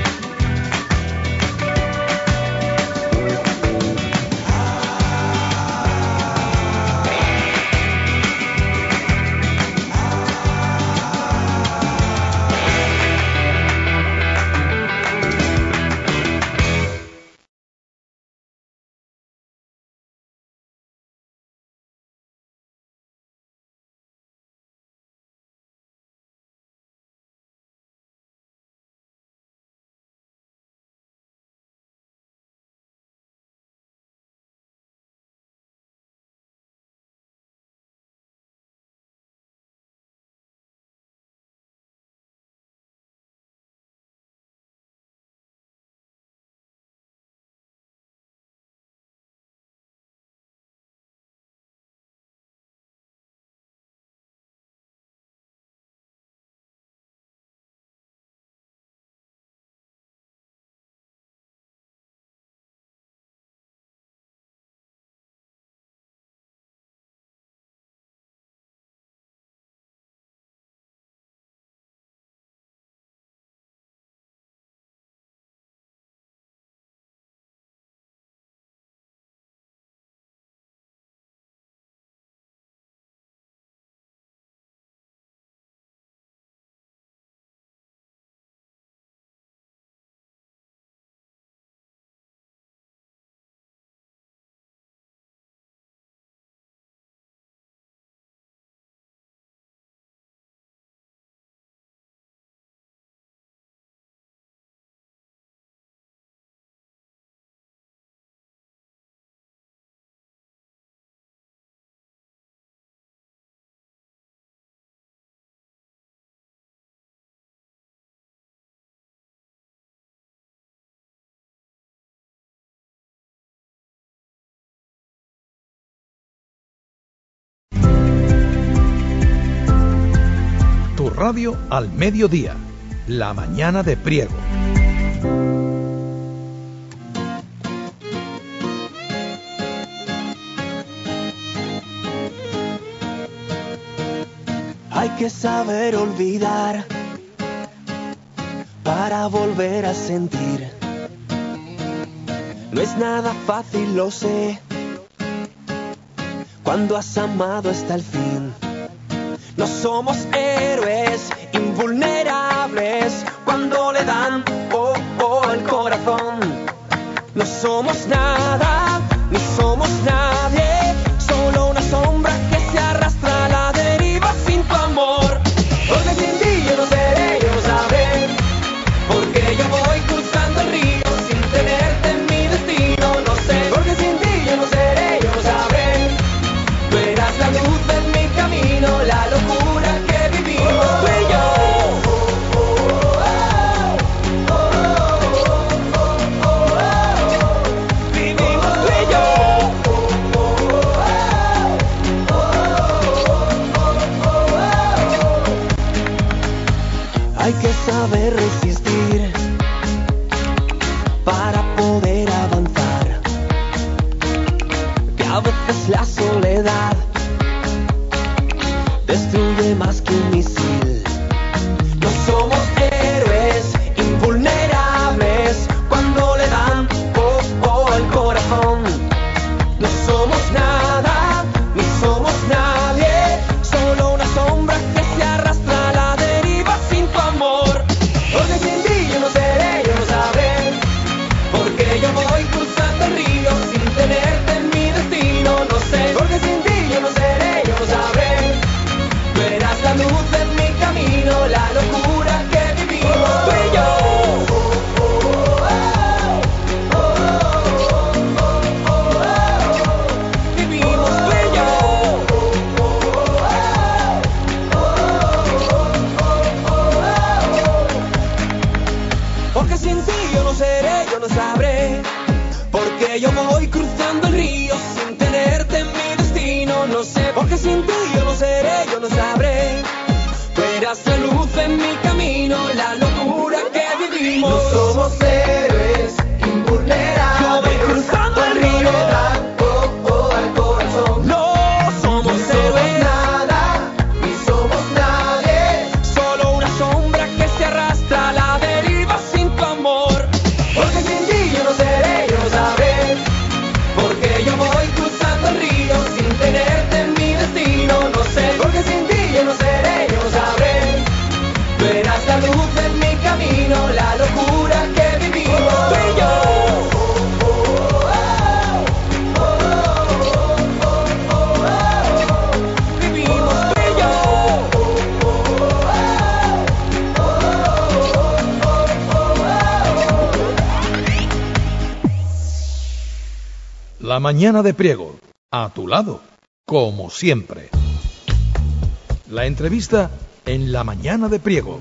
Radio al mediodía, la mañana de Priego. Hay que saber olvidar para volver a sentir. No es nada fácil, lo sé, cuando has amado hasta el fin. No somos héroes invulnerables cuando le dan oh, oh, el corazón. No somos nada, ni somos nadie, solo una sombra que se arrastra a la deriva sin tu amor. Porque sin ti yo no seré, yo no sabré, porque yo voy cruzando el río sin tenerte en mi destino, no sé. Porque sin ti yo no seré, yo no sabré, tú eras la luz en mi camino, la locura que vivimos tú y yo. Vivimos tú y yo. Hay que saber resistir para poder avanzar, que a veces la soledad destruye más que un misil. No somos héroes invulnerables cuando le dan oh, oh, el corazón. No somos nada, ni somos nadie, solo una sombra que se arrastra a la deriva sin tu amor. Porque sin ti yo no seré, yo no sabré, porque yo voy cruzando el río sin tenerte en mi destino, no sé. Porque sin ti yo no seré, yo no sabré, tú eras la luz en mi camino, la locura que vivimos tú y yo. Vivimos tú y yo. Porque sin ti yo no seré, yo no sabré, porque yo voy cruzando el río sin tenerte en mi destino, no Porque sin ti yo no seré, yo no sabré. Verás la luz en mi camino, la locura que vivimos. No somos héroes invulnerables. Yo voy cruzando el río blanco al corazón. No somos Ni héroes, somos nada, ni somos nadie. solo una sombra que se arrastra a la deriva sin tu amor. Porque sin ti yo no seré, yo no sabré. Porque yo voy cruzando el río sin tenerte en mi destino, no sé. Porque sin ti yo no seré, yo no sabré. Verás la luz en mi camino, la locura que vivimos tú y yo. Vivimos tú y La mañana de Priego, a tu lado, como siempre. La entrevista en La mañana de Priego.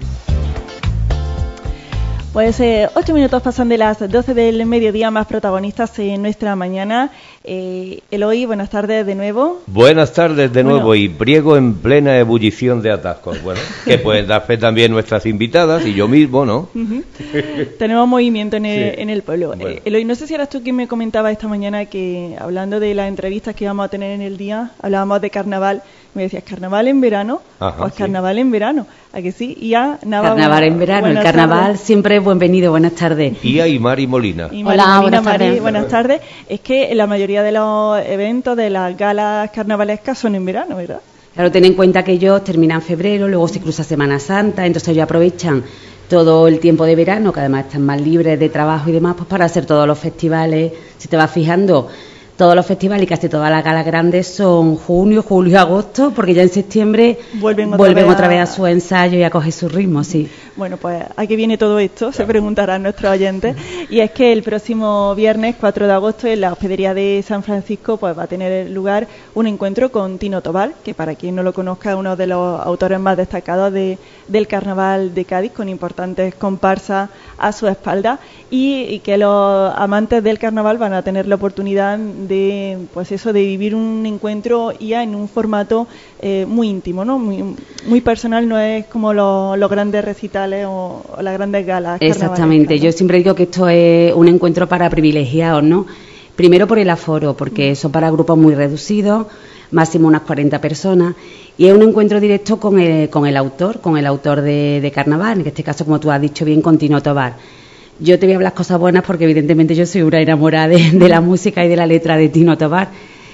Pues eh, ocho minutos pasan de las doce del mediodía, más protagonistas en nuestra mañana. Eh, Eloy, buenas tardes de nuevo. Buenas tardes de nuevo, Bueno. y Priego en plena ebullición de atascos. Bueno, que pueden dar fe también nuestras invitadas y yo mismo, ¿no? Uh-huh. Tenemos movimiento en el, Sí. en el pueblo. Bueno. Eh, Eloy, no sé si eras tú quien me comentaba esta mañana que, hablando de las entrevistas que íbamos a tener en el día, hablábamos de carnaval. Me decías, ¿carnaval en verano? Ajá, pues sí. carnaval en verano. ¿A que sí? Y ya, nada, Carnaval en verano, el buenas carnaval tardes. siempre es bienvenido, buenas tardes. Y ahí Mari Molina. Y Mari Hola, Molina, buenas Mari, tardes. buenas tardes. Es que la mayoría de los eventos, de las galas carnavalescas son en verano, ¿verdad? Claro, ten en cuenta que ellos terminan en febrero, luego se cruza Semana Santa, entonces ellos aprovechan todo el tiempo de verano, que además están más libres de trabajo y demás, pues para hacer todos los festivales. Si te vas fijando, todos los festivales y casi todas las galas grandes son junio, julio y agosto, porque ya en septiembre Vuelven otra, vuelven vez, otra vez a... a su ensayo y a coger su ritmo, sí. Bueno, pues ¿a qué viene todo esto? Se preguntarán nuestros oyentes. Y es que el próximo viernes, cuatro de agosto, en la hospedería de San Francisco, pues va a tener lugar un encuentro con Tino Tobar, que para quien no lo conozca es uno de los autores más destacados de, del Carnaval de Cádiz, con importantes comparsas a su espalda, y, y que los amantes del carnaval van a tener la oportunidad de, pues eso, de vivir un encuentro ya en un formato eh, muy íntimo, ¿no? Muy, muy personal, no es como los, los grandes recitales o, o las grandes galas. Exactamente, yo siempre digo que esto es un encuentro para privilegiados, ¿no? Primero por el aforo, porque son para grupos muy reducidos, máximo unas cuarenta personas, y es un encuentro directo con el, con el autor, con el autor de, de carnaval, en este caso, como tú has dicho bien, con Tino Tobar. Yo te voy a hablar cosas buenas porque evidentemente yo soy una enamorada de, de la música y de la letra de Tino Tobar.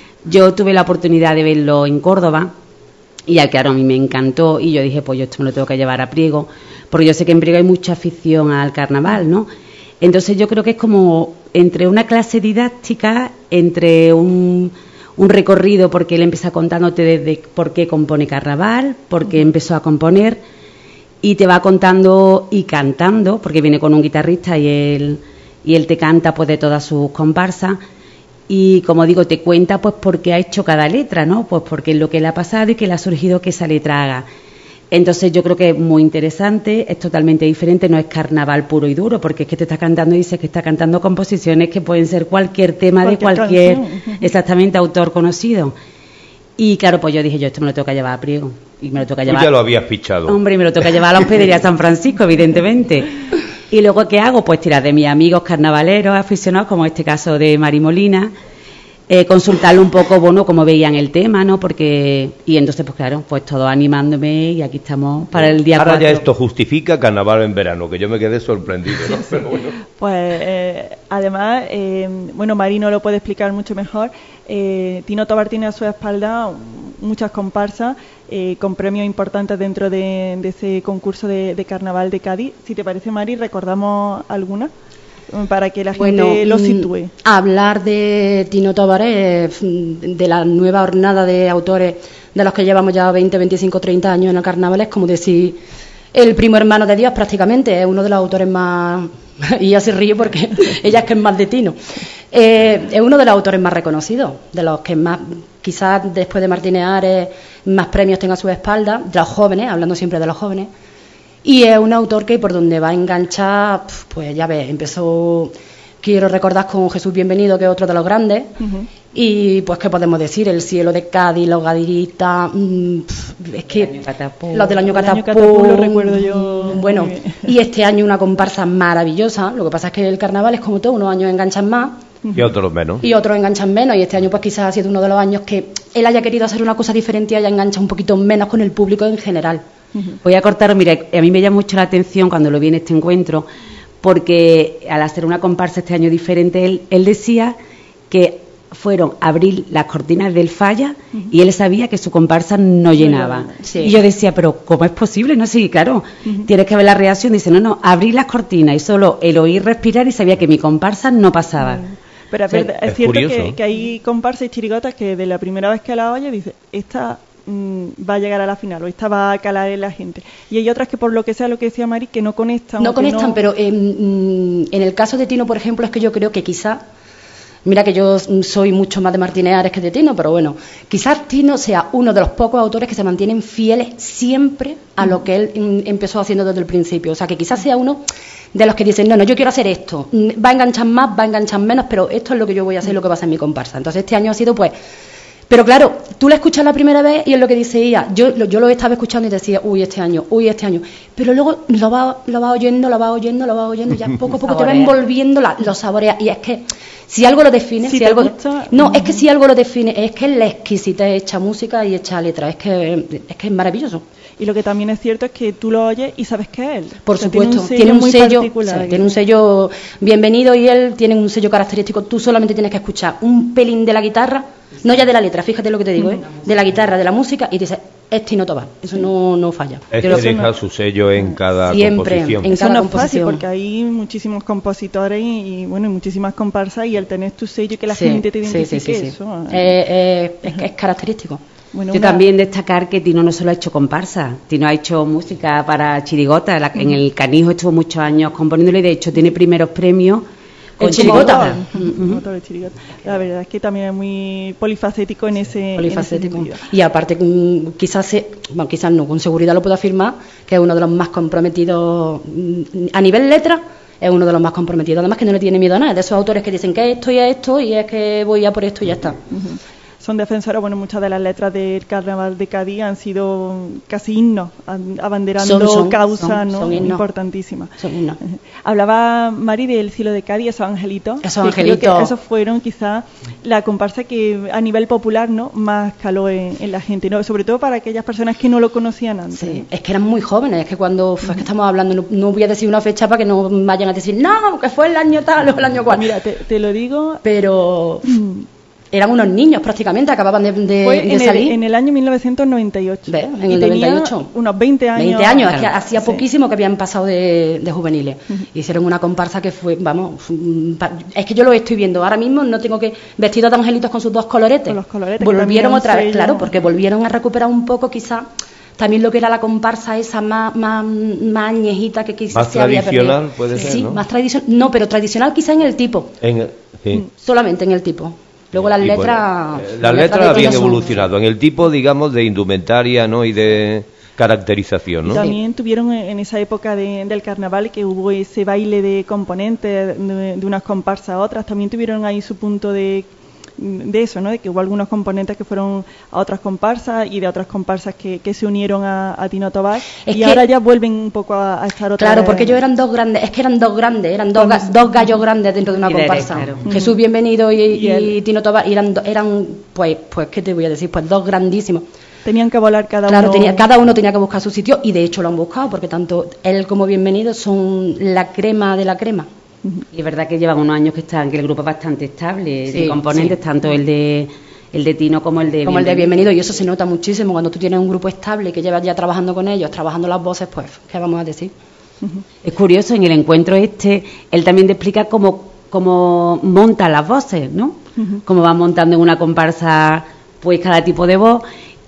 Yo tuve la oportunidad de verlo en Córdoba, y al que ahora a mí me encantó, y yo dije, pues yo esto me lo tengo que llevar a Priego, porque yo sé que en Priego hay mucha afición al carnaval, ¿no? Entonces yo creo que es como entre una clase didáctica, entre un, un recorrido, porque él empieza contándote desde por qué compone carnaval, por qué empezó a componer, y te va contando y cantando, porque viene con un guitarrista y él, y él te canta pues de todas sus comparsas. Y como digo, te cuenta pues por qué ha hecho cada letra, ¿no? Pues porque es lo que le ha pasado y que le ha surgido que esa letra haga. Entonces yo creo que es muy interesante, es totalmente diferente, no es carnaval puro y duro, porque es que te está cantando y dices que está cantando composiciones que pueden ser cualquier tema cualquier de cualquier, canción. Exactamente, autor conocido. Y claro, pues yo dije, yo esto me lo tengo que llevar a Priego. Y me lo tengo que llevar. Tú ya lo habías fichado. Hombre, me lo tengo que llevar a la hospedería San Francisco, evidentemente. Y luego, ¿qué hago? Pues tirar de mis amigos carnavaleros aficionados, como este caso de Mari Molina, eh, consultarle un poco, bueno, cómo veían el tema, ¿no? Porque, y entonces, pues claro, pues todos animándome y aquí estamos para el día Ahora cuatro. ya esto justifica carnaval en verano, que yo me quedé sorprendido, ¿no? Pero bueno. Pues eh, además, eh, bueno, Mari no lo puede explicar mucho mejor. Eh, Tino Tobar tiene a su espalda muchas comparsas eh, con premios importantes dentro de, de ese concurso de, de carnaval de Cádiz. Si te parece, Mari, recordamos alguna para que la gente bueno, lo sitúe. Hablar de Tino Tobar, de la nueva hornada de autores de los que llevamos ya veinte, veinticinco, treinta años en el carnaval, es como decir el primo hermano de Dios prácticamente, es uno de los autores más... y ya se ríe porque ella es que es más de Tino. Eh, es uno de los autores más reconocidos, de los que más, quizás después de Martínez Ares, más premios tenga a su espalda, de los jóvenes, hablando siempre de los jóvenes. Y es un autor que por donde va a enganchar, pues ya ves, empezó, quiero recordar con Jesús Bienvenido, que es otro de los grandes, uh-huh. Y pues, ¿qué podemos decir? El cielo de Cádiz, los gadiritas, mmm, es que los del año Catapú, lo recuerdo yo. Bueno, y este año una comparsa maravillosa. Lo que pasa es que el carnaval es como todo, unos años enganchan más. Y otros menos. Y otros enganchan menos. Y este año pues quizás ha sido uno de los años que él haya querido hacer una cosa diferente y haya enganchado un poquito menos con el público en general. Voy a cortar, mira, a mí me llama mucho la atención cuando lo vi en este encuentro, porque al hacer una comparsa este año diferente, él, él decía que fueron a abrir las cortinas del Falla uh-huh. y él sabía que su comparsa no llenaba. Sí. Y yo decía, pero ¿cómo es posible? No, sí, claro, uh-huh. tienes que ver la reacción. Dice, no, no, abrí las cortinas y solo el oír respirar y sabía que mi comparsa no pasaba. Uh-huh. Pero es, verdad, es, es cierto que, que hay comparsas y chirigotas que de la primera vez que la oye dice, esta mmm, va a llegar a la final o esta va a calar en la gente. Y hay otras que por lo que sea, lo que decía Mari, que no conectan. No conectan, no... pero eh, en el caso de Tino, por ejemplo, es que yo creo que quizá... Mira que yo soy mucho más de Martínez Ares que de Tino, pero bueno, quizás Tino sea uno de los pocos autores que se mantienen fieles siempre a lo que él empezó haciendo desde el principio. O sea, que quizás sea uno de los que dicen, no, no, yo quiero hacer esto, va a enganchar más, va a enganchar menos, pero esto es lo que yo voy a hacer, lo que va a ser mi comparsa. Entonces este año ha sido pues... Pero claro, tú la escuchas la primera vez y es lo que dice ella. Yo, yo lo estaba escuchando y decía, uy, este año, uy, este año. Pero luego lo vas lo va oyendo, lo vas oyendo, lo vas oyendo y ya poco a poco te va envolviendo, la, lo saboreas. Y es que si algo lo define, si, si algo... Gusta, no, uh-huh. es que si algo lo define, es que es la exquisitez hecha música y hecha letra. Es que es que es maravilloso. Y lo que también es cierto es que tú lo oyes y sabes que es él. Por o sea, supuesto, tiene un sello, tiene un sello, sí, tiene un sello bienvenido y él tiene un sello característico. Tú solamente tienes que escuchar un pelín de la guitarra, no ya de la letra, fíjate lo que te digo, ¿eh? De la guitarra, de la música y dices, es Tino Tobar. Eso no, no falla. Es que deja no... su sello en cada Siempre, composición. En Eso cada no composición. es fácil porque hay muchísimos compositores y, y bueno, y muchísimas comparsas y el tener tu sello y que la sí, gente te identifique sí, sí, sí, sí. eso. Eh, eh, es, es característico. Bueno, Yo una... también destacar que Tino no solo ha hecho comparsa, Tino ha hecho música para chirigota, la, en el Canijo estuvo muchos años componiéndolo y de hecho tiene primeros premios con chirigota. Uh-huh. La verdad es que también es muy polifacético en ese, polifacético. En ese y aparte quizás se, bueno, quizás no, con seguridad lo puedo afirmar, que es uno de los más comprometidos a nivel letra. Es uno de los más comprometidos, además que no le tiene miedo a nada, de esos autores que dicen que esto y esto y es que voy a por esto y ya está. Uh-huh. Son defensores, bueno, muchas de las letras del Carnaval de Cádiz han sido casi himnos, abanderando son, son, causas son, ¿no? son importantísimas. Son himnos. Hablaba Mari del cielo de Cádiz, esos angelitos. Esos angelitos. Creo que esos fueron quizás la comparsa que a nivel popular no más caló en, en la gente, no, sobre todo para aquellas personas que no lo conocían antes. Sí, es que eran muy jóvenes, es que cuando uh-huh. es que estamos hablando, no, no voy a decir una fecha para que no vayan a decir, no, que fue el año tal o el año cual. Mira, te, te lo digo. Pero... Eran unos niños prácticamente, acababan de, de, Fue de en salir. El, en el año mil novecientos noventa y ocho. ¿Ves? En el noventa y ocho. Unos veinte años. veinte años, claro. Hacía, hacía sí. poquísimo que habían pasado de, de juveniles. Uh-huh. Hicieron una comparsa que fue, vamos, es que yo lo estoy viendo. Ahora mismo no tengo que... Vestidos de angelitos con sus dos coloretes. Con los coloretes. Volvieron otra vez, claro, porque volvieron a recuperar un poco quizás... También lo que era la comparsa esa más, más, más añejita que quizás más se había perdido. Más tradicional puede ser, sí, ¿no? más tradicional. No, pero tradicional quizá en el tipo. En, sí. Solamente en el tipo. Luego las letras... Bueno, las letras habían evolucionado. En el tipo, digamos, de indumentaria, ¿no? Y de caracterización, ¿no? Y también tuvieron en esa época de, del carnaval que hubo ese baile de componentes de, de unas comparsas a otras. También tuvieron ahí su punto de... de eso, ¿no? De que hubo algunos componentes que fueron a otras comparsas y de otras comparsas que, que se unieron a, a Tino Tobar y que, ahora ya vuelven un poco a, a estar otra claro, vez. porque ellos eran dos grandes, es que eran dos grandes, eran dos, ga, dos gallos grandes dentro de una comparsa. Claro. Jesús Bienvenido y, y, y, y Tino Tobar eran, eran pues, pues, ¿qué te voy a decir? Pues dos grandísimos. Tenían que volar cada claro, uno. Tenía, cada uno tenía que buscar su sitio y de hecho lo han buscado porque tanto él como Bienvenido son la crema de la crema. Y es verdad que llevan unos años que están, que el grupo es bastante estable, sí, de componentes, sí. tanto el de el de Tino como el de como Bienvenido. el de Bienvenido, y eso se nota muchísimo cuando tú tienes un grupo estable que llevas ya trabajando con ellos, trabajando las voces, pues, ¿qué vamos a decir? Uh-huh. Es curioso, en el encuentro este, él también te explica cómo, cómo monta las voces, ¿no? Uh-huh. Cómo van montando en una comparsa, pues, cada tipo de voz.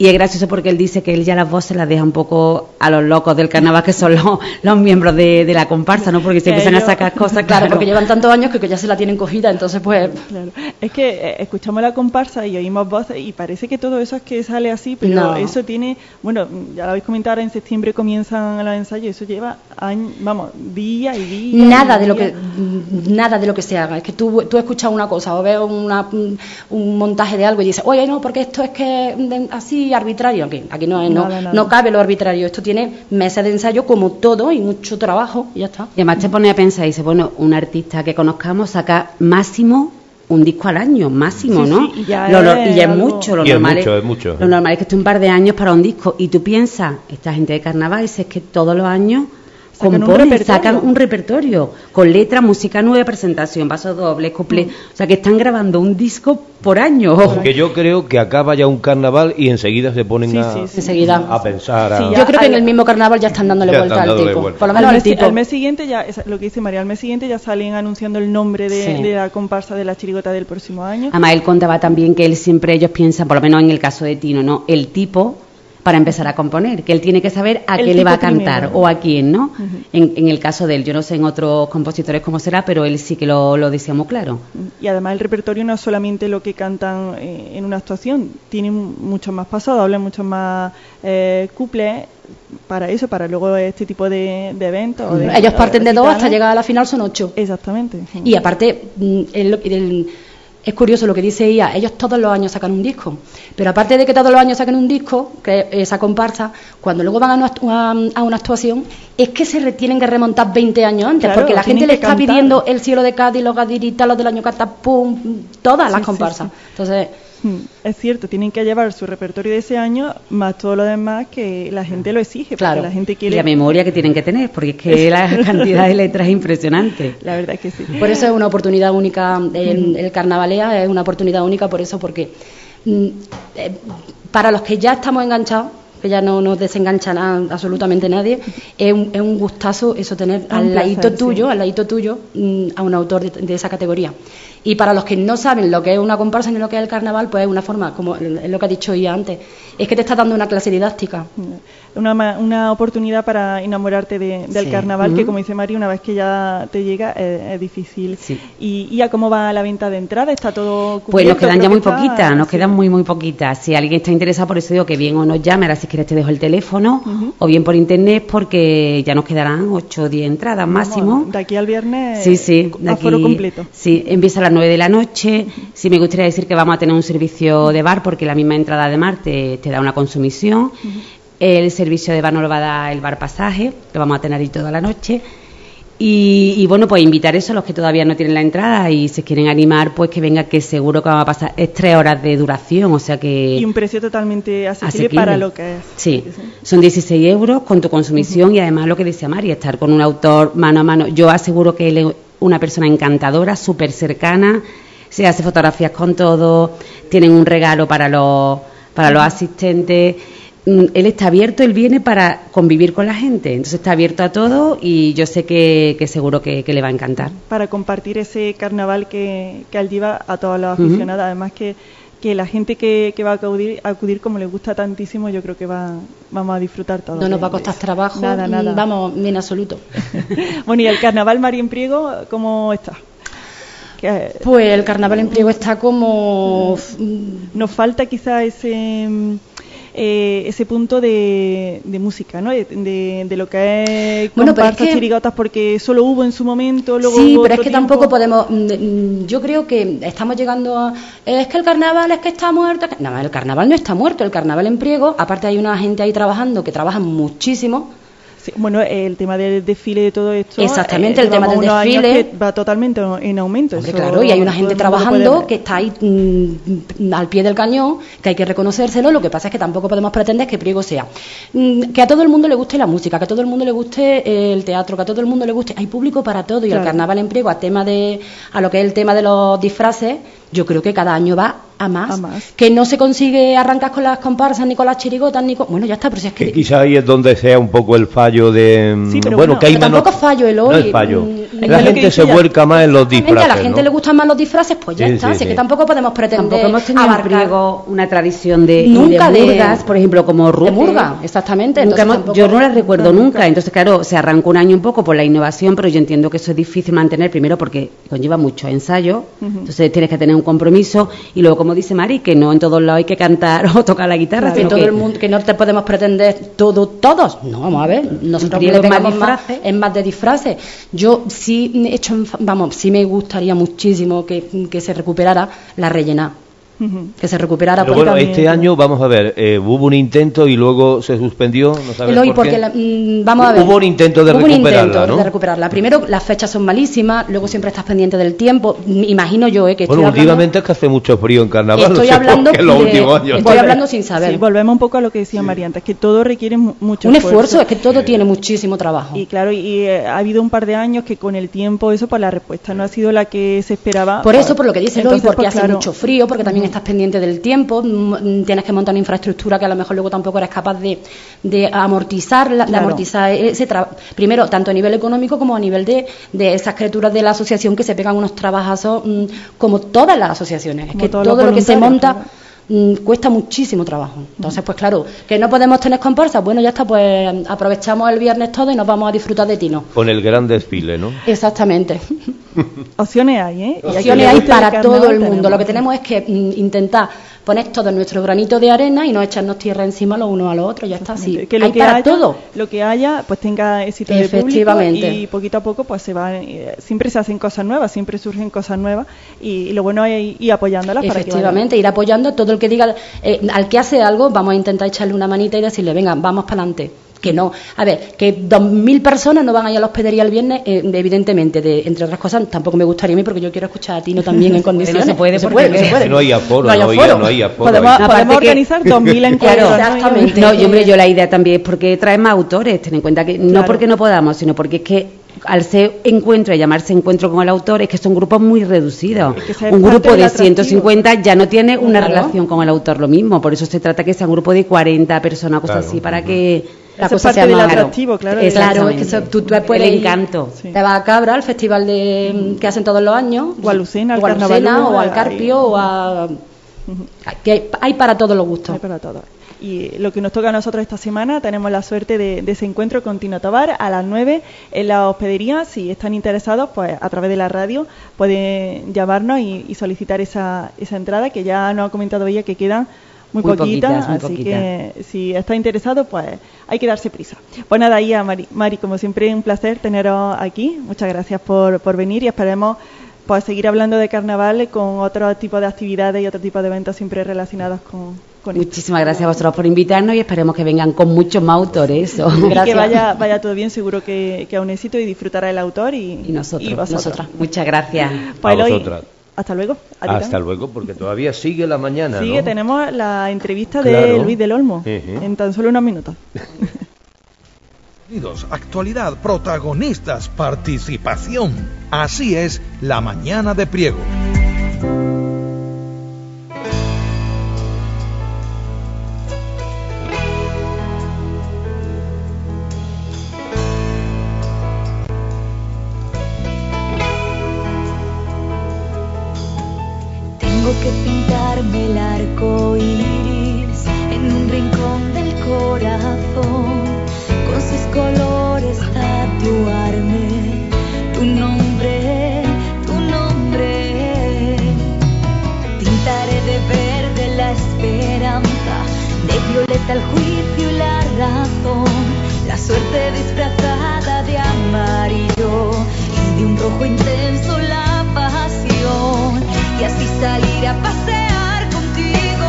Y es gracioso porque él dice que él ya las voces las deja un poco a los locos del carnaval, que son los, los miembros de, de la comparsa, ¿no? Porque se empiezan a sacar cosas, claro, porque llevan tantos años que ya se la tienen cogida, entonces pues... Claro. Es que eh, escuchamos la comparsa y oímos voces y parece que todo eso es que sale así, pero No. eso tiene... Bueno, ya lo habéis comentado, ahora en septiembre comienzan los ensayos, eso lleva años, vamos, día y día. Nada y de lo día. que nada de lo que se haga. Es que tú, tú escuchas una cosa o ves una, un montaje de algo y dices, oye, no, porque esto es que de- así arbitrario. Aquí, aquí no, es, no, Nada, nada. no cabe lo arbitrario. Esto tiene meses de ensayo como todo y mucho trabajo y ya está. Y además te pone a pensar y dice, bueno, un artista que conozcamos saca máximo un disco al año, máximo, Sí, ¿no? sí, y ya Lo- lo- es y ya es algo- mucho, lo Y es normal mucho, es mucho. Lo normal es que esté un par de años para un disco. Y tú piensas, esta gente de carnaval, es que todos los años Sacan un componen, repertorio. sacan un repertorio con letra, música nueva, presentación, pasos dobles, cuplés. O sea que están grabando un disco por año. Que yo creo que acaba ya un carnaval y enseguida se ponen Sí, a, sí, sí. Enseguida. a pensar. A... Sí, ya. Yo creo que en al- el mismo carnaval ya están dándole Ya vuelta están al dándole tipo. vuelta. Por lo Al menos al mes, tipo. al mes siguiente ya, es lo que dice María, al mes siguiente ya salen anunciando el nombre de, Sí. de la comparsa de la chirigota del próximo año. Además, él contaba también que él siempre, ellos piensan, por lo menos en el caso de Tino, ¿no? El tipo para empezar a componer, que él tiene que saber a El qué le va a tipo cantar primero. o a quién, ¿no? Ujú. en, en el caso de él, yo no sé en otros compositores cómo será, pero él sí que lo, lo decía muy claro. Y además el repertorio no es solamente lo que cantan eh, en una actuación, tienen mucho más pasado, hablan mucho más eh, cuples para eso, para luego este tipo de, de eventos. o de- Ellos parten de dos recitales. hasta llegar a la final son ocho. Exactamente. Y aparte, mm, el- el- es curioso lo que dice ella, ellos todos los años sacan un disco, pero aparte de que todos los años saquen un disco, que esa comparsa, cuando luego van a una, actu- a, a una actuación, es que se re- tienen que remontar veinte años antes, Claro, porque la tienen gente le que está cantar. pidiendo el cielo de Cádiz, los gadiritas, los del año catapum, todas las Sí, sí, comparsas. sí. Entonces, Mm, Es cierto, tienen que llevar su repertorio de ese año más todo lo demás que la gente lo exige, Claro. porque la gente Y quiere... la memoria que tienen que tener, porque es que la cantidad de letras es impresionante. La verdad es que sí. por eso es una oportunidad única, el, el Carnavalea es una oportunidad única por eso, porque mm, eh, para los que ya estamos enganchados, que ya no nos desengancha na- absolutamente nadie, es un, es un gustazo eso tener Un al placer, ladito sí. tuyo, al ladito tuyo, mm, a un autor de, de esa categoría. Y para los que no saben lo que es una comparsa ni lo que es el carnaval, pues es una forma, como es lo que ha dicho ella antes, es que te está dando una clase didáctica. Una, ma- una oportunidad para enamorarte de- del Sí. carnaval, que Ujú. como dice Mari, una vez que ya te llega eh, es difícil. ¿Y, ¿Y a cómo va la venta de entrada? ¿Está todo cubierto? Pues nos quedan Creo ya que muy está- poquitas, nos sí. quedan muy, muy poquitas. Si alguien está interesado, por eso digo que bien o nos llame, ahora si quieres te dejo el teléfono, Ujú. o bien por internet, porque ya nos quedarán ocho o diez entradas máximo. Vamos, de aquí al viernes, Sí, sí, de aforo aquí- completo. Sí, empieza a las nueve de la noche. Sí, me gustaría decir que vamos a tener un servicio de bar, porque la misma entrada de mar te, te da una consumición. El servicio de bar nos lo va a dar el bar Pasaje, lo vamos a tener ahí toda la noche. Y, y bueno, pues invitar eso a los que todavía no tienen la entrada y se quieren animar, pues que venga, que seguro que vamos a pasar. Es tres horas de duración, o sea que... Y un precio totalmente asequible, Asequible. para lo que es. Sí, son dieciséis euros con tu consumición y además lo que decía Mari, estar con un autor mano a mano. Yo aseguro que él es una persona encantadora, súper cercana, se hace fotografías con todo, tienen un regalo para los, para los asistentes. Mm, Él está abierto, él viene para convivir con la gente, entonces está abierto a todo y yo sé que, que seguro que, que le va a encantar. Para compartir ese carnaval que, que él lleva a todos los Ujú. aficionados. Además que, que la gente que, que va a acudir, a acudir, como le gusta tantísimo, yo creo que va, vamos a disfrutar todo. No nos de- va a costar de- trabajo, Nada, mm, nada. vamos, en absoluto. Bueno, y el carnaval Mari en Priego, ¿cómo está? Que- Pues el carnaval en Priego está como... Nos falta quizá ese mm, eh, ese punto de, de música, ¿no? De, de, de lo que es Bueno, pero es comparsas, que- chirigotas, porque solo hubo en su momento, luego Sí, hubo pero es otro que tiempo. tampoco podemos. mm, mm, Yo creo que estamos llegando a. Es que el carnaval es que está muerto. No, el carnaval no está muerto. El carnaval en Priego, aparte hay una gente ahí trabajando que trabajan muchísimo. Sí, bueno, el tema del desfile de todo esto. Exactamente, eh, el tema llevamos del unos años desfile. que va totalmente en aumento. Hombre, eso claro, y hay una todo gente el mundo lo puede trabajando ver. que está ahí mm, al pie del cañón, que hay que reconocérselo. Lo que pasa es que tampoco podemos pretender que Priego sea. mm, Que a todo el mundo le guste la música, que a todo el mundo le guste el teatro, que a todo el mundo le guste. Hay público para todo y Claro. el carnaval en Priego, a tema de, a lo que es el tema de los disfraces, yo creo que cada año va a más, A más. que no se consigue arrancar con las comparsas ni con las chirigotas ni con... Bueno, ya está, pero si es que... Que quizá ahí es donde sea un poco el fallo de... Sí, pero bueno, bueno, que hay pero menos... tampoco fallo, Eloy. No es fallo. Mm, La es lo gente que se dice ya. vuelca más en los Exactamente, disfraces, a la gente ¿no? le gustan más los disfraces, pues ya Sí, está. sí, Si sí. es que tampoco podemos pretender Tampoco hemos tenido abarcar... en Priego una tradición de, Nunca de de- murgas, por ejemplo, como Ruge. de murga, exactamente. Nunca entonces hemos- tampoco- yo no la recuerdo No, nunca. Entonces, claro, se arrancó un año un poco por la innovación, pero yo entiendo que eso es difícil mantener, primero porque conlleva mucho ensayo, Ujú. entonces tienes que tener un compromiso, y luego, como dice Mari, que no en todos lados hay que cantar o tocar la guitarra, que sino todo que el mundo, que no te podemos pretender todo, todos. No, vamos a ver, nosotros Priego le es más pegamos más, disfraces. es más de disfraces. Yo sí he hecho, en fa- vamos, sí me gustaría muchísimo que, que se recuperara la rellena. Que se recuperara Pero porque bueno, también- este año, vamos a ver, eh, hubo un intento y luego se suspendió, no sabes Eloy, por porque qué. la- mm, vamos a ver. Hubo un intento de Hubo un recuperarla, intento ¿no? de recuperarla. Primero, las fechas son malísimas, luego siempre estás pendiente del tiempo. M- Imagino yo, eh, que Bueno, estoy hablando, últimamente es que hace mucho frío en carnaval, Estoy no sé hablando por qué en los de- últimos años. estoy hablando sin saber. Sí, volvemos un poco a lo que decía María antes, que todo requiere mu- mucho un esfuerzo, es que todo tiene muchísimo trabajo. Y claro, y eh, ha habido un par de años que con el tiempo eso, pues la respuesta no ha sido la que se esperaba. Por eso, por lo que dice Eloy, Entonces, porque pues, hace claro, mucho frío, porque también estás pendiente del tiempo, mm, tienes que montar una infraestructura que a lo mejor luego tampoco eres capaz de, de amortizar, la- de Claro. amortizar ese tra- primero, tanto a nivel económico como a nivel de, de esas criaturas de la asociación que se pegan unos trabajazos, mm, como todas las asociaciones. Es Como que todos todo los lo que se voluntarios, monta mm, cuesta muchísimo trabajo. Entonces, pues claro, que no podemos tener comparsas, bueno, ya está, pues aprovechamos el viernes todo y nos vamos a disfrutar de Tino. Con el gran desfile, ¿no? Exactamente. Opciones hay, ¿eh? Y a quien Opciones le hay guste para carnaval todo el mundo. tenemos. Lo que tenemos es que mm, intentar poner todo nuestro granito de arena y no echarnos tierra encima los unos a los otros. Ya está así. Que lo hay que para haya, todo. lo que haya, pues tenga éxito de público Efectivamente. y poquito a poco, pues se van, eh, siempre se hacen cosas nuevas, siempre surgen cosas nuevas y, y lo bueno es ir apoyándolas para que Efectivamente, ir apoyando a todo el que diga, eh, al que hace algo, vamos a intentar echarle una manita y decirle, venga, vamos para adelante. Que no, a ver, que dos mil personas no van a ir a la hospedería el viernes, eh, evidentemente, de, entre otras cosas, tampoco me gustaría a mí porque yo quiero escuchar a Tino también en condiciones. No se puede, no se porque puede, no se puede. No hay aforo, No hay no hay- aforo. no hay aforo. Podemos, Ahí. podemos Aparte que- organizar dos mil encuentros. Claro, ¿no? exactamente. No, y hombre, yo la idea también es porque trae más autores. Ten en cuenta que no Claro. porque no podamos, sino porque es que al ser encuentro y llamarse encuentro con el autor, es que son grupos muy reducidos. Es que ese es Un parte grupo del de atractivo. ciento cincuenta ya no tiene una Claro. relación con el autor lo mismo. Por eso se trata que sea un grupo de cuarenta personas, cosas Claro. así, para que La Eso es cosa parte sea del más atractivo, claro. Es claro, es Exactamente. que eso, tú, tú puedes El ir- encanto. Sí. Te vas a Cabra, al festival de, que hacen todos los años. O a Lucena, al o a Lucena, Carnavalú, o al ahí. Carpio, o a... Que hay, hay para todos los gustos. Hay para todos. Y lo que nos toca a nosotros esta semana, tenemos la suerte de, de ese encuentro con Tino Tobar a las nueve en la hospedería. Si están interesados, pues a través de la radio pueden llamarnos y, y solicitar esa, esa entrada, que ya nos ha comentado ella que quedan muy, Muy poquitas, poquitas, muy así poquitas. que si está interesado, pues hay que darse prisa. Pues nada, ahí a Mari, Mari, como siempre, un placer teneros aquí. Muchas gracias por, por venir y esperemos pues seguir hablando de carnaval con otro tipo de actividades y otro tipo de eventos siempre relacionados con, con esto. Muchísimas gracias a vosotros por invitarnos y esperemos que vengan con muchos más autores. Eso. Y que vaya, vaya todo bien, seguro que, que a un éxito y disfrutará el autor y, Y nosotros, y vosotros. nosotras. Muchas gracias. Pues, A Eloy, vosotras. hasta luego. A ti Hasta también. luego, porque todavía sigue la mañana, Sigue, ¿no? tenemos la entrevista de Claro. Luis del Olmo Ujú. en tan solo unos minutos. Actualidad, protagonistas, participación. Así es la mañana de Priego. Tengo que pintarme el arco iris en un rincón del corazón, con sus colores tatuarme tu nombre, tu nombre. Tintaré de verde la esperanza, de violeta el juicio y la razón, la suerte disfrazada de amarillo y de un rojo intenso la pasión, y así salir a pasear contigo.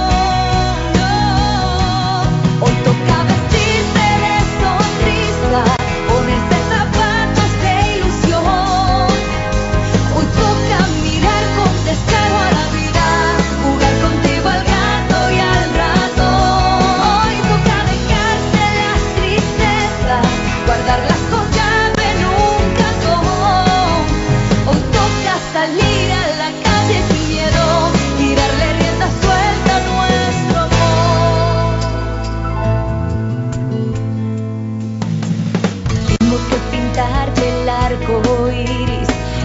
No, hoy toca vestirse de sonrisa, ponerse zapatos de ilusión. Hoy toca mirar con descaro a la vida, jugar contigo al gato y al ratón. Hoy toca dejarse las tristezas, guardarlas con llave en un cajón. Hoy toca salir a la calle sin miedo y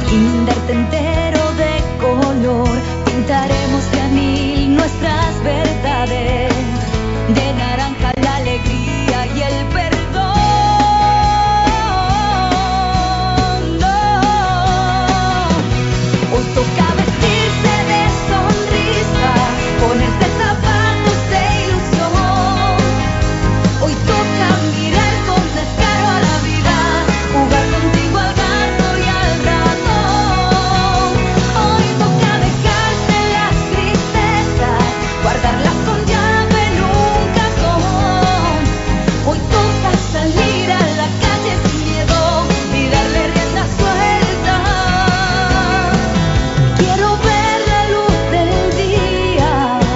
guindarte entero de color. Pintaremos de anil nuestras verdades, de naranja la alegría y el perdón. No. Hoy toca vestirse de sonrisa, ponerse zapatos de ilusión. Hoy toca mirar con descaro a la vida, jugar contigo al gato y al ratón. Hoy toca dejarse las tristezas, guardarlas con llave en un cajón. Hoy toca salir a la calle sin miedo y darle rienda suelta. Quiero ver la luz del día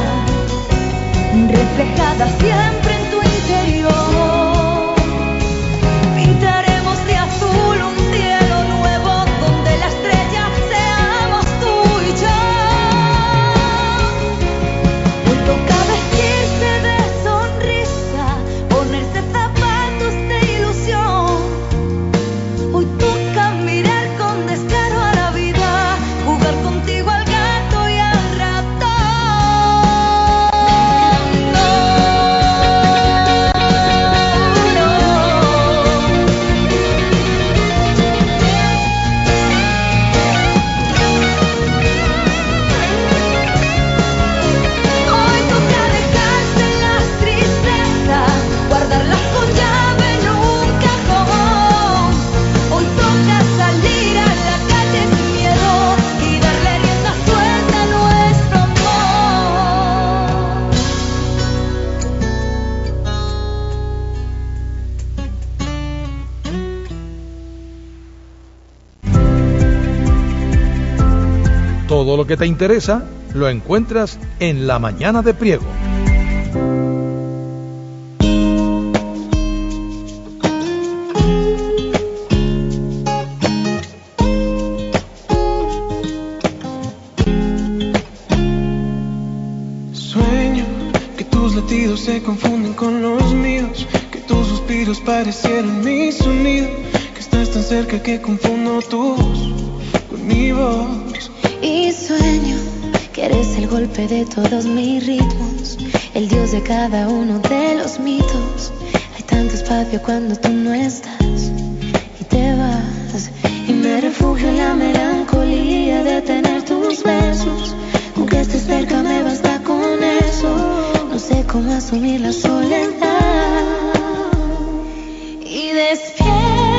reflejada siempre en tu interior. Pintaremos de azul un cielo nuevo donde la estrella seamos tú y yo. Hoy toca vestirse de sonrisa, ponerse zapatos de ilusión. Hoy toca mirar con descaro a la vida, jugar contigo al gato y al ratón. Hoy toca dejarse las tristezas, guardarlas con llave en un cajón. Hoy toca salir a la calle sin miedo y darle rienda suelta a nuestro Todo lo que te interesa lo encuentras en La Mañana de Priego. Sueño que tus latidos se confunden con los míos, que tus suspiros parecieron mi sonido, que estás tan cerca que confundo tu voz con mi voz. Y sueño que eres el golpe de todos mis ritmos, el dios de cada uno de los mitos. Hay tanto espacio cuando tú no estás y te vas, y me refugio en la melancolía de tener tus besos. Con que estés cerca me basta con eso, no sé cómo asumir la soledad. Y despierta,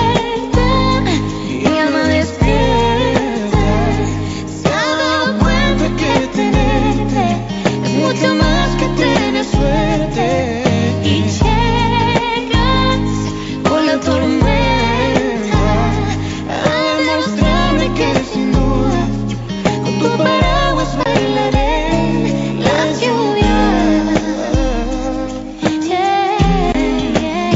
mi alma despierta, se ha dado cuenta que tenerte es mucho más que tener suerte. Y llegas con la tormenta a demostrarme que sin duda con tu paraguas bailaré las lluvias. Yeah, yeah.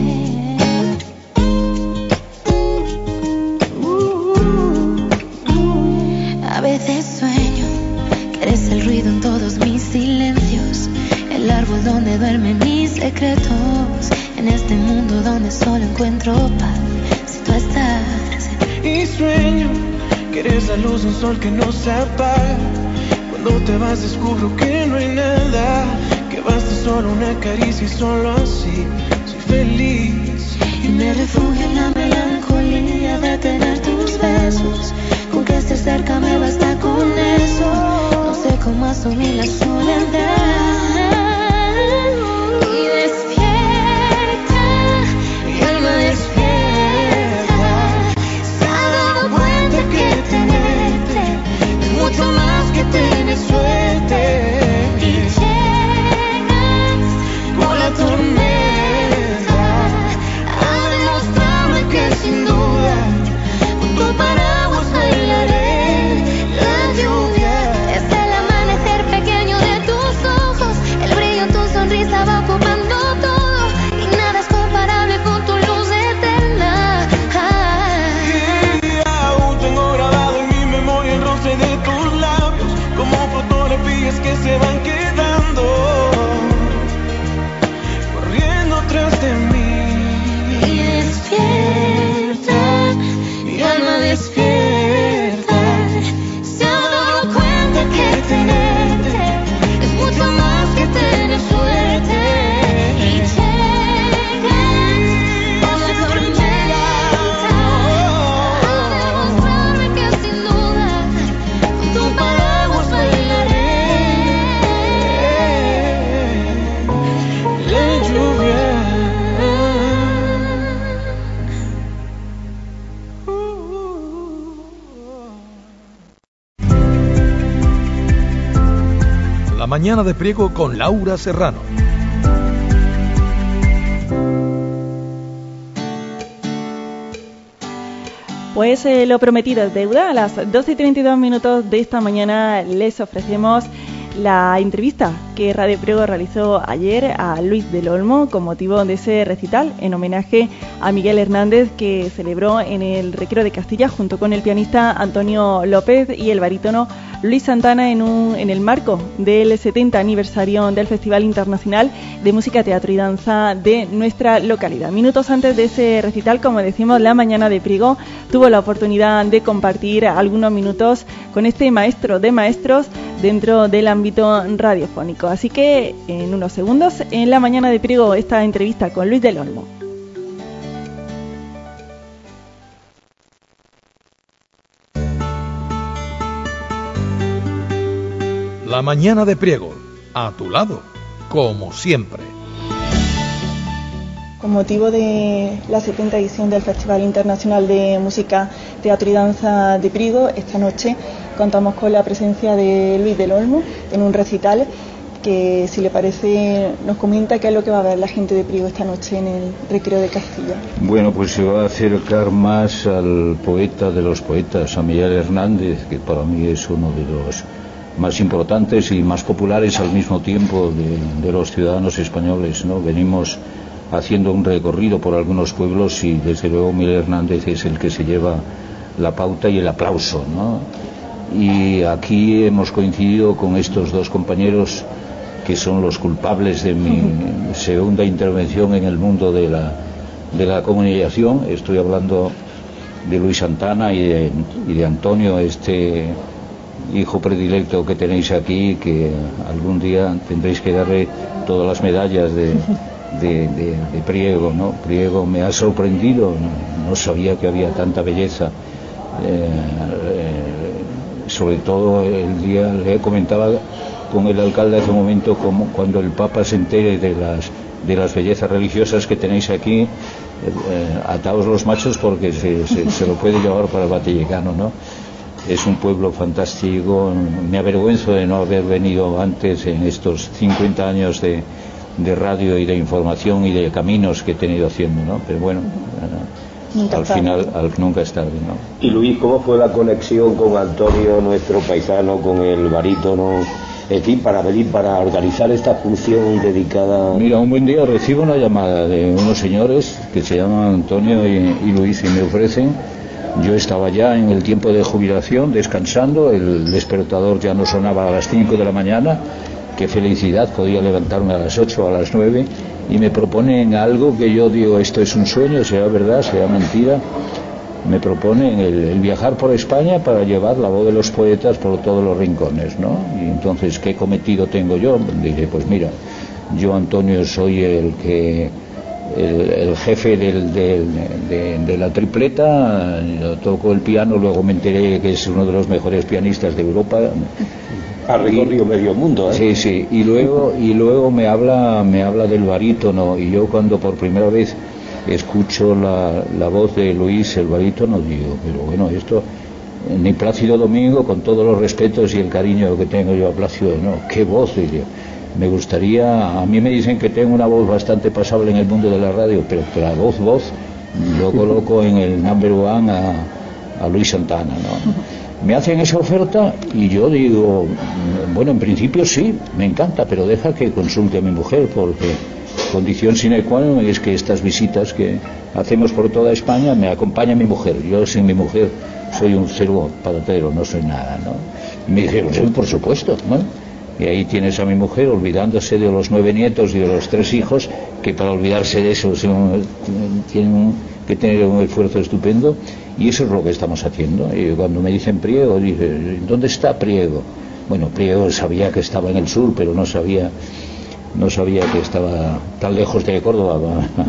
Uh, uh. A veces sueño que eres el ruido en todos mis silencios, el árbol donde duermen mis secretos, en este mundo donde solo encuentro paz si tú estás. Y sueño que eres la luz de un sol que no se apaga. Cuando te vas descubro que no hay nada, que basta solo una caricia y solo así soy feliz. Y me refugio en la melancolía de tener tus besos, con que estés cerca me basta con eso, no sé cómo asumir la soledad. Y despierta, mi alma despierta, se ha dado cuenta que tenerte es mucho más que tener suerte. Y llegas con la tormenta a demostrarme que sin duda con tu paraguas bailaré la lluvia. Es el amanecer pequeño de tus ojos, el brillo en tu sonrisa va ocupando mañana de Priego con Laura Serrano. Pues eh, lo prometido es deuda. A las doce y treinta y dos minutos de esta mañana les ofrecemos la entrevista que Radio Priego realizó ayer a Luis del Olmo con motivo de ese recital en homenaje a Miguel Hernández que celebró en el Recreo de Castilla junto con el pianista Antonio López y el barítono Luis Santana en, un, en el marco del setenta aniversario del Festival Internacional de Música, Teatro y Danza de nuestra localidad. Minutos antes de ese recital, como decimos, la mañana de Priego tuvo la oportunidad de compartir algunos minutos con este maestro de maestros dentro del ámbito radiofónico. Así que en unos segundos, en la mañana de Priego, esta entrevista con Luis del Olmo. La mañana de Priego, a tu lado, como siempre. Con motivo de la setenta edición del Festival Internacional de Música, Teatro y Danza de Priego, esta noche contamos con la presencia de Luis del Olmo en un recital que, si le parece, nos comenta qué es lo que va a ver la gente de Priego esta noche en el Recreo de Castilla. Bueno, pues se va a acercar más al poeta de los poetas, a Miguel Hernández, que para mí es uno de los más importantes y más populares al mismo tiempo de, de los ciudadanos españoles, ¿no? Venimos haciendo un recorrido por algunos pueblos y desde luego Miguel Hernández es el que se lleva la pauta y el aplauso, ¿no? Y aquí hemos coincidido con estos dos compañeros que son los culpables de mi segunda intervención en el mundo de la, de la comunicación. Estoy hablando de Luis Santana y de, y de Antonio, este hijo predilecto que tenéis aquí, que algún día tendréis que darle todas las medallas de, de, de, de Priego, ¿no? Priego me ha sorprendido, no, no sabía que había tanta belleza, eh, eh, sobre todo el día, le comentaba con el alcalde hace un momento, como cuando el Papa se entere de las, de las bellezas religiosas que tenéis aquí, eh, ataos los machos porque se, se, se lo puede llevar para el Vaticano, ¿no? Es un pueblo fantástico. Me avergüenzo de no haber venido antes en estos cincuenta años de, de radio y de información y de caminos que he tenido haciendo, ¿no? Pero bueno, eh, al final al, nunca es tarde, ¿no? Y Luis, ¿cómo fue la conexión con Antonio, nuestro paisano, con el barítono, en fin, para venir, para organizar esta función dedicada? Mira, un buen día recibo una llamada de unos señores que se llaman Antonio y, y Luis y me ofrecen. Yo estaba ya en el tiempo de jubilación, descansando, el despertador ya no sonaba a las cinco de la mañana, qué felicidad, podía levantarme a las ocho o a las nueve, y me proponen algo que yo digo, esto es un sueño, sea verdad, sea mentira. Me proponen el, el viajar por España para llevar la voz de los poetas por todos los rincones, ¿no? Y entonces, ¿qué cometido tengo yo? Dije, pues mira, yo, Antonio, soy el que... El, el jefe del, del, de, de la tripleta, yo toco el piano, luego me enteré que es uno de los mejores pianistas de Europa. Ha recorrido medio mundo, ¿eh? Sí, sí, y luego, y luego me habla, me habla del barítono, y yo cuando por primera vez escucho la, la voz de Luis, el barítono, digo, pero bueno, esto, ni Plácido Domingo, con todos los respetos y el cariño que tengo yo a Plácido, no, qué voz, digo. Me gustaría, a mí me dicen que tengo una voz bastante pasable en el mundo de la radio, pero la voz, voz, lo coloco en el number one a, a Luis Santana, ¿no? Me hacen esa oferta y yo digo, bueno, en principio sí, me encanta, pero deja que consulte a mi mujer, porque condición sine qua non es que estas visitas que hacemos por toda España me acompaña mi mujer. Yo sin mi mujer soy un cero patatero, no soy nada, ¿no? Y me dijeron, sí, por supuesto, ¿no? Y ahí tienes a mi mujer olvidándose de los nueve nietos y de los tres hijos, que para olvidarse de eso son, tienen que tener un esfuerzo estupendo, y eso es lo que estamos haciendo. Y cuando me dicen Priego, dije, ¿dónde está Priego? Bueno, Priego sabía que estaba en el sur, pero no sabía, no sabía que estaba tan lejos de Córdoba.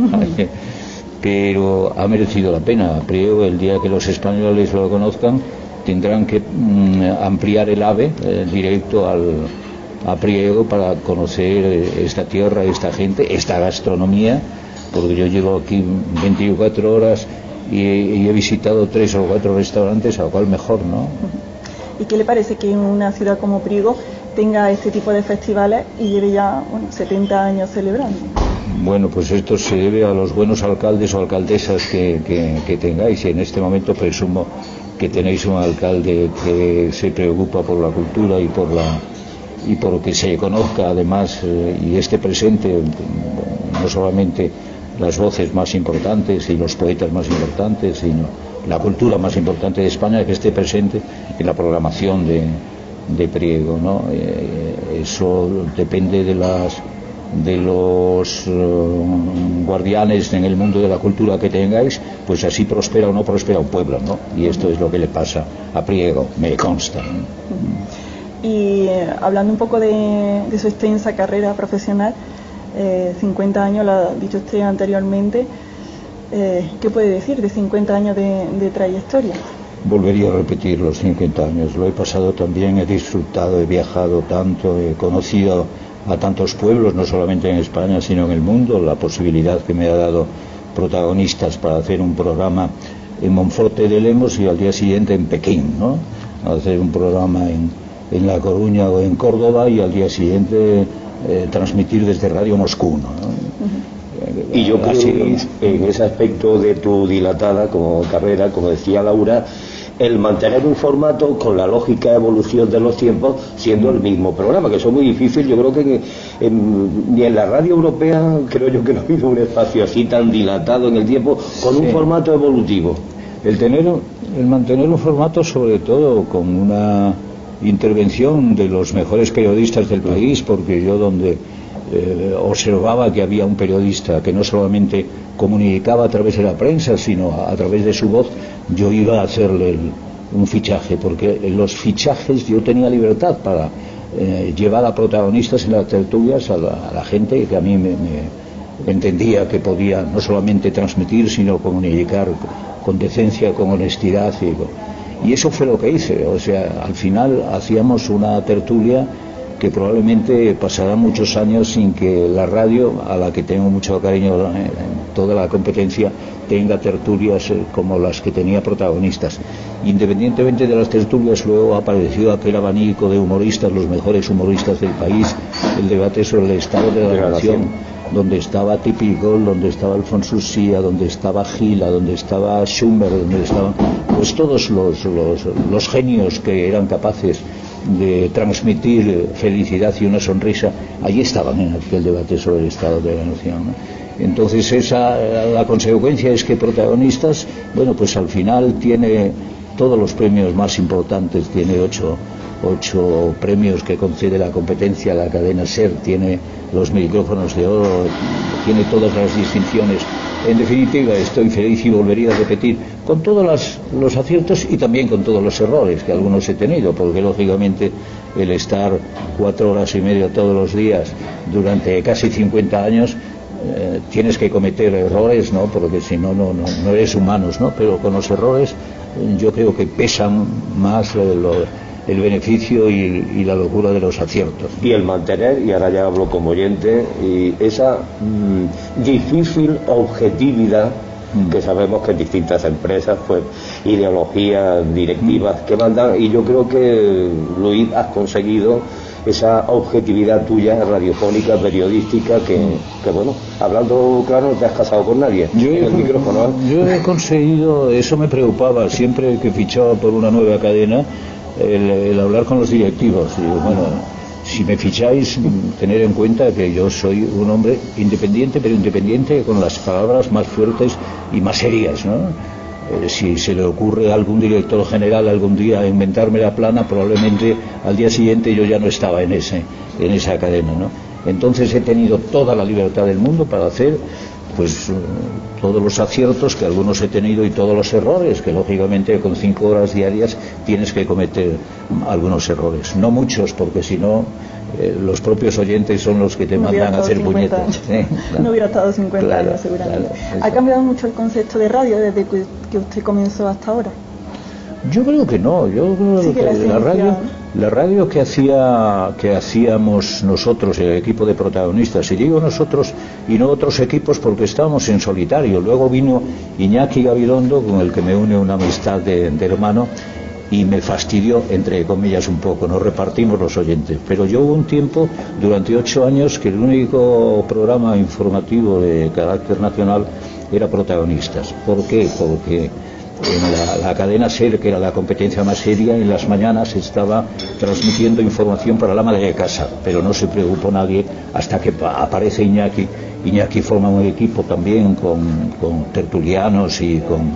Pero ha merecido la pena. Priego, el día que los españoles lo conozcan, tendrán que mm, ampliar el AVE eh, directo al a Priego para conocer esta tierra, esta gente, esta gastronomía, porque yo llevo aquí veinticuatro horas y, y he visitado tres o cuatro restaurantes, a lo cual mejor, ¿no? ¿Y qué le parece que en una ciudad como Priego tenga este tipo de festivales y lleve ya bueno, setenta años celebrando? Bueno, pues esto se debe a los buenos alcaldes o alcaldesas que, que, que tengáis, y en este momento presumo que tenéis un alcalde que se preocupa por la cultura y por la y por que se conozca además eh, y esté presente no solamente las voces más importantes y los poetas más importantes, sino la cultura más importante de España, que esté presente en la programación de, de Priego, ¿no? Eh, eso depende de las de los uh, guardianes en el mundo de la cultura que tengáis, pues así prospera o no prospera un pueblo, ¿no? Y esto es lo que le pasa a Priego, me consta, ¿no? Y eh, hablando un poco de, de su extensa carrera profesional, eh, cincuenta años, lo ha dicho usted anteriormente, eh, ¿qué puede decir de cincuenta años de, de trayectoria? Volvería a repetir los cincuenta años, lo he pasado también, he disfrutado, he viajado tanto, he conocido a tantos pueblos, no solamente en España sino en el mundo, la posibilidad que me ha dado protagonistas para hacer un programa en Monforte de Lemos y al día siguiente en Pekín, ¿no? Hacer un programa en, en La Coruña o en Córdoba y al día siguiente eh, transmitir desde Radio Moscú, ¿no? Uh-huh. Y yo creo que en ese aspecto de tu dilatada como carrera, como decía Laura, el mantener un formato con la lógica evolución de los tiempos siendo el mismo programa, que eso es muy difícil. Yo creo que en, en, ni en la radio europea creo yo que no ha habido un espacio así tan dilatado en el tiempo con un sí. formato evolutivo. El tener, el mantener un formato sobre todo con una intervención de los mejores periodistas del país, porque yo donde eh, observaba que había un periodista que no solamente comunicaba a través de la prensa sino a, a través de su voz, yo iba a hacerle el, un fichaje, porque en los fichajes yo tenía libertad para eh, llevar a protagonistas en las tertulias a la, a la gente que a mí me, me entendía que podía no solamente transmitir sino comunicar con decencia, con honestidad y, y eso fue lo que hice. O sea, al final hacíamos una tertulia que probablemente pasará muchos años sin que la radio, a la que tengo mucho cariño en toda la competencia, tenga tertulias como las que tenía protagonistas. Independientemente de las tertulias, luego ha aparecido aquel abanico de humoristas, los mejores humoristas del país, el debate sobre el estado de la nación, donde estaba Tipi Gold, donde estaba Alfonso Usía, donde estaba Gila, donde estaba Schumer, donde estaban pues todos los, los, los genios que eran capaces de transmitir felicidad y una sonrisa, allí estaban en aquel debate sobre el estado de la nación, ¿no? Entonces esa, la consecuencia es que protagonistas, bueno, pues al final tiene todos los premios más importantes, tiene ocho, ocho premios que concede la competencia, la cadena SER, tiene los micrófonos de oro, tiene todas las distinciones. En definitiva, estoy feliz y volvería a repetir, con todos los, los aciertos y también con todos los errores que algunos he tenido, porque lógicamente el estar cuatro horas y media todos los días durante casi cincuenta años, eh, tienes que cometer errores, ¿no? Porque si no, no, no eres humanos, ¿no? Pero con los errores eh, yo creo que pesan más eh, lo, el beneficio y, y la locura de los aciertos. Y el mantener, y ahora ya hablo como oyente, y esa mmm, difícil objetividad mm. que sabemos que en distintas empresas, pues, ideologías, directivas mm. que mandan, y yo creo que, Luis, has conseguido esa objetividad tuya, radiofónica, periodística, que, mm. que bueno, hablando claro, no te has casado con nadie. Yo he, el micrófono, ¿eh? yo he conseguido, eso me preocupaba, siempre que fichaba por una nueva cadena, El, el hablar con los directivos. Y bueno, si me ficháis, tener en cuenta que yo soy un hombre independiente, pero independiente con las palabras más fuertes y más serias, ¿no? Eh, si se le ocurre a algún director general algún día inventarme la plana, probablemente al día siguiente yo ya no estaba en ese en esa cadena, ¿no? Entonces he tenido toda la libertad del mundo para hacer pues todos los aciertos que algunos he tenido y todos los errores que lógicamente con cinco horas diarias tienes que cometer algunos errores, no muchos, porque si no eh, los propios oyentes son los que te no mandan a hacer puñetas, ¿eh? Claro. No hubiera estado cincuenta claro, años seguramente. Claro, ¿ha cambiado mucho el concepto de radio desde que usted comenzó hasta ahora? Yo creo que no, yo creo sí que, que la, la radio la radio que hacía que hacíamos nosotros, el equipo de protagonistas, y digo nosotros y no otros equipos porque estábamos en solitario. Luego vino Iñaki Gabilondo, con el que me une una amistad de, de hermano, y me fastidió, entre comillas, un poco. Nos repartimos los oyentes, pero yo hubo un tiempo, durante ocho años, que el único programa informativo de carácter nacional era Protagonistas. ¿Por qué? Porque en la, la cadena SER, que era la competencia más seria, en las mañanas estaba transmitiendo información para la madre de casa, pero no se preocupó nadie hasta que aparece Iñaki. Iñaki forma un equipo también con, con tertulianos y con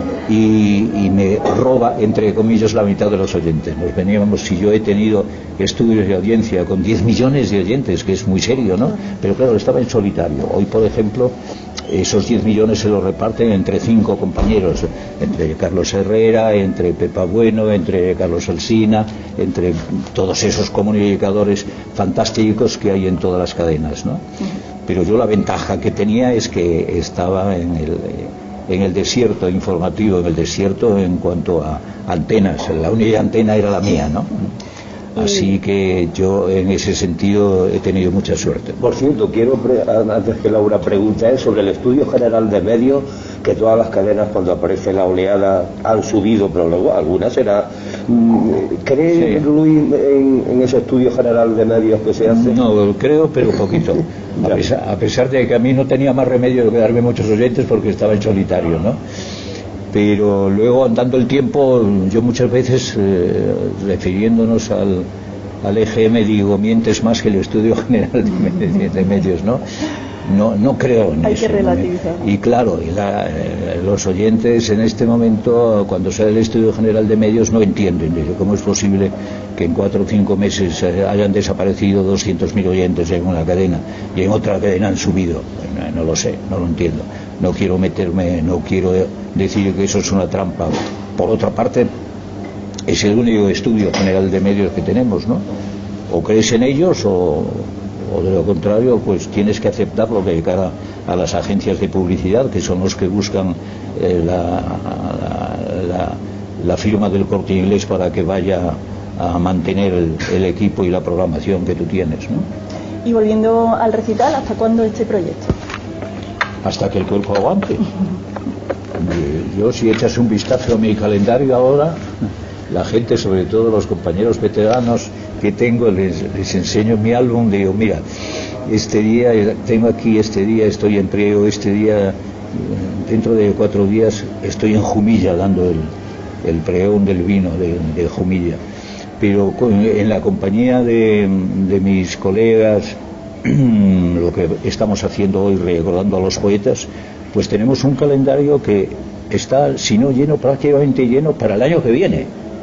y, y me roba, entre comillas, la mitad de los oyentes. Nos veníamos, si yo he tenido estudios de audiencia con diez millones de oyentes, que es muy serio, ¿no? Pero claro, estaba en solitario. Hoy, por ejemplo, esos diez millones se los reparten entre cinco compañeros, entre Carlos Herrera, entre Pepa Bueno, entre Carlos Alsina, entre todos esos comunicadores fantásticos que hay en todas las cadenas, ¿no? Pero yo la ventaja que tenía es que estaba en el, en el desierto informativo, en el desierto en cuanto a antenas. La única antena era la mía, ¿no? Así que yo en ese sentido he tenido mucha suerte. Por cierto, quiero, antes que Laura pregunte, sobre el Estudio General de Medios, que todas las cadenas cuando aparece la oleada han subido, pero luego algunas será. ¿Cree, sí, Luis, en, en ese Estudio General de Medios que se hace? No, creo, pero poquito. A pesar, a pesar de que a mí no tenía más remedio que darme muchos oyentes porque estaba en solitario, ¿no? Pero luego, andando el tiempo, yo muchas veces, eh, refiriéndonos al, al E G M, digo, mientes más que el Estudio General de, de Medios, ¿no? No, no creo en Hay eso. Hay que relativizar. Y claro, y la, eh, los oyentes en este momento, cuando sale el Estudio General de Medios, no entienden. Digo, ¿cómo es posible que en cuatro o cinco meses eh, hayan desaparecido doscientos mil oyentes en una cadena y en otra cadena han subido? No, no lo sé, no lo entiendo. No quiero meterme, no quiero decir que eso es una trampa. Por otra parte, es el único Estudio General de Medios que tenemos, ¿no? O crees en ellos o, o de lo contrario, pues tienes que aceptar lo que cara a las agencias de publicidad, que son los que buscan eh, la, la, la, la firma del Corte Inglés para que vaya a mantener el, el equipo y la programación que tú tienes, ¿no? Y volviendo al recital, ¿hasta cuándo este proyecto? Hasta que el cuerpo aguante. Yo, si echas un vistazo a mi calendario ahora, la gente, sobre todo los compañeros veteranos que tengo, les, les enseño mi álbum, digo, mira, este día tengo aquí, este día estoy en Priego, este día, dentro de cuatro días estoy en Jumilla dando el, el pregón del vino de, de Jumilla. Pero en la compañía de, de mis colegas, lo que estamos haciendo hoy, recordando a los poetas, pues tenemos un calendario que está, si no lleno, prácticamente lleno para el año que viene.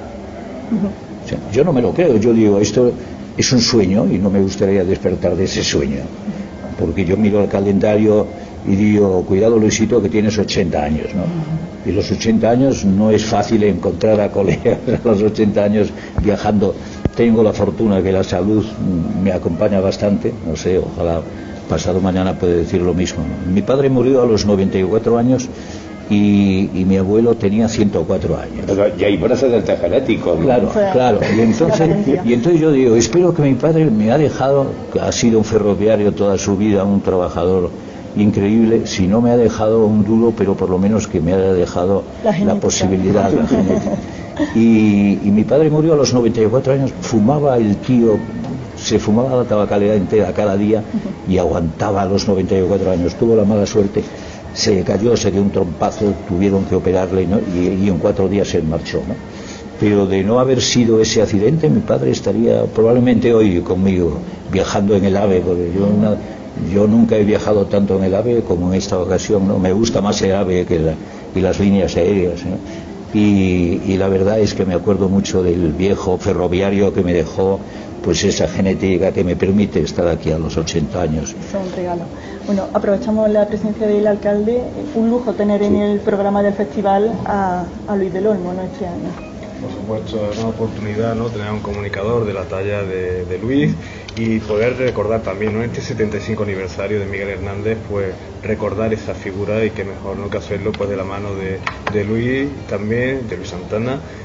O sea, yo no me lo creo, yo digo, esto es un sueño y no me gustaría despertar de ese sueño, porque yo miro el calendario y digo, cuidado Luisito, que tienes ochenta años, ¿no? Y los ochenta años no es fácil encontrar a colegas a los ochenta años viajando. Tengo la fortuna que la salud me acompaña bastante, no sé, ojalá pasado mañana pueda decir lo mismo, ¿no? Mi padre murió a los noventa y cuatro años y, y mi abuelo tenía ciento cuatro años. Pero ya hay precedentes genéticos, ¿no? Claro, claro. Y entonces, y entonces yo digo, espero que mi padre me ha dejado, que ha sido un ferroviario toda su vida, un trabajador increíble, si no me ha dejado un duro, pero por lo menos que me haya dejado la, la posibilidad, la genética. Y, y mi padre murió a los noventa y cuatro años, fumaba el tío, se fumaba la tabacalera entera cada día y aguantaba a los noventa y cuatro años. Tuvo la mala suerte, se cayó, se dio un trompazo, tuvieron que operarle, ¿no? y, y en cuatro días se marchó, ¿no? Pero de no haber sido ese accidente, mi padre estaría probablemente hoy conmigo, viajando en el AVE, porque yo, una, yo nunca he viajado tanto en el AVE como en esta ocasión, ¿no? Me gusta más el AVE que la, y las líneas aéreas, ¿no? Y, y la verdad es que me acuerdo mucho del viejo ferroviario que me dejó pues esa genética que me permite estar aquí a los ochenta años. Es un regalo. Bueno, aprovechamos la presencia del alcalde. Un lujo tener sí. en el programa del festival a, a Luis del Olmo, ¿no? Este año. Por supuesto, es una oportunidad, ¿no? Tener un comunicador de la talla de, de Luis y poder recordar también, ¿no? Este setenta y cinco aniversario de Miguel Hernández, pues recordar esa figura y que mejor no que hacerlo pues de la mano de, de Luis, también de Luis Santana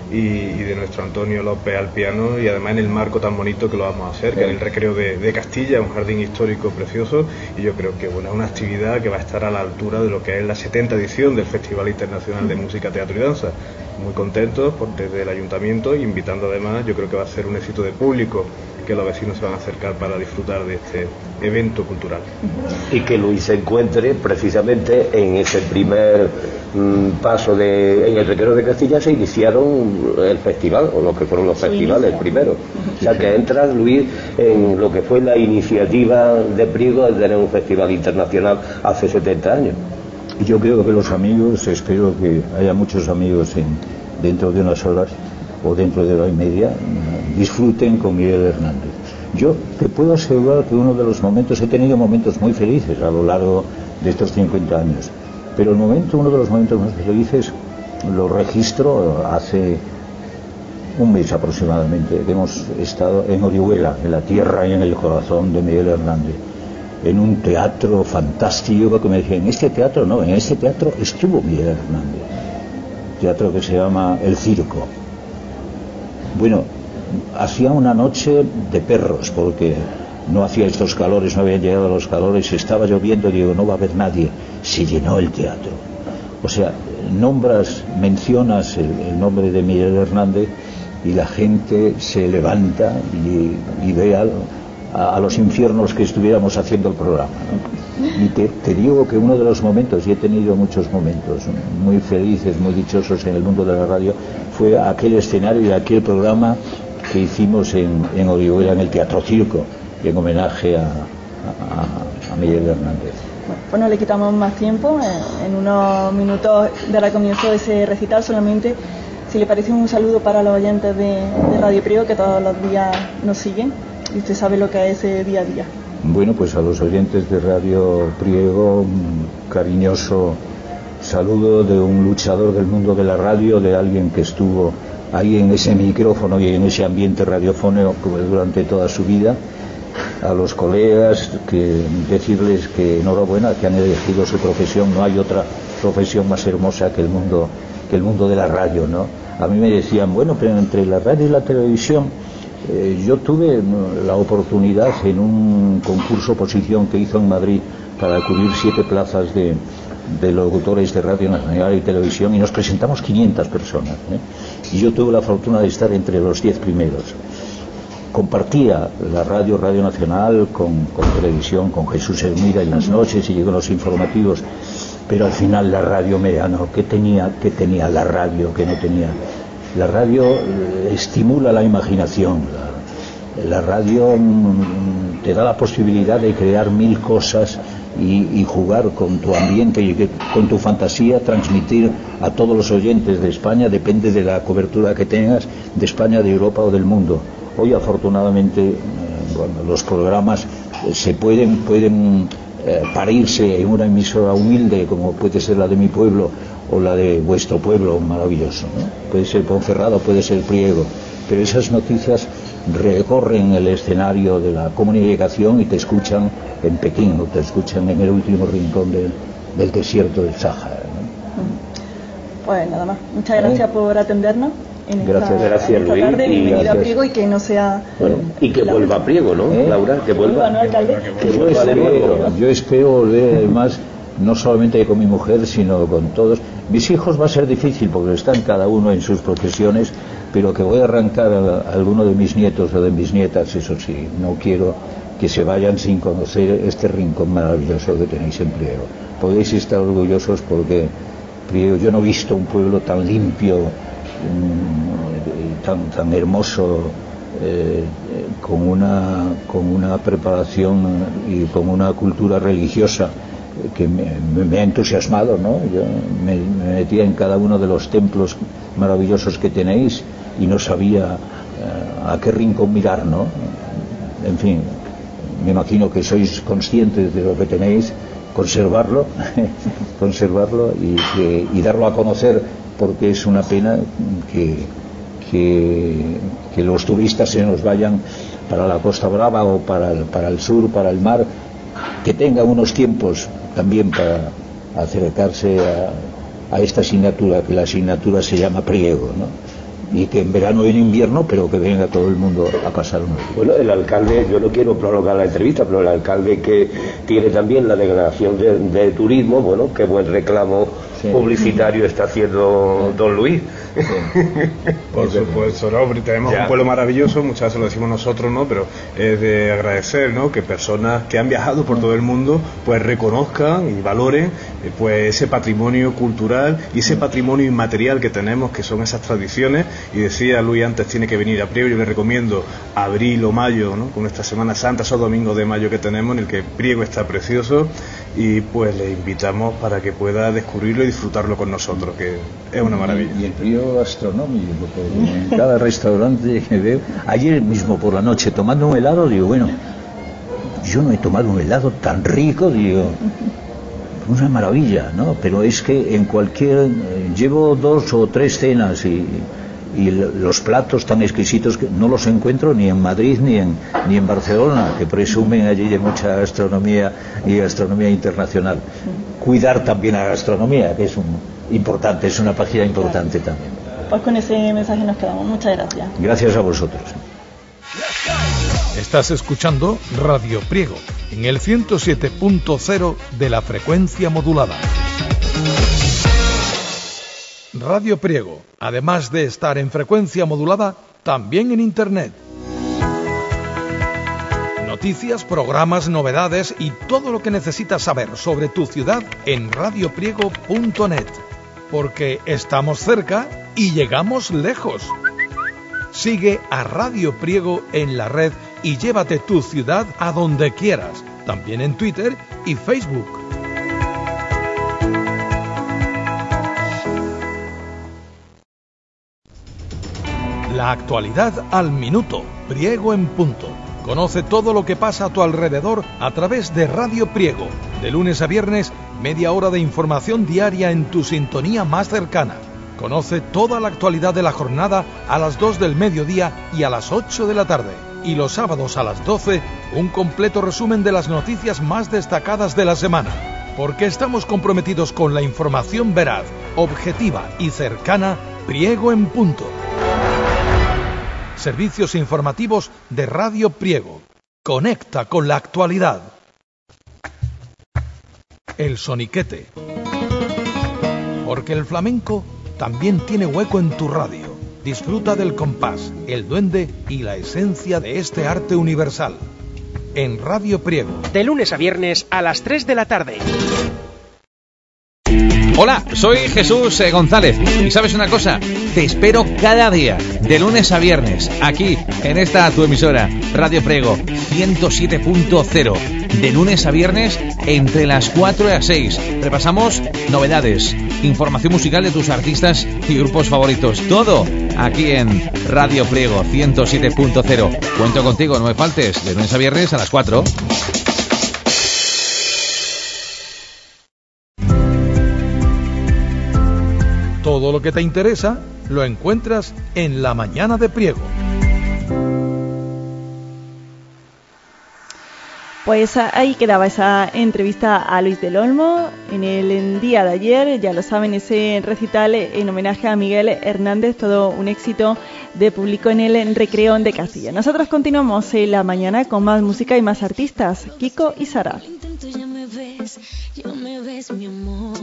y, y de nuestro Antonio López al piano, y además en el marco tan bonito que lo vamos a hacer, que es el Recreo de, de Castilla, un jardín histórico precioso, y yo creo que bueno, es una actividad que va a estar a la altura de lo que es la setenta edición del Festival Internacional de Música, Teatro y Danza. Muy contentos por, desde el Ayuntamiento, invitando además, yo creo que va a ser un éxito de público, que los vecinos se van a acercar para disfrutar de este evento cultural. Y que Luis se encuentre precisamente en ese primer mmm, paso de... En el Recreo de Castilla se iniciaron el festival, o lo que fueron los festivales primero. O sea que entra Luis en lo que fue la iniciativa de Priego de tener un festival internacional hace setenta años. Yo creo que los amigos, espero que haya muchos amigos en, dentro de unas horas o dentro de hora y media, disfruten con Miguel Hernández. Yo te puedo asegurar que uno de los momentos, he tenido momentos muy felices a lo largo de estos cincuenta años, pero el momento, uno de los momentos más felices lo registro hace un mes aproximadamente, que hemos estado en Orihuela, en la tierra y en el corazón de Miguel Hernández, en un teatro fantástico, que me decían, en este teatro no, en este teatro estuvo Miguel Hernández, teatro que se llama El Circo. Bueno, hacía una noche de perros, porque no hacía estos calores, no habían llegado los calores, estaba lloviendo, digo, no va a haber nadie, se llenó el teatro. O sea, nombras, mencionas el, el nombre de Miguel Hernández y la gente se levanta y, y ve a, a, a los infiernos que estuviéramos haciendo el programa, ¿no? Y te, te digo que uno de los momentos, y he tenido muchos momentos muy felices, muy dichosos en el mundo de la radio, fue aquel escenario y aquel programa que hicimos en, en Orihuela, en el Teatro Circo, en homenaje a, a, a Miguel Hernández. Pues no le quitamos más tiempo, en unos minutos dará comienzo ese recital. Solamente, si le parece, un saludo para los oyentes de, de Radio Priego, que todos los días nos siguen, y usted sabe lo que es ese día a día. Bueno, pues a los oyentes de Radio Priego, un cariñoso saludo de un luchador del mundo de la radio, de alguien que estuvo ahí en ese micrófono y en ese ambiente radiofónico durante toda su vida. A los colegas, que decirles que enhorabuena, que han elegido su profesión. No hay otra profesión más hermosa que el mundo que el mundo de la radio, ¿no? A mí me decían, bueno, pero entre la radio y la televisión, eh, yo tuve la oportunidad en un concurso oposición que hizo en Madrid para cubrir siete plazas de, de locutores de Radio Nacional y Televisión, y nos presentamos quinientas personas, ¿eh? Y yo tuve la fortuna de estar entre los diez primeros. Compartía la radio, Radio Nacional, con, con televisión, con Jesús Hermida en las noches y con los informativos, pero al final la radio me ganó. ¿Qué tenía, qué tenía la radio que no tenía? La radio eh, estimula la imaginación, la, la radio mm, te da la posibilidad de crear mil cosas y, y jugar con tu ambiente y que, con tu fantasía, transmitir a todos los oyentes de España, depende de la cobertura que tengas, de España, de Europa o del mundo. Hoy afortunadamente eh, bueno, los programas eh, se pueden pueden eh, parirse en una emisora humilde como puede ser la de mi pueblo o la de vuestro pueblo maravilloso, ¿no? Puede ser Ponferrada, puede ser Priego, pero esas noticias recorren el escenario de la comunicación y te escuchan en Pekín o te escuchan en el último rincón del, del desierto del Sáhara, ¿no? Pues nada más, muchas gracias ¿Eh? por atendernos. En gracias, esta, gracias en esta Luis. Tarde, bienvenido gracias. a Priego y que no sea. Bueno, y que vuelva a Priego, ¿no, ¿Eh? Laura? Que vuelva. ¿No, alcalde? Que yo, vuelva de nuevo. espero, yo espero volver, además, no solamente con mi mujer, sino con todos. Mis hijos va a ser difícil porque están cada uno en sus profesiones, pero que voy a arrancar a, a alguno de mis nietos o de mis nietas, eso sí, no quiero que se vayan sin conocer este rincón maravilloso que tenéis en Priego. Podéis estar orgullosos porque Priego, yo no he visto un pueblo tan limpio, tan, tan hermoso, eh, con una con una preparación y con una cultura religiosa que me, me ha entusiasmado, ¿no? Yo me, me metía en cada uno de los templos maravillosos que tenéis y no sabía eh, a qué rincón mirar, ¿no? En fin, me imagino que sois conscientes de lo que tenéis, conservarlo conservarlo y, que, y darlo a conocer, porque es una pena que, que, que los turistas se nos vayan para la Costa Brava o para el, para el sur, para el mar, que tengan unos tiempos también para acercarse a, a esta asignatura, que la asignatura se llama Priego, ¿no? y que en verano y en invierno, pero que venga todo el mundo a pasar un día. Bueno, el alcalde, yo no quiero prolongar la entrevista, pero el alcalde que tiene también la declaración de, de turismo, bueno, qué buen reclamo sí. publicitario está haciendo don Luis. Sí. Por supuesto, ¿no? Tenemos ya. un pueblo maravilloso, muchas veces lo decimos nosotros, ¿no? Pero es de agradecer, ¿no? Que personas que han viajado por todo el mundo pues reconozcan y valoren pues ese patrimonio cultural y ese patrimonio inmaterial que tenemos, que son esas tradiciones. Y decía Luis antes, tiene que venir a Priego. Yo le recomiendo abril o mayo, ¿no? Con esta Semana Santa, esos domingos de mayo que tenemos, en el que Priego está precioso, y pues le invitamos para que pueda descubrirlo y disfrutarlo con nosotros, que es una maravilla. Y el Priego gastronómico, porque en cada restaurante que veo, ayer mismo por la noche tomando un helado, digo, bueno, yo no he tomado un helado tan rico, digo, una maravilla, ¿no? Pero es que en cualquier, eh, llevo dos o tres cenas y, y los platos tan exquisitos que no los encuentro ni en Madrid ni en ni en Barcelona, que presumen allí de mucha gastronomía y gastronomía internacional. Cuidar también a la gastronomía, que es un importante, es una página importante también. Pues con ese mensaje nos quedamos. Muchas gracias. Gracias a vosotros. Estás escuchando Radio Priego en el ciento siete punto cero de la frecuencia modulada. Radio Priego, además de estar en frecuencia modulada, también en Internet. Noticias, programas, novedades y todo lo que necesitas saber sobre tu ciudad en radio priego punto net. Porque estamos cerca y llegamos lejos. Sigue a Radio Priego en la red y llévate tu ciudad a donde quieras, también en Twitter y Facebook. La actualidad al minuto, Priego en punto. Conoce todo lo que pasa a tu alrededor a través de Radio Priego. De lunes a viernes, media hora de información diaria en tu sintonía más cercana. Conoce toda la actualidad de la jornada a las dos del mediodía y a las ocho de la tarde. Y los sábados a las doce, un completo resumen de las noticias más destacadas de la semana. Porque estamos comprometidos con la información veraz, objetiva y cercana, Priego en punto. Servicios informativos de Radio Priego. Conecta con la actualidad. El soniquete. Porque el flamenco también tiene hueco en tu radio. Disfruta del compás, el duende y la esencia de este arte universal. En Radio Priego. De lunes a viernes a las tres de la tarde. Hola, soy Jesús eh, González y ¿sabes una cosa? Te espero cada día, de lunes a viernes, aquí, en esta tu emisora, Radio Priego, ciento siete punto cero, de lunes a viernes, entre las cuatro y las seis. Repasamos novedades, información musical de tus artistas y grupos favoritos, todo aquí en Radio Priego, ciento siete punto cero. Cuento contigo, no me faltes, de lunes a viernes a las cuatro. Todo lo que te interesa lo encuentras en La Mañana de Priego. Pues ahí quedaba esa entrevista a Luis del Olmo en el día de ayer, ya lo saben, ese recital en homenaje a Miguel Hernández, todo un éxito de público en el Recreo de Castilla. Nosotros continuamos en la mañana con más música y más artistas, Kiko y Sara. Ya me ves, ya me ves, mi amor.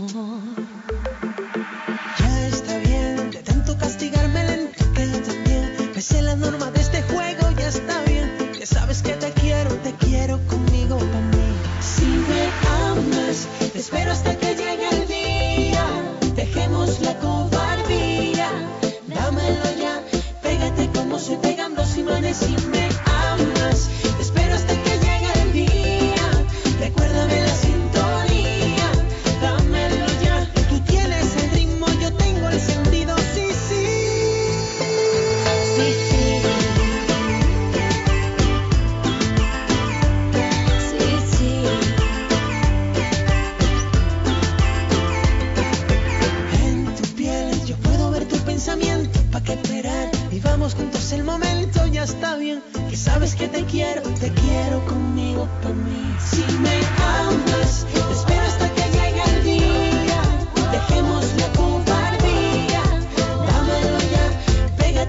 Ya está bien, de tanto castigarme lento que yo también me sé la norma de este juego, ya está bien. Ya sabes que te quiero, te quiero conmigo, conmigo. Si me amas, te espero hasta que llegue el día. Dejemos la cobardía, dámelo ya. Pégate como se pegan dos imanes. Si me amas, te espero hasta que llegue el día. Recuérdame la sintonía, dámelo ya. Tú tienes el ritmo, yo tengo el sentido, sí, sí. Sí, sí. Sí, sí. En tu piel yo puedo ver tu pensamiento, ¿pa' qué esperar? Vivamos juntos el momento, ya está bien. Que sabes que te quiero, te quiero conmigo, pa' mí. Si me amas, te espero hasta que llegue el día. Dejemos la cobardía, dámelo ya.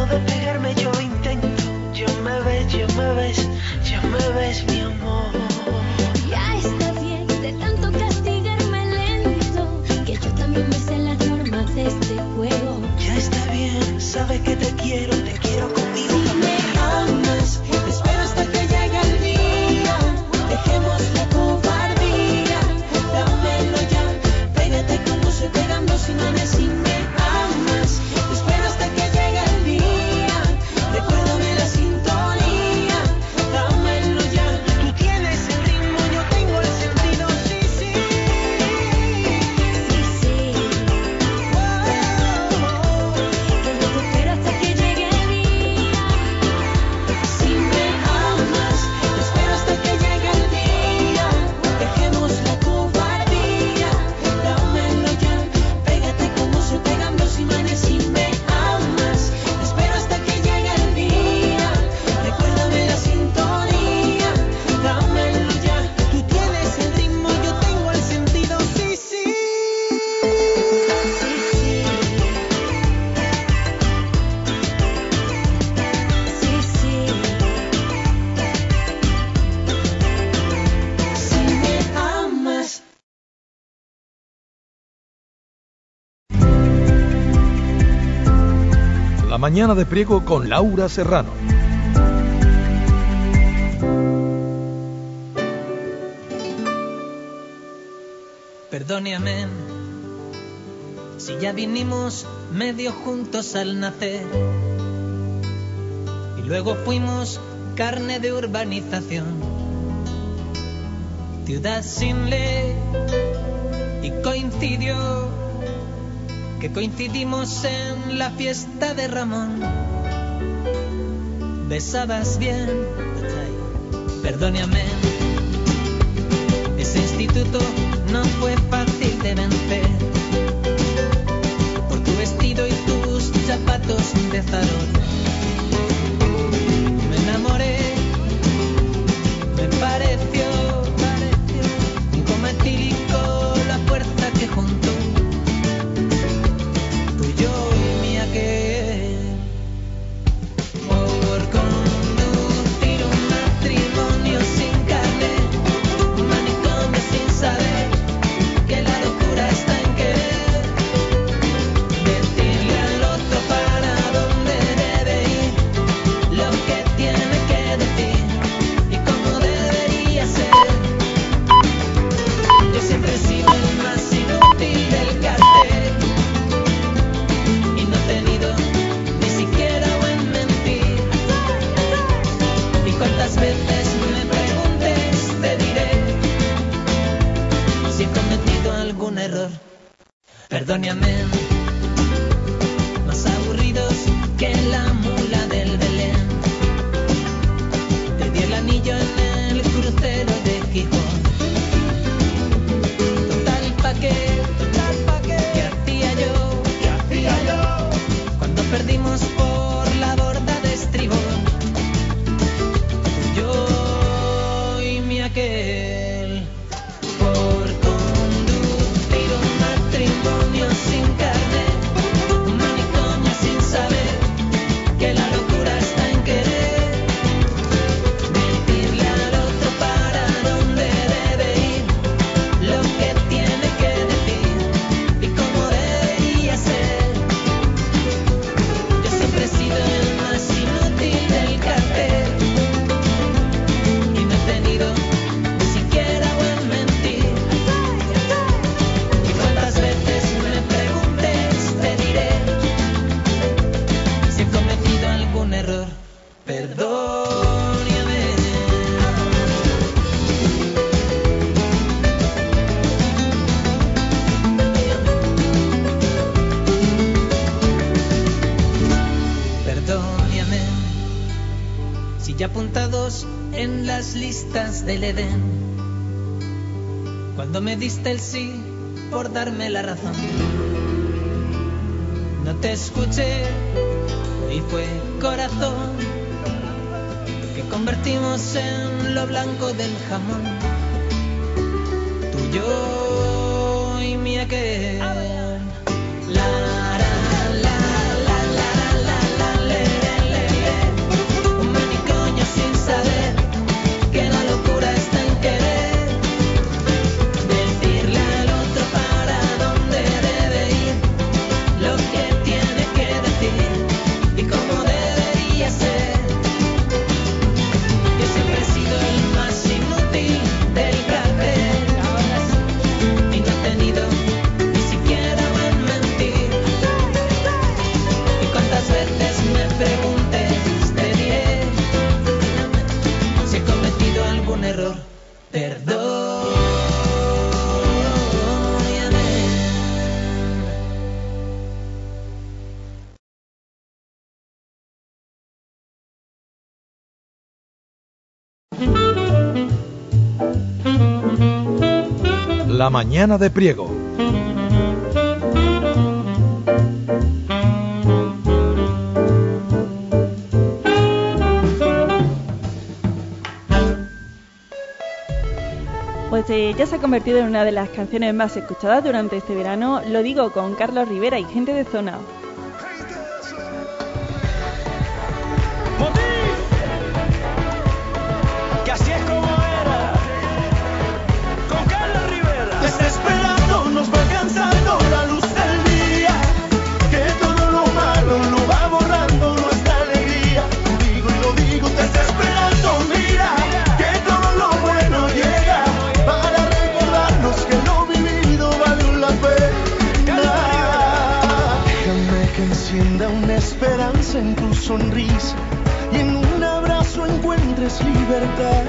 de pegarme yo intento. Ya me ves, ya me ves, ya me ves, mi amor. Ya está bien de tanto castigarme lento, que yo también me sé las normas de este juego. Ya está bien, sabes que te quiero, te quiero conmigo. Si me amas, te espero hasta que llegue el día. Dejemos la cobardía, dámelo ya. Pégate como se pegan dos imanes. Si me amas, te espero hasta que llegue el día. Recuérdame la sintonía, dámelo ya. Tú tienes el ritmo, yo tengo el sentido. Sí, sí, Sí, sí, que yo te espero hasta que llegue el día. si me amas, te espero hasta que llegue el día. Dejemos la cobardía, dámelo ya. Pégate como se pegan dos imanes. Si me amas, te espero hasta que llegue el día. Recuérdame la sintonía, dámelo ya. Tú tienes el ritmo, yo tengo el sentido. Sí, sí. Sí, sí, Si me amas. La mañana de Priego con Laura Serrano. Perdóname si ya vinimos medio juntos al nacer y luego fuimos carne de urbanización, ciudad sin ley, y coincidió que coincidimos en la fiesta de Ramón. Besabas bien, perdóname, ese instituto no fue fácil de vencer, por tu vestido y tus zapatos de farol. Me enamoré, me pareció, pareció un coma etílico la fuerza que juntó tú, yo y mi aquel, por conducir un matrimonio sin carne, un manicomio sin saber que la locura está en querer decirle al otro para dónde debe ir, lo que tiene que decir y cómo debería ser. Yo siempre he sido el más inútil del cartel y no he tenido ni siquiera buen mentir. Y cuántas veces me preguntes te diré si he cometido algún error. Perdóname, más aburridos que la mula del Belén. Te di el anillo en el crucero de Gijón. Total pa' qué, total pa' qué, ¿qué hacía yo? ¿Qué hacía yo? Cuando perdimos por la borda de estribor, yo y mi aquel, por conducir un matrimonio sin carne, un manicomio sin saber que la locura está en querer decirle al otro para dónde debe ir, lo que tiene que decir y cómo debería ser. Yo siempre he sido el más inútil del cartel y no he tenido ni siquiera buen mentir. Y cuántas veces me preguntes te diré si he cometido algún error. Perdóname. Perdóname si ya apuntados en las listas del Edén, cuando me diste el sí por darme la razón, no te escuché y fue corazón que convertimos en lo blanco del jamón, tú, yo y mi aquel. La, la, la, la, la, la, la, la, la. La mañana de Priego. Pues eh, ya se ha convertido en una de las canciones más escuchadas durante este verano. Lo digo con Carlos Rivera y Gente de Zona. Que así es como era, con Carlos Rivera. Desesperado nos va alcanzando la luz del día, que todo lo malo lo va borrando nuestra alegría. Digo y lo digo desesperado, mira, que todo lo bueno llega para recordarnos que lo vivido valió la pena. Déjame que encienda una esperanza en tu sonrisa y en un abrazo encuentres libertad.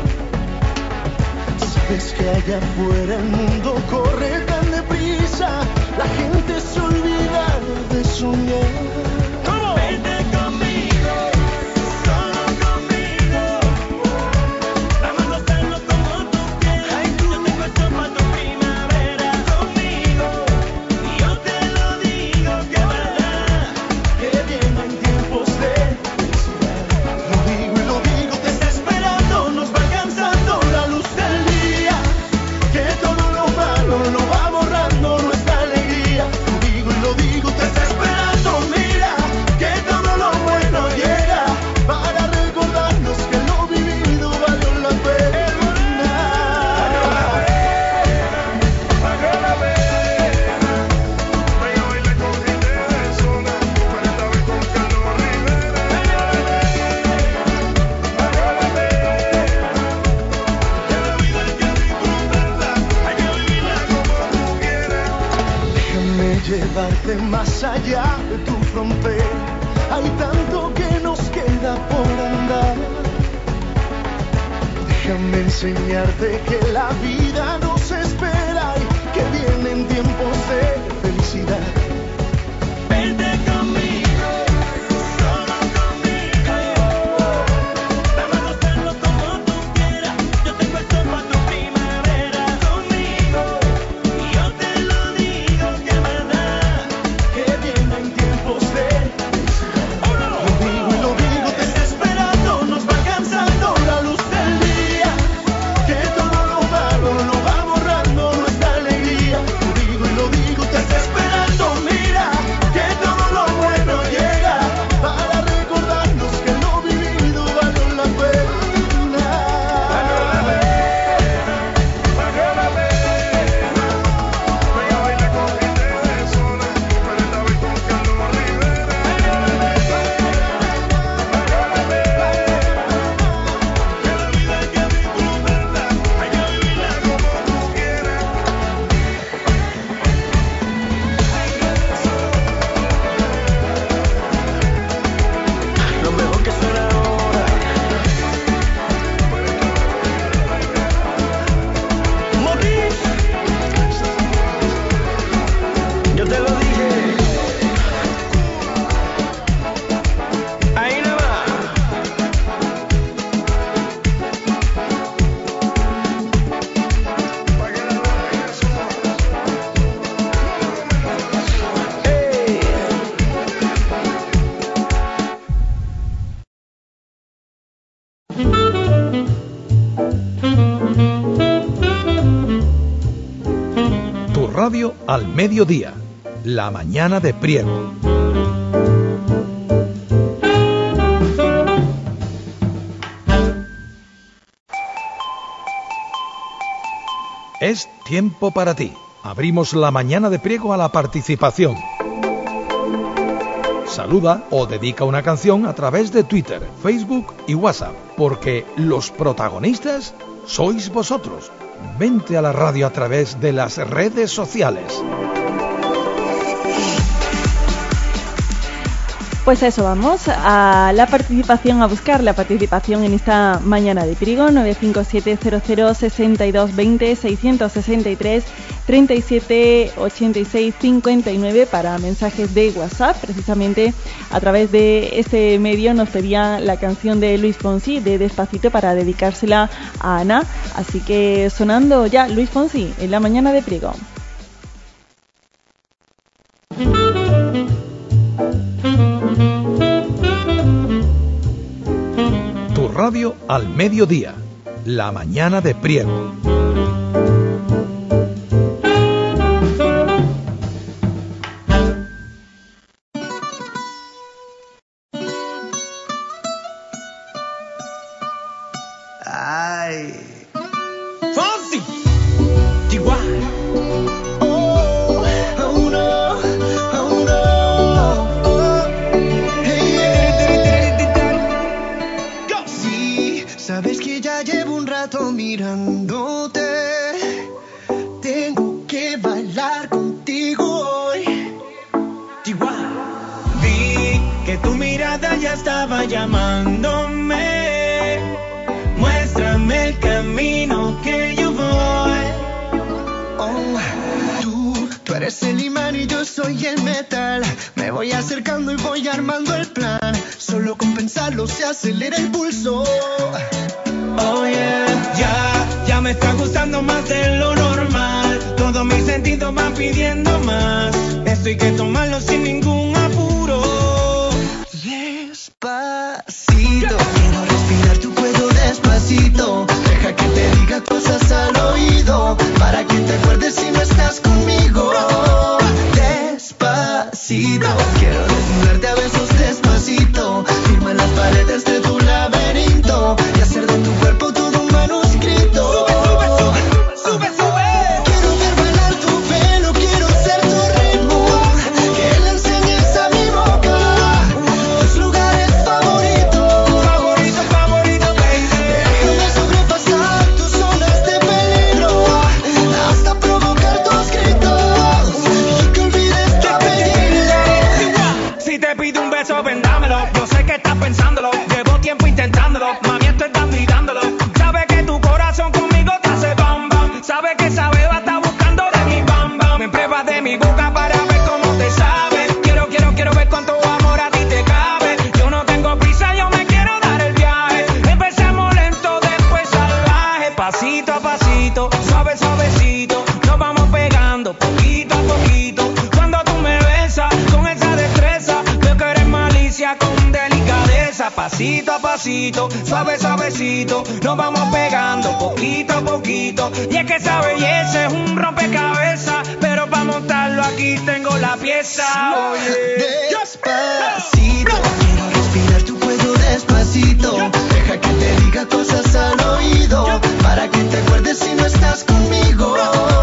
Sabes que allá afuera el mundo corre tan deprisa, la gente se olvida de soñar. Vente conmigo, solo conmigo, vamos a hacerlo como tú quieras. Yo tengo esto para tu primavera. Conmigo, y yo te lo digo que es verdad, que vienen tiempos de lo digo y lo digo desesperado, nos va alcanzando la luz del día, que todo lo malo lo va borrando nuestra alegría. Lo digo y lo digo desesperado, mira, que todo lo bueno llega para recordarnos que lo vivido valió la pena. Valió la pena. Voy a bailar con Gente de Zona, pero esta vez con Carlos Rivera. Déjame llevarte más allá de tu frontera, hay tanto que nos queda por andar. Déjame enseñarte que la vida nos espera y que vienen tiempos de felicidad. Vente conmigo, solo conmigo, vamos a hacerlo como tú quieras. Yo tengo esto para tu primavera. Conmigo, y yo te lo digo que es verdad, que vienen tiempos de felicidad. Lo digo y lo digo desesperado, nos va alcanzando la luz del día, que todo lo malo lo va borrando nuestra alegría. Lo digo y lo digo desesperado, mira, que todo lo bueno llega para recordarnos que lo vivido valió la pena. Valió la pena, valió la pena. Voy a bailar con Gente de Zona, pero esta vez con Carlos Rivera. Valió la pena, que la vida hay que disfrutarla, hay que vivirla como tú quieras. Lo mejor que suena ahora. Maurice, yo te lo dije. Ahí nada más. Tu radio al mediodía. La mañana de Priego. Es tiempo para ti. Abrimos la mañana de Priego a la participación. Saluda o dedica una canción a través de Twitter, Facebook y WhatsApp, porque los protagonistas sois vosotros. Vente a la radio a través de las redes sociales. Pues a eso vamos, a la participación, a buscar la participación en esta mañana de Priego. Nueve cinco siete cero cero seis dos dos cero, seiscientos sesenta y tres, treinta y siete, ochenta y seis, cincuenta y nueve para mensajes de WhatsApp. Precisamente a través de este medio nos pedía la canción de Luis Fonsi, de Despacito, para dedicársela a Ana. Así que sonando ya Luis Fonsi en la mañana de Priego. Tu radio al mediodía, la mañana de Priego. Ay, Fonsi, Chihuahua. Oh, oh no, oh no, oh. Hey, yeah. Sí, sabes que ya llevo un rato mirándote. Tengo que bailar contigo hoy. Chihuahua. Vi que tu mirada ya estaba llamándome. Muéstrame el camino que yo voy. Oh, tú, tú eres el imán y yo soy el metal. Me voy acercando y voy armando el plan. Solo con pensarlo se acelera el pulso. Oh yeah, ya, ya me está gustando más de lo normal. Todos mis sentidos van pidiendo más. Esto hay que tomarlo sin ningún apuro. Despacito, quiero respirar tu cuello despacito. Deja que te diga cosas al oído, para que te acuerdes si no estás conmigo. Despacito, quiero desnudarte a besos despacito. Firma en las paredes de tu laberinto y hacer de tu cuerpo todo un manuscrito. Sube, sube, sube, sube. Quiero ver bailar tu pelo, quiero ser tu ritmo. Que le enseñes a mi boca tus lugares favoritos. Favorito, favorito, baby. Déjame sobrepasar tus zonas de peligro hasta provocar tus gritos y que olvides tu apellido. Si te pido un beso, ven dámelo. Yo sé que estás pensándolo, llevo tiempo intentándolo. Mami, esto estás gritándolo. Sabe que tu corazón conmigo te hace bam bam. Sabe que esa beba está buscando de mi bam bam. Me pruebas de mi boca para ver cómo te sabe. Quiero, quiero, quiero ver cuánto amor a ti te cabe. Yo no tengo prisa, yo me quiero dar el viaje. Empecemos lento, después salvaje. Pasito a pasito, suave, suavecito. Nos vamos pegando poquito a poquito. Cuando tú me besas con esa destreza, veo que eres malicia con delicadeza. Pasito a pasito, suave, suavecito. Nos vamos pegando poquito a poquito. Y es que esa belleza es un rompecabezas, pero para montarlo aquí tengo la pieza. Oye, despacito, quiero respirar tu cuello despacito. Deja que te diga cosas al oído, para que te acuerdes si no estás conmigo.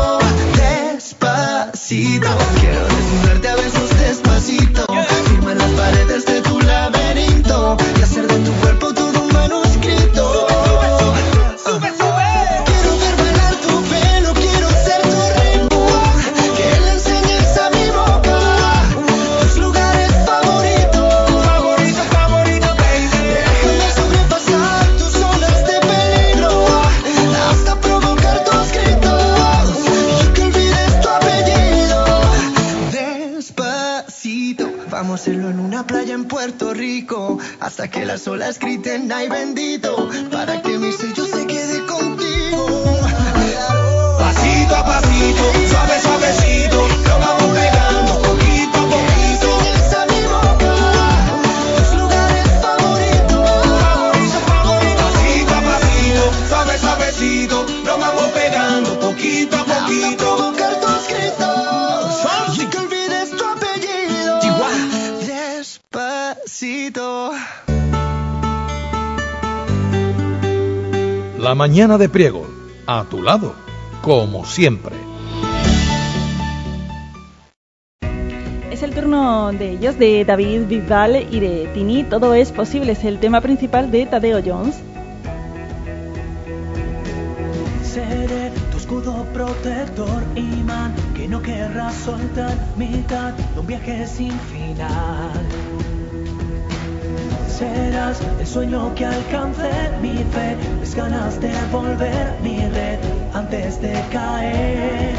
Despacito, quiero desnudarte a besos despacito. Firma en las paredes de tu laberinto y hacer de tu cuerpo todo un manuscrito. Sube, sube. Quiero ver bailar tu pelo, quiero ser tu ritmo. Que le enseñes a mi boca tus lugares favoritos. Favorito, favorito, baby. Déjame sobrepasar tus zonas de peligro hasta provocar tus gritos y que olvides tu apellido. Despacito, vamos a hacerlo en una playa en Puerto Rico, hasta que las olas griten ay bendito, para que mi sello se quede contigo. Pasito a pasito, suave, suavecito, lo vamos pegando poquito a poquito. Esa mi boca, tus lugares favoritos. Favorito, favorito. Pasito a pasito, suave, suavecito, lo vamos pegando poquito a poquito. Hasta provocar tus gritos y que olvides tu apellido. Despacito. La mañana de Priego, a tu lado, como siempre. Es el turno de ellos, de David Bisbal y de Tini. Todo es posible, es el tema principal de Tadeo Jones. Seré tu escudo protector, imán, que no querrás soltar, mitad de un viaje sin final. serás el sueño que alcance mi fe, mis ganas de volver mi red antes de caer.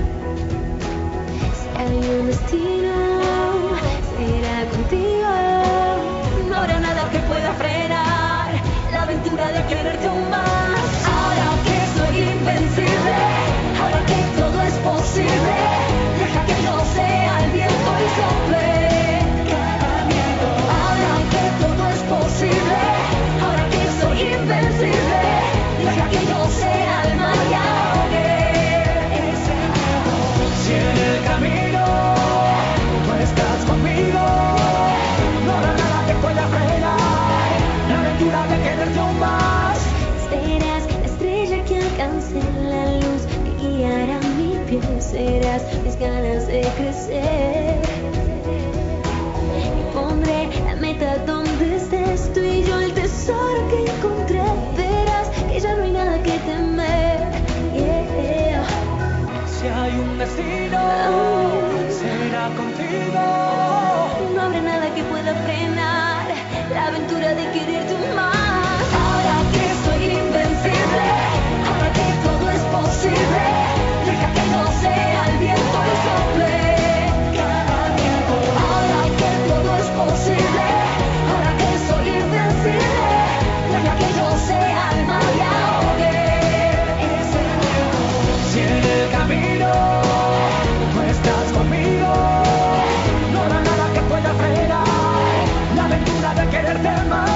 Si hay un destino, será contigo. No habrá nada que pueda frenar la aventura de quererte aún más. Ahora que soy invencible, ahora que todo es posible, deja que yo sea el viento y sople cada miedo. Ahora que todo es posible, ahora que soy invencible, deja que yo sea el mar y ahogue ese miedo. Si en el camino no estás conmigo, no habrá nada que pueda frenar la aventura de quererte aún más. Serás la estrella que alcance la luz que guiará mi pie. Serás mis ganas de crecer. Y pondré la meta donde estés tú y yo, el tesoro que encontré. Verás que ya no hay nada que temer. Yeah. Si hay un destino, será contigo. No habrá nada que pueda frenar la aventura de quererte más. Ahora que soy invencible, ahora que todo es posible, deja que yo sea el viento y sople cada miedo. Ahora que todo es posible, ahora que soy invencible, deja que yo sea el mar y ahogue ese miedo. Si en el camino no estás conmigo, no habrá nada que pueda frenar la aventura de quererte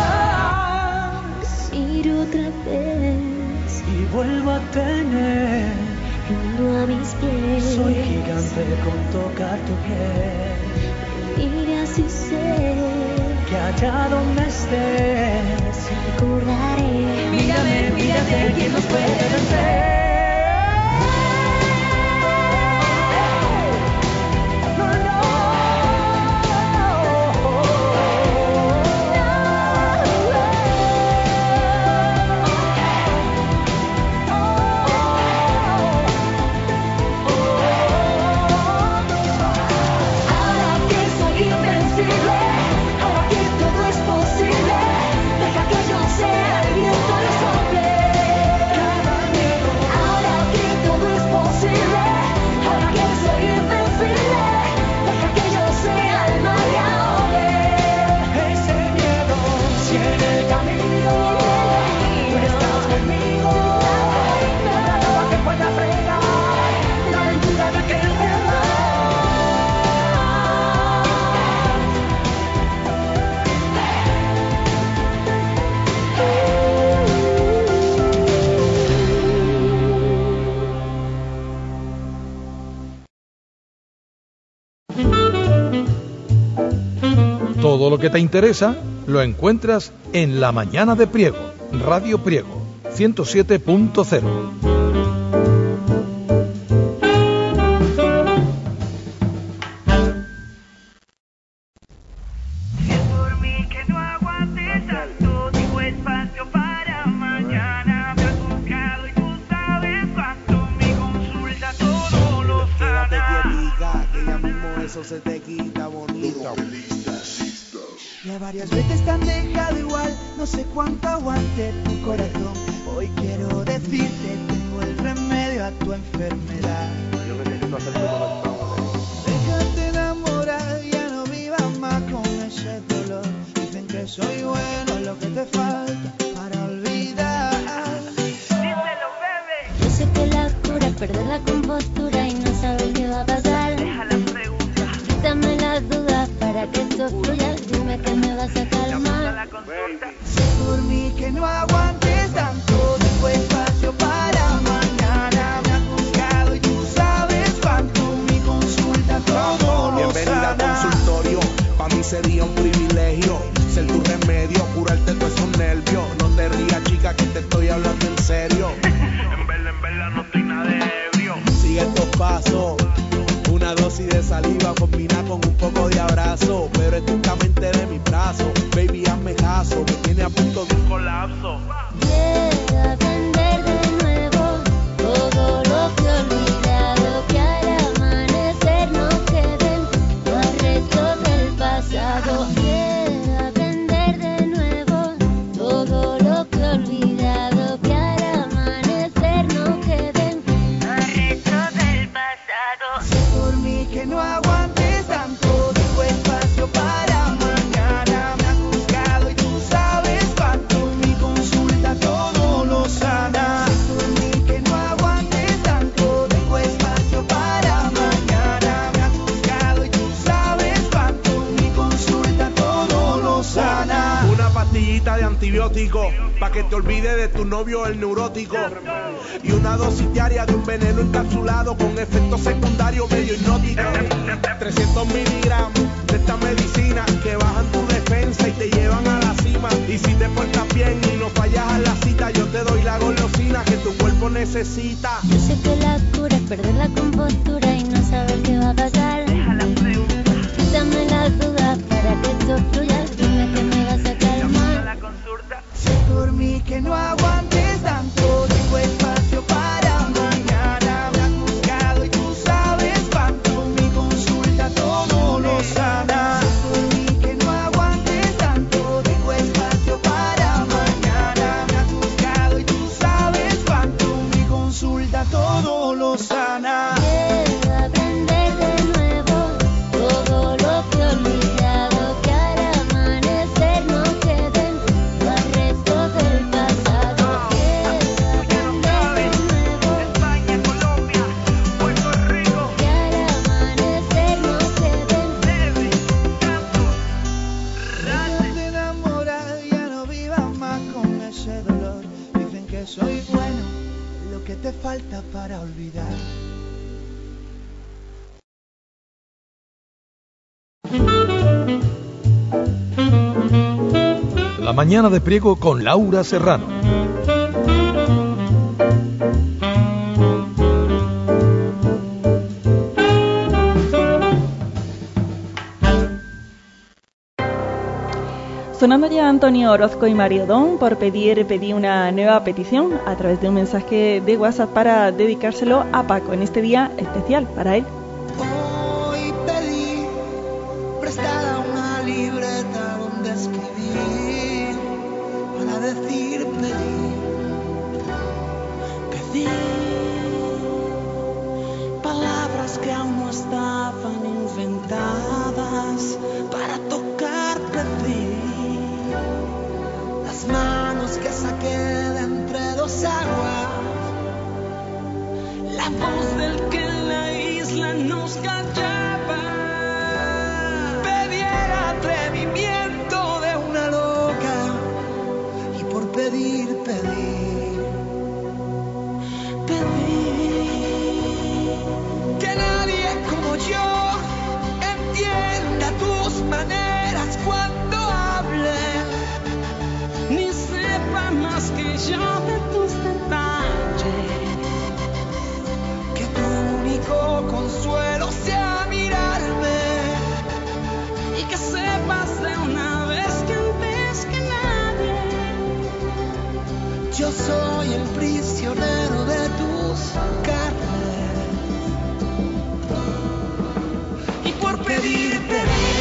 más. Ir otra vez Y vuelvo a tener mundo a mis pies. Soy gigante con tocar tu piel. Mira si sé Que allá donde estés recordaré. Mírame, mírate, ¿quién nos puede vencer? Todo lo que te interesa lo encuentras en La Mañana de Priego, Radio Priego, ciento siete punto cero. Se te quita bonito. Ya varias veces te han dejado igual, no sé cuánto aguante tu corazón. Hoy quiero decirte, tengo el remedio a tu enfermedad. Déjate enamorar, ya no vivas más con ese dolor. Dicen que soy bueno, lo que te falta para olvidar. Díselo, bebé. Yo sé que la cura es perder la compostura y no saber qué va a pasar. Deja la pregunta. Quítame las dudas para que esto fluya. Dime que me vas a calmar. Sé por mí que no aguantes tanto. Dejo espacio para mañana. Me has buscado y tú sabes cuánto mi consulta todo lo Bienvenida sana. al consultorio. Para mí sería un privilegio ser tu remedio, curarte todos esos nervios. No te rías, chica, que te estoy hablando en serio. En verdad, en verdad, no estoy nada ebrio. Sigue estos pasos. Una dosis de saliva combina con un poco de abrazo, pero estrictamente de mi brazo. Baby, hazme caso, me tiene a punto de un colapso. Quiero aprender de nuevo todo lo que he olvidado, que al amanecer no queden los restos del pasado. Quiero aprender de nuevo pastillita de antibiótico, pa' que te olvides de tu novio el neurótico. Y una dosis diaria de un veneno encapsulado con efectos secundarios medio hipnóticos. trescientos miligramos de esta medicina que bajan tu defensa y te llevan a la cima. Y si te portas bien y no fallas a la cita, yo te doy la golosina que tu cuerpo necesita. Yo sé que la cura es perder la compostura y no saber qué va a pasar. Quítame las dudas para que esto fluya. Dime que me vas a calmar. Sé por mí que no aguantes tanto, tengo espacio para mañana. Me has buscado y tú sabes cuánto, mi consulta todo lo sana. Sé por mí que no aguantes tanto, tengo espacio para mañana. Me has buscado y tú sabes cuánto, mi consulta todo lo sana. Quiero aprender de nuevo todo lo que he olvidado, que al amanecer no queden los restos del pasado. Quiero aprender de nuevo España, Colombia, Puerto Rico, que al amanecer no queden Déjate enamorar, ya no vivas más con ese dolor. Dicen que soy bueno, lo que te falta para olvidar. La mañana de Priego con Laura Serrano. Sonando ya Antonio Orozco y Mario Don por pedir, pedí una nueva petición a través de un mensaje de WhatsApp para dedicárselo a Paco en este día especial para él. Hoy pedí prestada una libreta donde escribir para decir pedí, pedí palabras que aún no estaban inventadas para tocar pedí las manos que saqué de entre dos aguas, la voz del que en la isla nos callaba. Pedí el atrevimiento de una loca y por pedir, pedir, pedir que nadie como yo entienda tus maneras cuando hable, ni sepa más que yo de tus detalles, que tu único consuelo sea mirarme y que sepas de una vez que antes que nadie yo soy el prisionero de tus carnes y por pedir, pedir.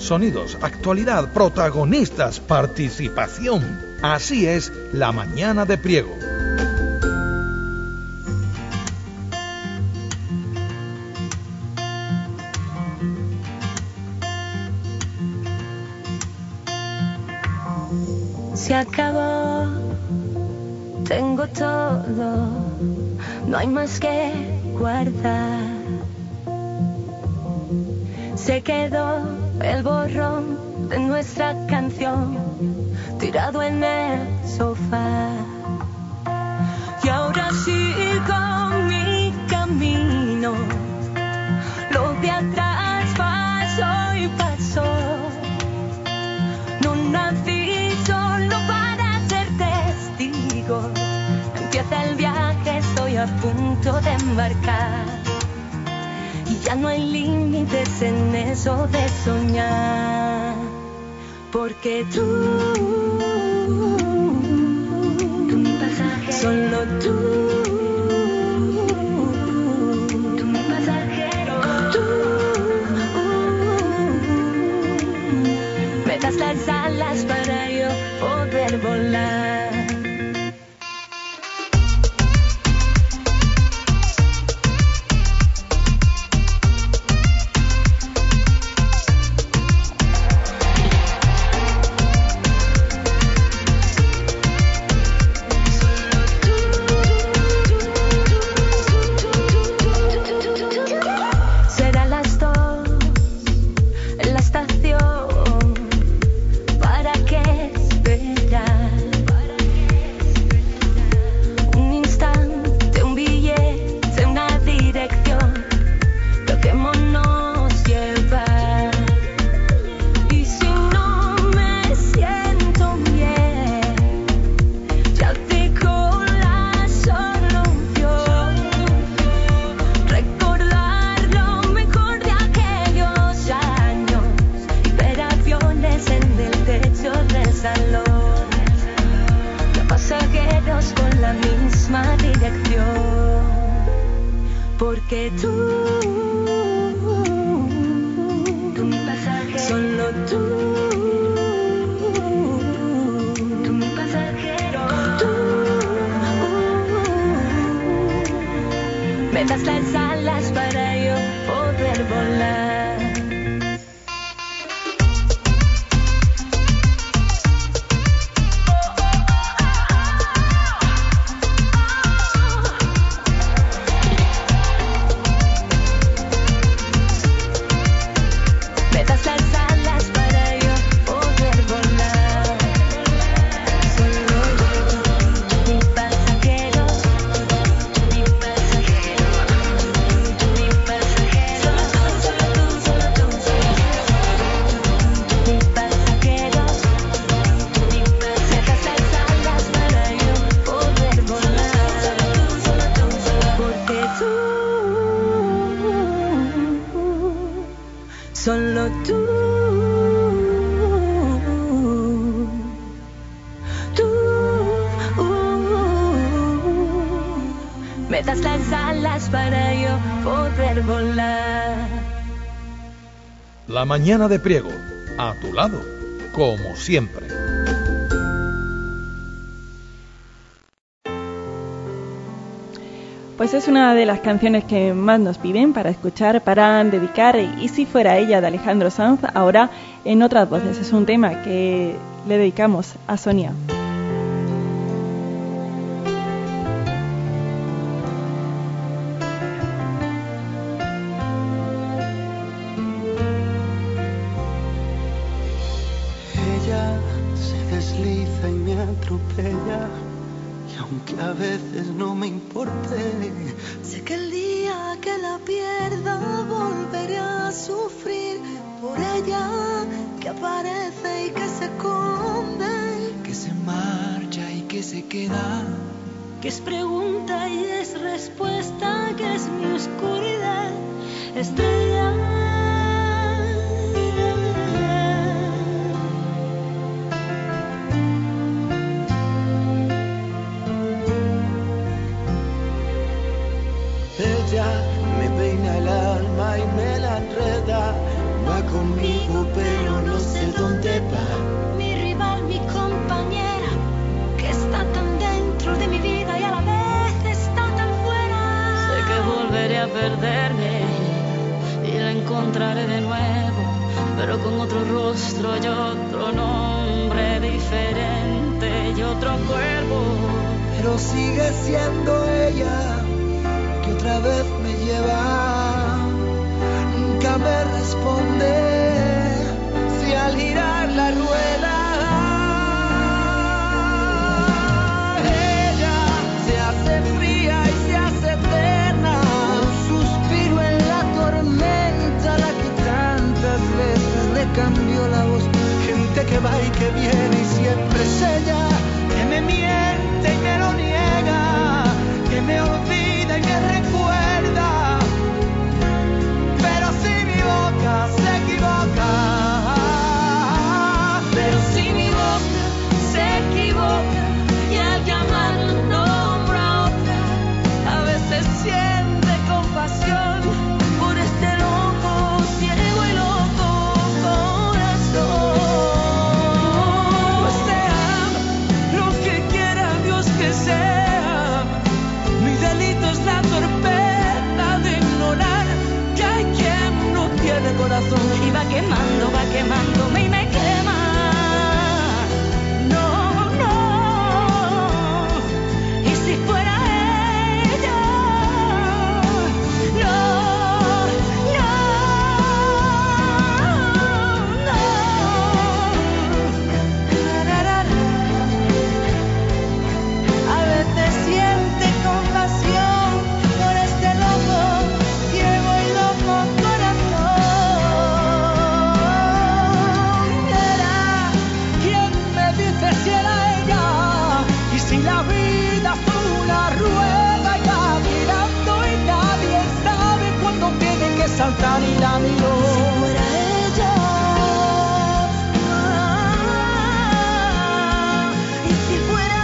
sonidos, actualidad, protagonistas, participación. Así es La Mañana de Priego. Se acabó, tengo todo, no hay más que guardar. Se quedó el borrón de nuestra canción tirado en el sofá. Y ahora sigo mi camino, lo de atrás pasó y pasó. No nací solo para ser testigo. Empieza el viaje, estoy a punto de embarcar. Y ya no hay límites en eso de soñar. Porque tú, tú mi pasajero, solo tú, tú mi pasajero, tú, me das las alas para yo poder volar. Porque tú, tú mi pasajero, solo tú, tú mi pasajero, tú, me das las alas para yo poder volar. Solo tú, tú, me das las alas para yo poder volar. La Mañana de Priego, a tu lado, como siempre. Pues es una de las canciones que más nos piden para escuchar, para dedicar, y si fuera ella, de Alejandro Sanz, ahora en otras voces. Es un tema que le dedicamos a Sonia. Ella se desliza y me atropella. Y aunque a veces no me importe, sé que el día que la pierda volveré a sufrir por ella, que aparece y que se esconde, que se marcha y que se queda, que es pregunta y es respuesta, que es mi oscuridad, estrella. Ella me peina el alma y me la enreda, va conmigo, pero no sé dónde va. Mi rival, mi compañera, que está tan dentro de mi vida y a la vez está tan fuera. Sé que volveré a perderme y la encontraré de nuevo, pero con otro rostro y otro nombre diferente y otro cuerpo. Pero sigue siendo ella que otra vez me lleva. Nunca me responde si al girar la rueda ella se hace fría y se hace eterna. Un suspiro en la tormenta, la que tantas veces le cambió la voz. Gente que va y que viene y siempre es ella que me miente y me lo niega, que me olvida y me recuerda. Pero si mi boca se equivoca, Pero si mi boca se equivoca y al llamar un nombre a otra, a veces siente compasión por este loco, ciego y loco corazón. pues sean lo que quiera Dios que sea. Mi delito es la torpeza de ignorar que hay quien no tiene corazón. Y va quemando, va quemándome y me quema. No, no. Y si fuera ella, no, no, no. A veces siente compasión por este loco, ciego y loco corazón. Era quien me dice si era ella, y si la vida es una rueda y va girando y nadie sabe cuándo tiene que saltar y la miró. Si fuera ella, Y si fuera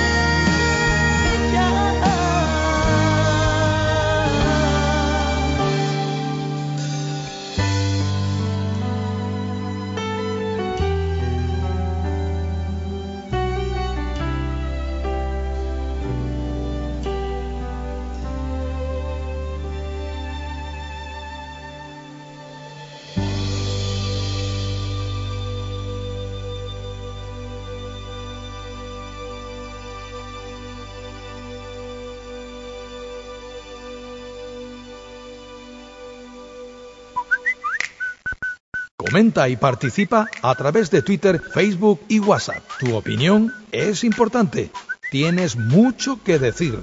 Comenta y participa a través de Twitter, Facebook y WhatsApp. Tu opinión es importante. Tienes mucho que decir.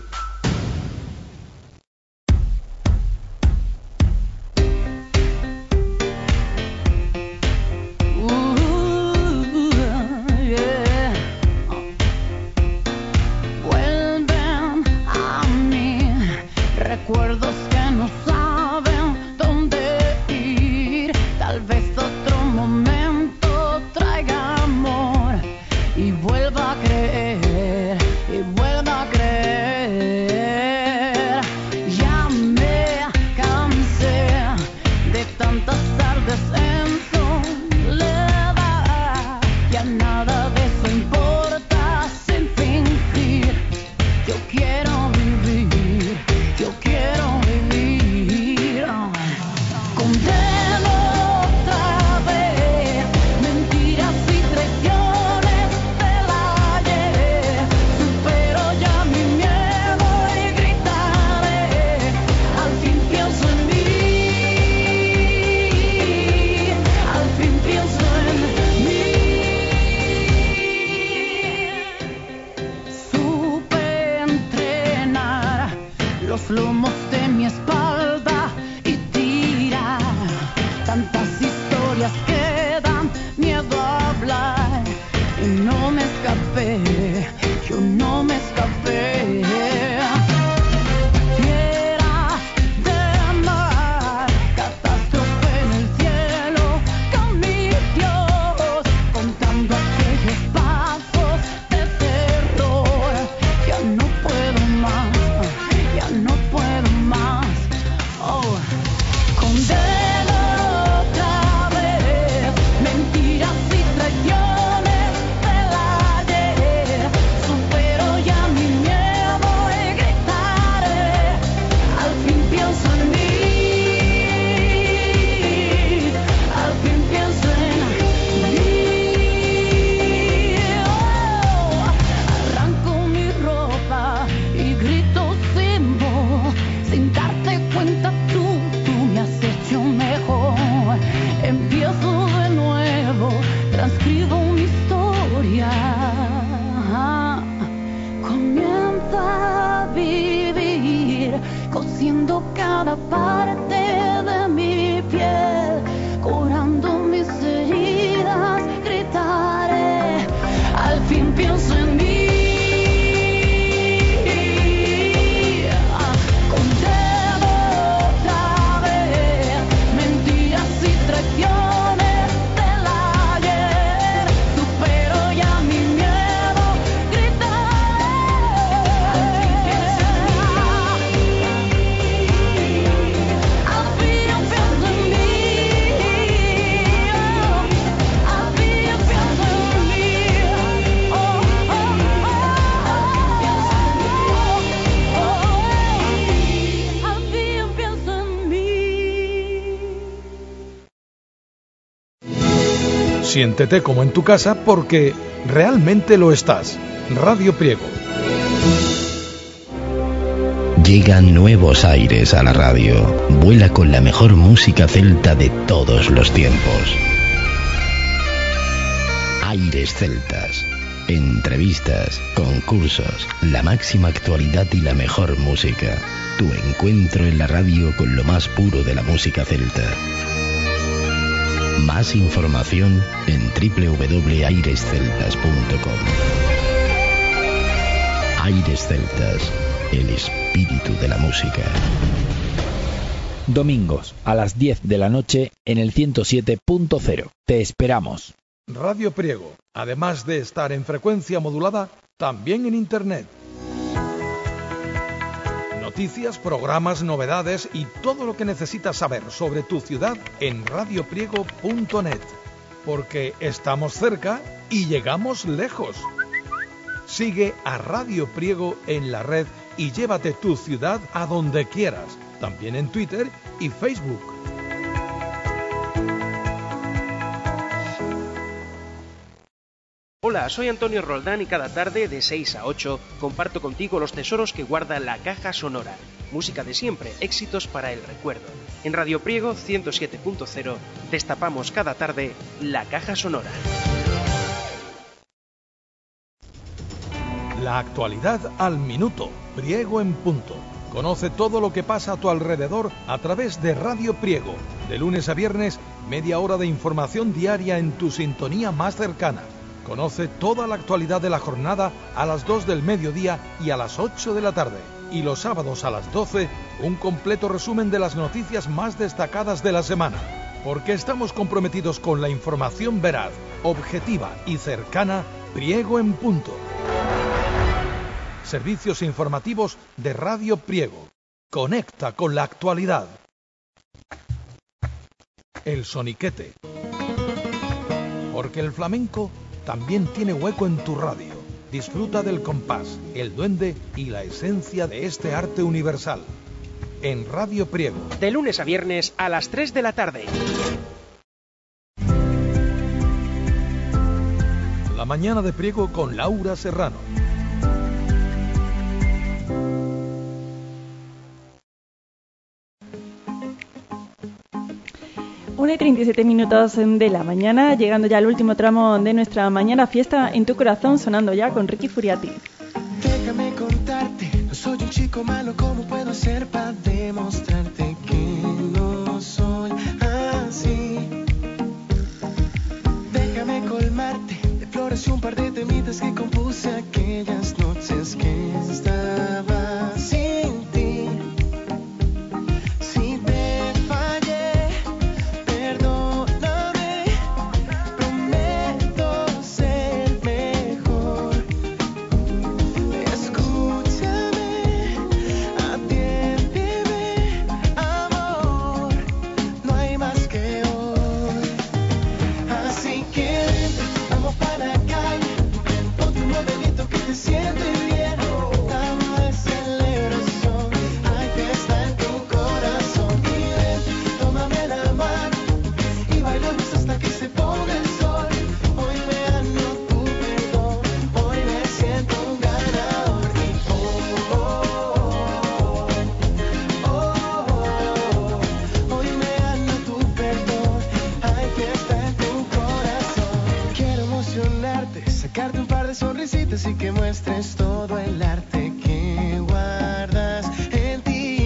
yeah. Vuelven a mí recuerdos que no saben dónde ir. Tal vez otro momento traiga amor y vuelva a creer, y vuelva a creer. Ya me cansé de tantas tardes en soledad. Ya nada de eso importa sin fingir. Yo quiero vivir, yo quiero vivir. Condeno otra vez mentiras y traiciones del ayer. Supero ya mi miedo y gritaré. Al fin pienso en mí, al fin pienso en mí. Supe entrenar los lomos de mi espalda y tirar tantas historias que dan miedo a hablar. Y no me escapé, yo no me escapé. Tierra de mar, catástrofe en el cielo, con mi Dios, contando aquellos pasos de terror. Ya no puedo más, ya no puedo más. cosiendo cada parte de mi piel, curando mis heridas, gritaré, al fin pienso en mí. Siéntete como en tu casa porque realmente lo estás. Radio Priego. Llegan nuevos aires a la radio. Vuela con la mejor música celta de todos los tiempos. Aires celtas. Entrevistas, concursos, la máxima actualidad y la mejor música. Tu encuentro en la radio con lo más puro de la música celta. Más información en doble u doble u doble u punto aires celtas punto com. Aires Celtas, el espíritu de la música. Domingos a las diez de la noche en el ciento siete punto cero. Te esperamos. Radio Priego, además de estar en frecuencia modulada, también en Internet. Noticias, programas, novedades y todo lo que necesitas saber sobre tu ciudad en radio priego punto net. Porque estamos cerca y llegamos lejos. Sigue a Radio Priego en la red y llévate tu ciudad a donde quieras. También en Twitter y Facebook. Hola, soy Antonio Roldán y cada tarde de seis a ocho comparto contigo los tesoros que guarda la caja sonora. Música de siempre, éxitos para el recuerdo. En Radio Priego ciento siete punto cero destapamos cada tarde la caja sonora. La actualidad al minuto, Priego en punto. Conoce todo lo que pasa a tu alrededor a través de Radio Priego. De lunes a viernes, media hora de información diaria en tu sintonía más cercana. Conoce toda la actualidad de la jornada a las dos del mediodía y a las ocho de la tarde. Y los sábados a las doce, un completo resumen de las noticias más destacadas de la semana. Porque estamos comprometidos con la información veraz, objetiva y cercana, Priego en punto. Servicios informativos de Radio Priego. Conecta con la actualidad. El soniquete. Porque el flamenco también tiene hueco en tu radio. Disfruta del compás, el duende y la esencia de este arte universal. En Radio Priego. De lunes a viernes a las tres de la tarde. La mañana de Priego con Laura Serrano. una y treinta y siete minutos de la mañana, llegando ya al último tramo de nuestra mañana fiesta en tu corazón, sonando ya con Ricky Furiati. Déjame contarte, no soy un chico malo, ¿cómo puedo hacer para demostrarte que no soy así? Déjame colmarte de flores y un par de temitas que compuse aquellas noches que estaba sin ti. Si te fallé, perdóname, prometo ser mejor. Escúchame, atiéndeme, amor, no hay más que hoy. Así que vamos para la calle, ponte un modelito que te siente bien. Estamos de celebración, hay fiesta en tu corazón. Y ven, tómame la mano y bailamos hasta que se ponga el sol. Hoy me gano tu perdón, hoy me siento un ganador. Y oh, oh, oh, oh, oh, hoy me gano tu perdón, hay fiesta en tu corazón. Quiero emocionarte, sacarte un par de sonrisitas y que muestres todo el arte que guardas en ti.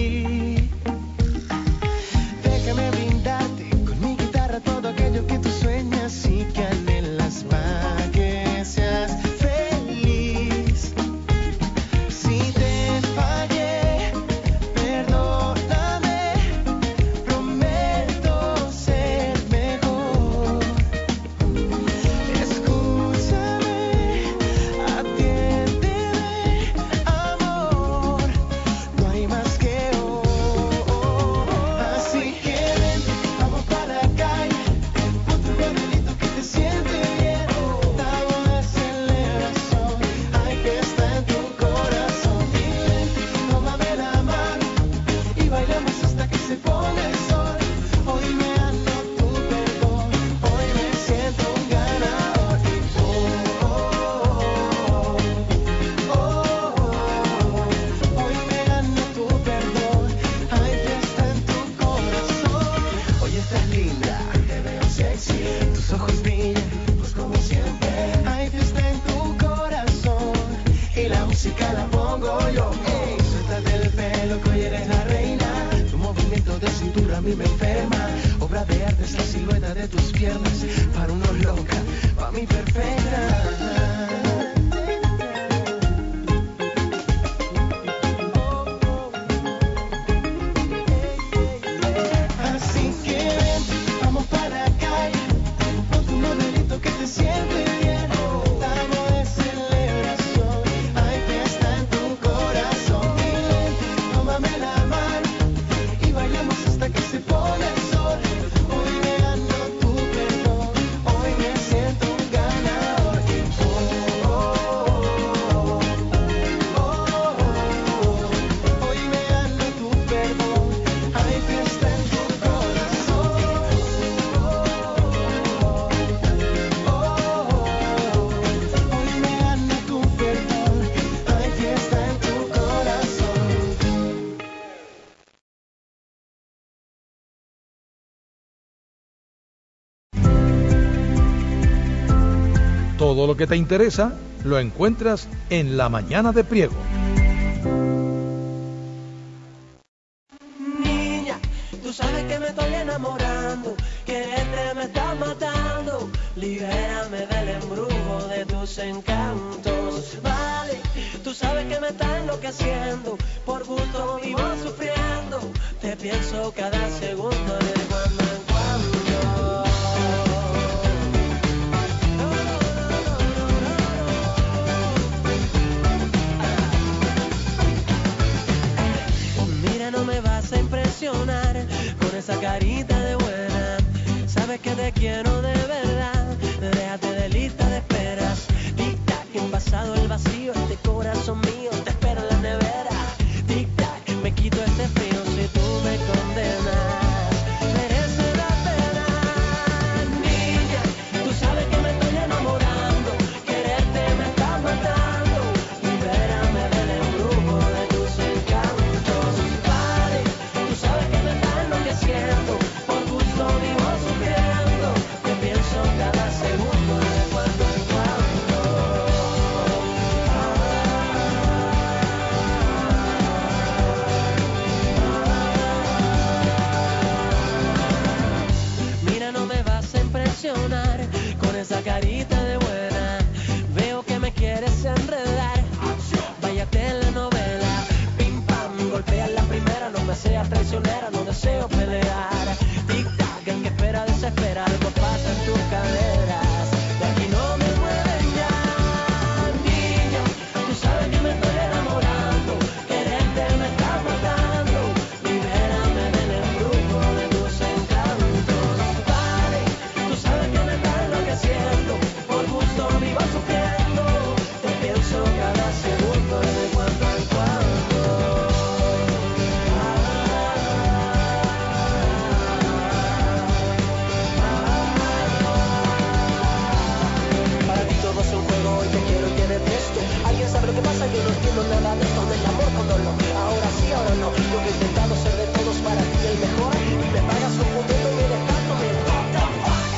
eres la reina. Tu movimiento de cintura a mí me enferma. Obra de arte es la silueta de tus piernas. Para unos loca, para mí perfecta. Todo lo que te interesa lo encuentras en La Mañana de Priego. Niña, tú sabes que me estoy enamorando, quererte me está matando. Libérame del embrujo de tus encantos. Vale, tú sabes que me está enloqueciendo, por gusto vivo sufriendo. Te pienso cada segundo de cuando en cuando. No me vas a impresionar con esa carita de buena. Sabes que te quiero de verdad. Déjate de lista de esperas. Tic tac, envasado el vacío. Este corazón mío te espera en la nevera. Tic tac, me quito este frío si tú me condenas. Merece la pena. Niña, tú sabes que me estoy enamorando. Quererte me está matando. Libérame del embrujo de tus encantos. Sabes que me está enloqueciendo, por gusto vivo sufriendo. Te pienso cada segundo de cuando en cuando. Mira, no me vas a impresionar con esa carita de buena. Veo que me quieres enredar. Vaya telenovela, pim pam, golpea la primera. No me seas traicionera, no deseo pelear. Tic tac, el que espera desespera. Algo pasa en tus caderas, de aquí no me mueven ya. Niña, tú sabes que me estoy enamorando. Quererte me está matando. Libérame del embrujo de tus encantos. Vale, tú sabes que me está enloqueciendo, por gusto vivo sufriendo. Te pienso cada segundo de cuando en cuando. ¿Alguien sabe lo que pasa? Yo no entiendo nada de esto del amor con dolor. Ahora sí, ahora no. Yo que he intentado ser de todos para ti el mejor. Y me pagas confundiéndome y dejándome. What the fuck?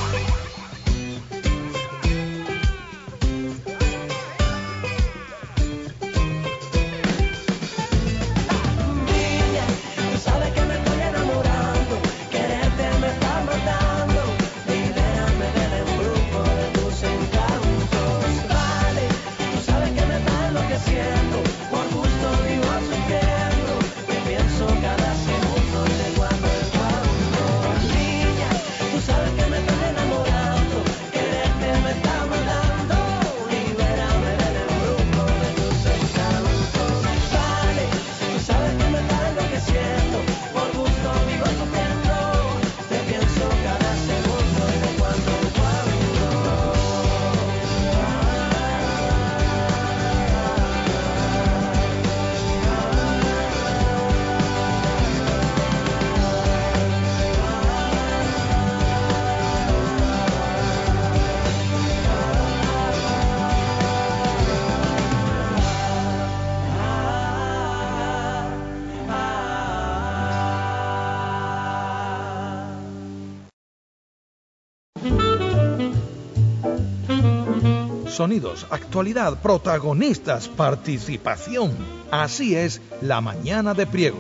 Niña, tú sabes que me estoy enamorando. Quererte me está matando. Libérame del embrujo de tus encantos. Vale, tú sabes que me está enloqueciendo, por gusto vivo sufriendo. Te pienso cada segundo de cuando en cuando. Niña, tú sabes que me estás enamorando. Quererte me está matando. Libérame del embrujo de tus encantos. Vale, tú sabes que me estás enloqueciendo, por gusto vivo sufriendo. Te pienso cada segundo de cuando en cuando. sonidos, actualidad, protagonistas, participación. Así es La Mañana de Priego.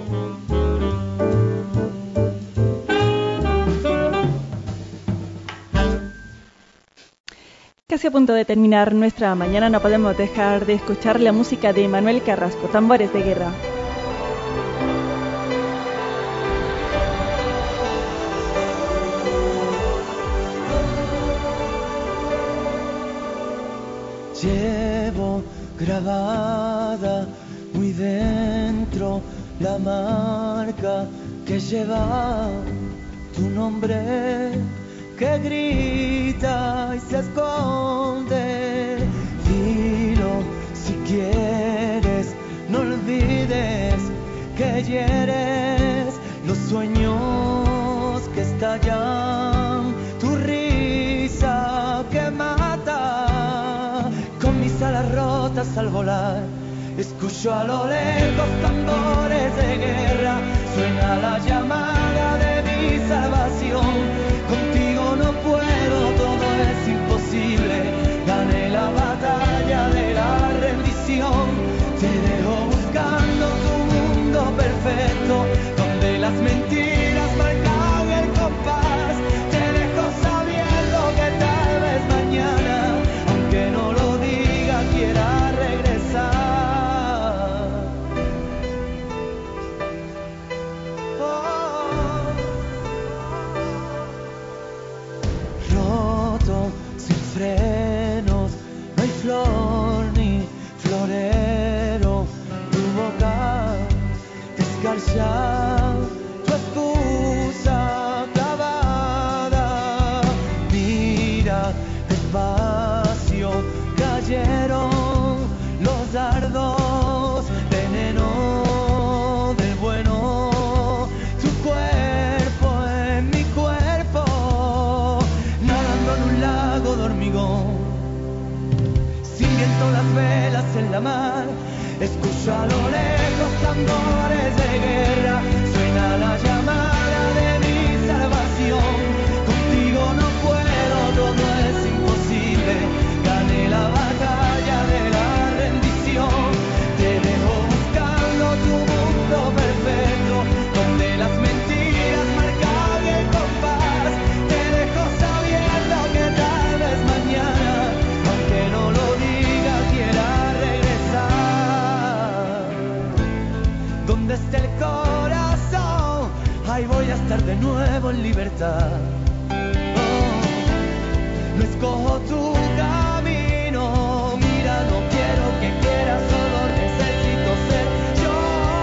Casi a punto de terminar nuestra mañana, no podemos dejar de escuchar la música de Manuel Carrasco, Tambores de Guerra. Llevo grabada muy dentro la marca que lleva tu nombre, que grita y se esconde. Dilo si quieres, no olvides que hieres los sueños que estallan, tu risa que mata. Con mis alas rotas al volar, escucho a lo lejos tambores de guerra, suena la llamada de mi salvación. Contigo no puedo, todo es imposible. Gané la batalla de la rendición. Te dejo buscando tu mundo perfecto, donde las mentiras marcan el compás. Te dejo sabiendo que tal vez mañana, aunque no lo diga, quiera regresar. Oh. Roto, sin frenos, no hay flor ni florero. Tu boca descarga, tu excusa clavada. Mira despacio, cayeron los dardos, veneno del bueno. Tu cuerpo en mi cuerpo, nadando en un lago de hormigón, siguiendo las velas en la mar. Escucho a lo lejos tambores de guerra, suena la llamada de mi salvación. Contigo no puedo, todo es imposible. Gané la batalla de la rendición. Te dejo buscando tu mundo perfecto, donde las mentiras marcan el compás. Te dejo sabiendo que tal vez mañana, aunque no lo diga, quiera regresar. Donde esté el corazón, ahí voy a estar de nuevo en libertad. Oh, no escojo tu camino, mira, no quiero que quieras, solo necesito ser yo.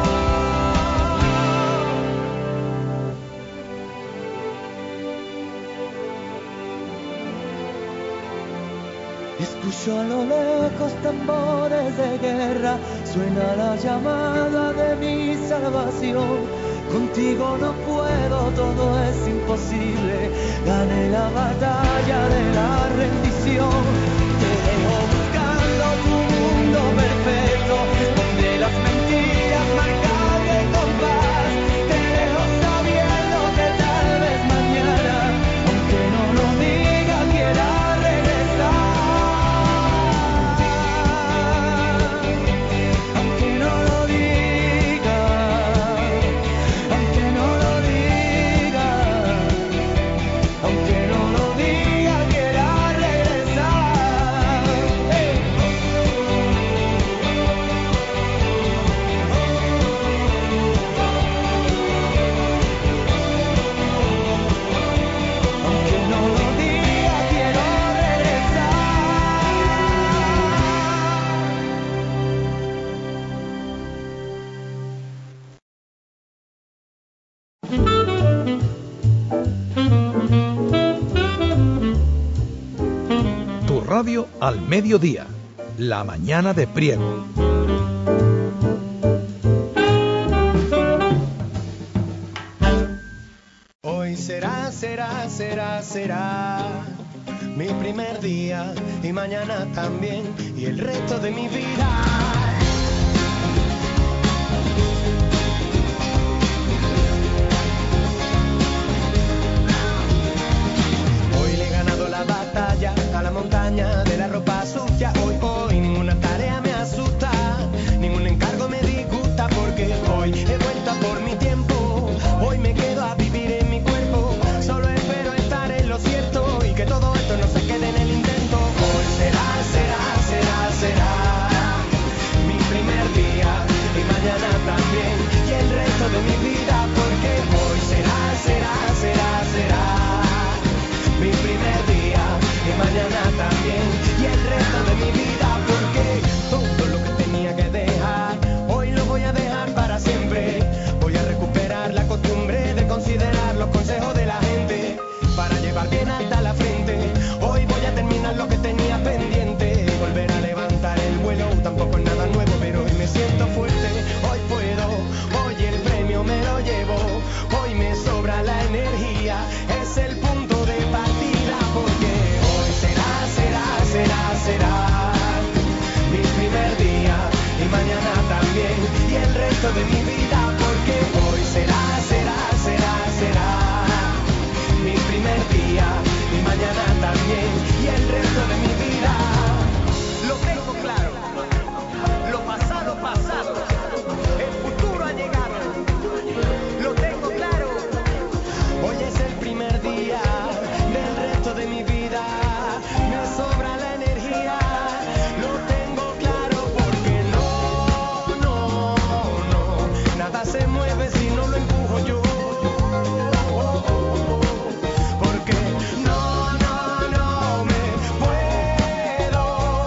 Escucho a lo lejos tambores de guerra, suena la llamada de mi salvación. Contigo no puedo, todo es imposible. Gané la batalla de la rendición. Te dejo buscando tu mundo perfecto, donde las mentiras marcan el compás. Te dejo sabiendo que tal vez mañana, aunque no lo diga, quiera regresar. Aunque no lo diga, aunque no lo diga, aunque no lo diga, quiera regresar. Hey. Aunque no lo diga, quiero regresar. Tu radio al mediodía, La Mañana de Priego. Hoy será, será, será, será mi primer día, y mañana también, y el resto de mi vida. Hoy le he ganado la batalla a la montaña de la ropa sucia. la costumbre de considerar los consejos de la gente para llevar bien alta la frente. Hoy voy a terminar lo que tenía pendiente, volver a levantar el vuelo. Tampoco es nada nuevo, pero hoy me siento fuerte. Hoy puedo, hoy el premio me lo llevo. Hoy me sobra la energía, es el punto de partida. Porque hoy será, será, será, será mi primer día, y mañana también, y el resto de mi vida. Porque hoy será, será, será, será mi primer día, y mañana también, y el resto de mi vida. Lo tengo claro, lo pasado, pasado, el futuro ha llegado. Lo tengo claro, hoy es el primer día del resto de mi vida. Me sobra la energía, lo tengo claro. Porque no, no, no, nada se mueve si no lo empujo yo. Porque no, no, no me puedo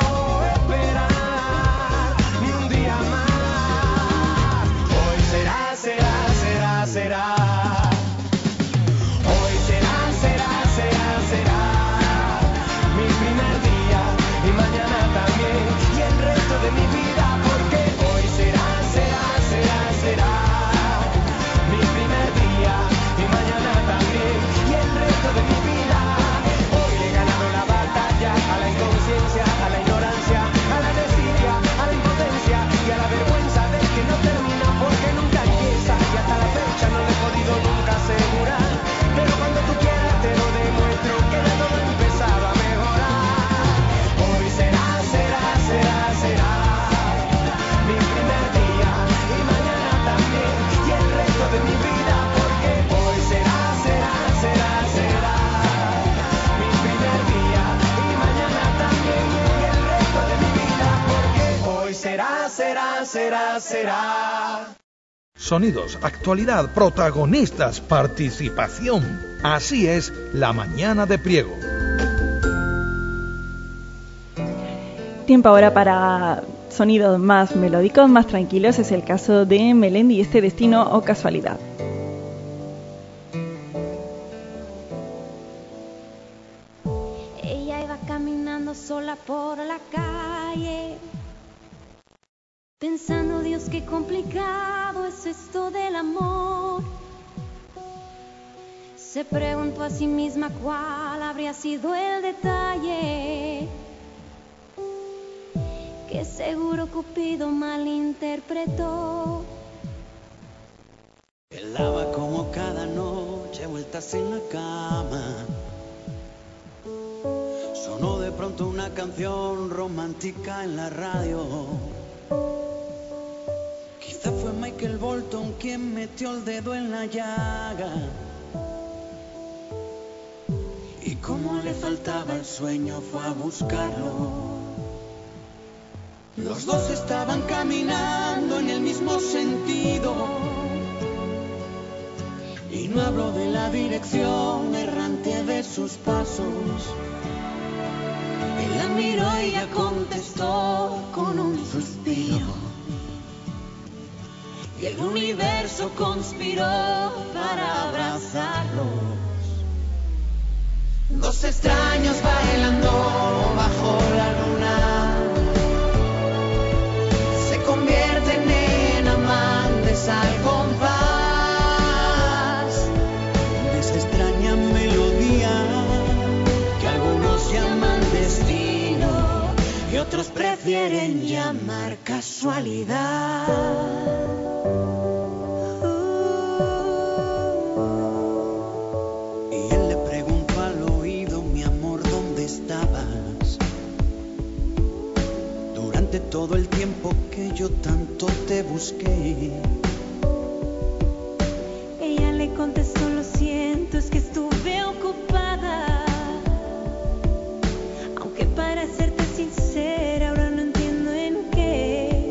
esperar ni un día más. Hoy será, será, será, será. Hoy será, será, será, será mi primer día, y mañana también, y el resto de mi vida. Porque hoy será, será, será, será mi primer día, y mañana también, y el resto de mi vida. Hoy he ganado la batalla a la inconsciencia, a la ignorancia, a la desidia, a la impotencia y a la vergüenza del que no termina porque nunca empieza. Y hasta la fecha no lo he podido nunca asegurar, pero cuando tú quieras te lo demuestro que de todo he empezado a mejorar. Hoy será, será, será, será mi primer día, y mañana también, y el resto de mi vida. Porque hoy será, será, será, será mi primer día, y mañana también, y el resto de mi vida. Porque hoy será, será, será, será. Sonidos, actualidad, protagonistas, participación. Así es la mañana de Priego. Tiempo ahora para sonidos más melódicos, más tranquilos. Es el caso de Melendi y este Destino o Casualidad. Ella iba caminando sola por la calle, pensando, Dios, qué complicado es esto del amor. Se preguntó a sí misma cuál habría sido el detalle que seguro Cupido malinterpretó. Él daba como cada noche vueltas en la cama. Sonó de pronto una canción romántica en la radio. Quizá fue Michael Bolton quien metió el dedo en la llaga. Y como le faltaba el sueño fue a buscarlo. Los dos estaban caminando en el mismo sentido. Y no hablo de la dirección errante de sus pasos. Él la miró y ella contestó con un suspiro. Y el universo conspiró para abrazarlos. Dos extraños bailando bajo la luna se convierten en amantes al compás de esa extraña melodía que algunos llaman destino y otros prefieren llamar casualidad. Todo el tiempo que yo tanto te busqué. Ella le contestó, lo siento, es que estuve ocupada. Aunque para serte sincera ahora no entiendo en qué.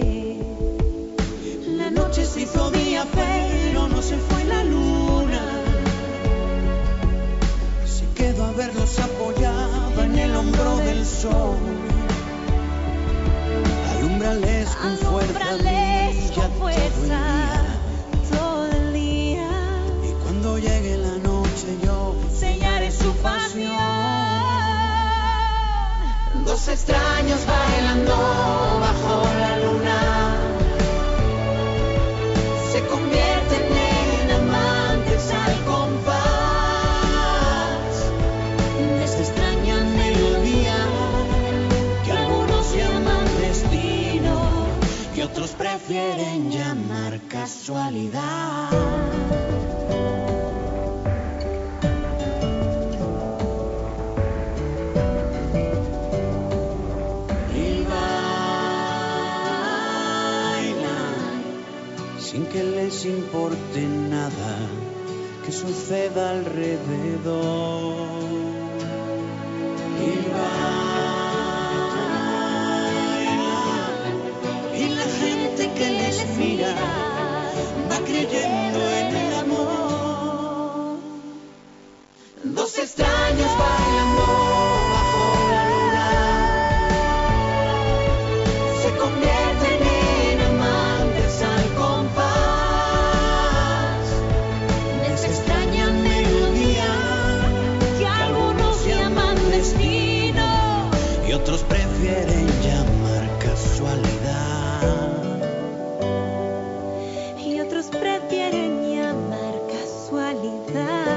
La noche se hizo día pero no se fue la luna. Se quedó a verlos apoyada en el hombro del sol. Alúmbrales con fuerza, Alúmbrales con fuerza todo el día. Dos extraños bailando bajo la luna se convierten en amantes al compás de esta extraña melodía que algunos llaman destino y otros prefieren llamar casualidad. Sin que les importe nada que suceda alrededor. Y bailan, y la gente que les mira va creyendo en el amor. Dos extraños bailando bajo la luna se convierten en amantes al compás de esa extraña melodía que algunos llaman destino Y otros prefieren llamar casualidad. Y otros prefieren llamar casualidad.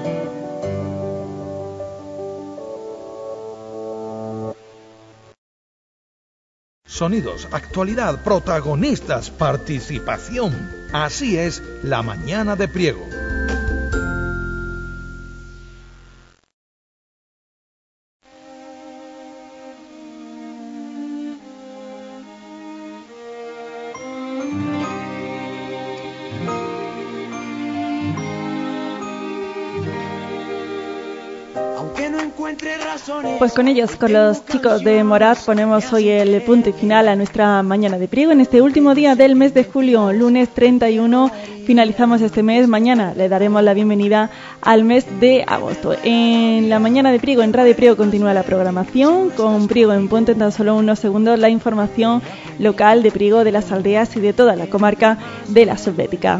Sonidos, actualidad, protagonistas, participación. Así es La Mañana de Priego. aunque no encuentre razones. Pues con ellos, con los chicos de Morat, ponemos hoy el punto y final a nuestra Mañana de Priego. En este último día del mes de julio, lunes treinta y uno, finalizamos este mes. Mañana le daremos la bienvenida al mes de agosto. En la Mañana de Priego, en Radio Priego, continúa la programación. Con Priego en Punto, en tan solo unos segundos, la información local de Priego, de las aldeas y de toda la comarca de la Subbética.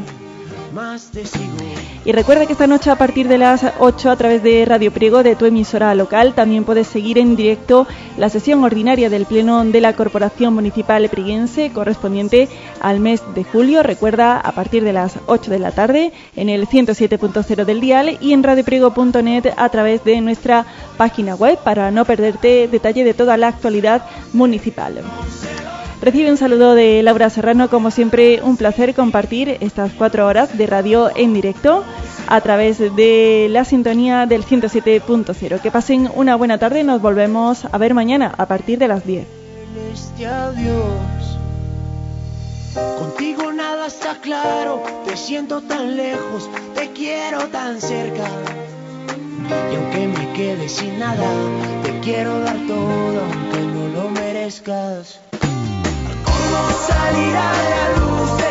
Y recuerda que esta noche a partir de las ocho, a través de Radio Priego, de tu emisora local, también puedes seguir en directo la sesión ordinaria del Pleno de la Corporación Municipal Prieguense correspondiente al mes de julio. Recuerda, a partir de las ocho de la tarde en el ciento siete punto cero del dial y en radio priego punto net a través de nuestra página web, para no perderte detalle de toda la actualidad municipal. Recibe un saludo de Laura Serrano. Como siempre, un placer compartir estas cuatro horas de radio en directo a través de la sintonía del ciento siete punto cero. Que pasen una buena tarde. Nos volvemos a ver mañana a partir de las diez. Este adiós. Contigo nada está claro, te siento tan lejos, te quiero tan cerca. Y aunque me quede sin nada, te quiero dar todo, aunque no lo merezcas. ¿Cómo salir a la luz?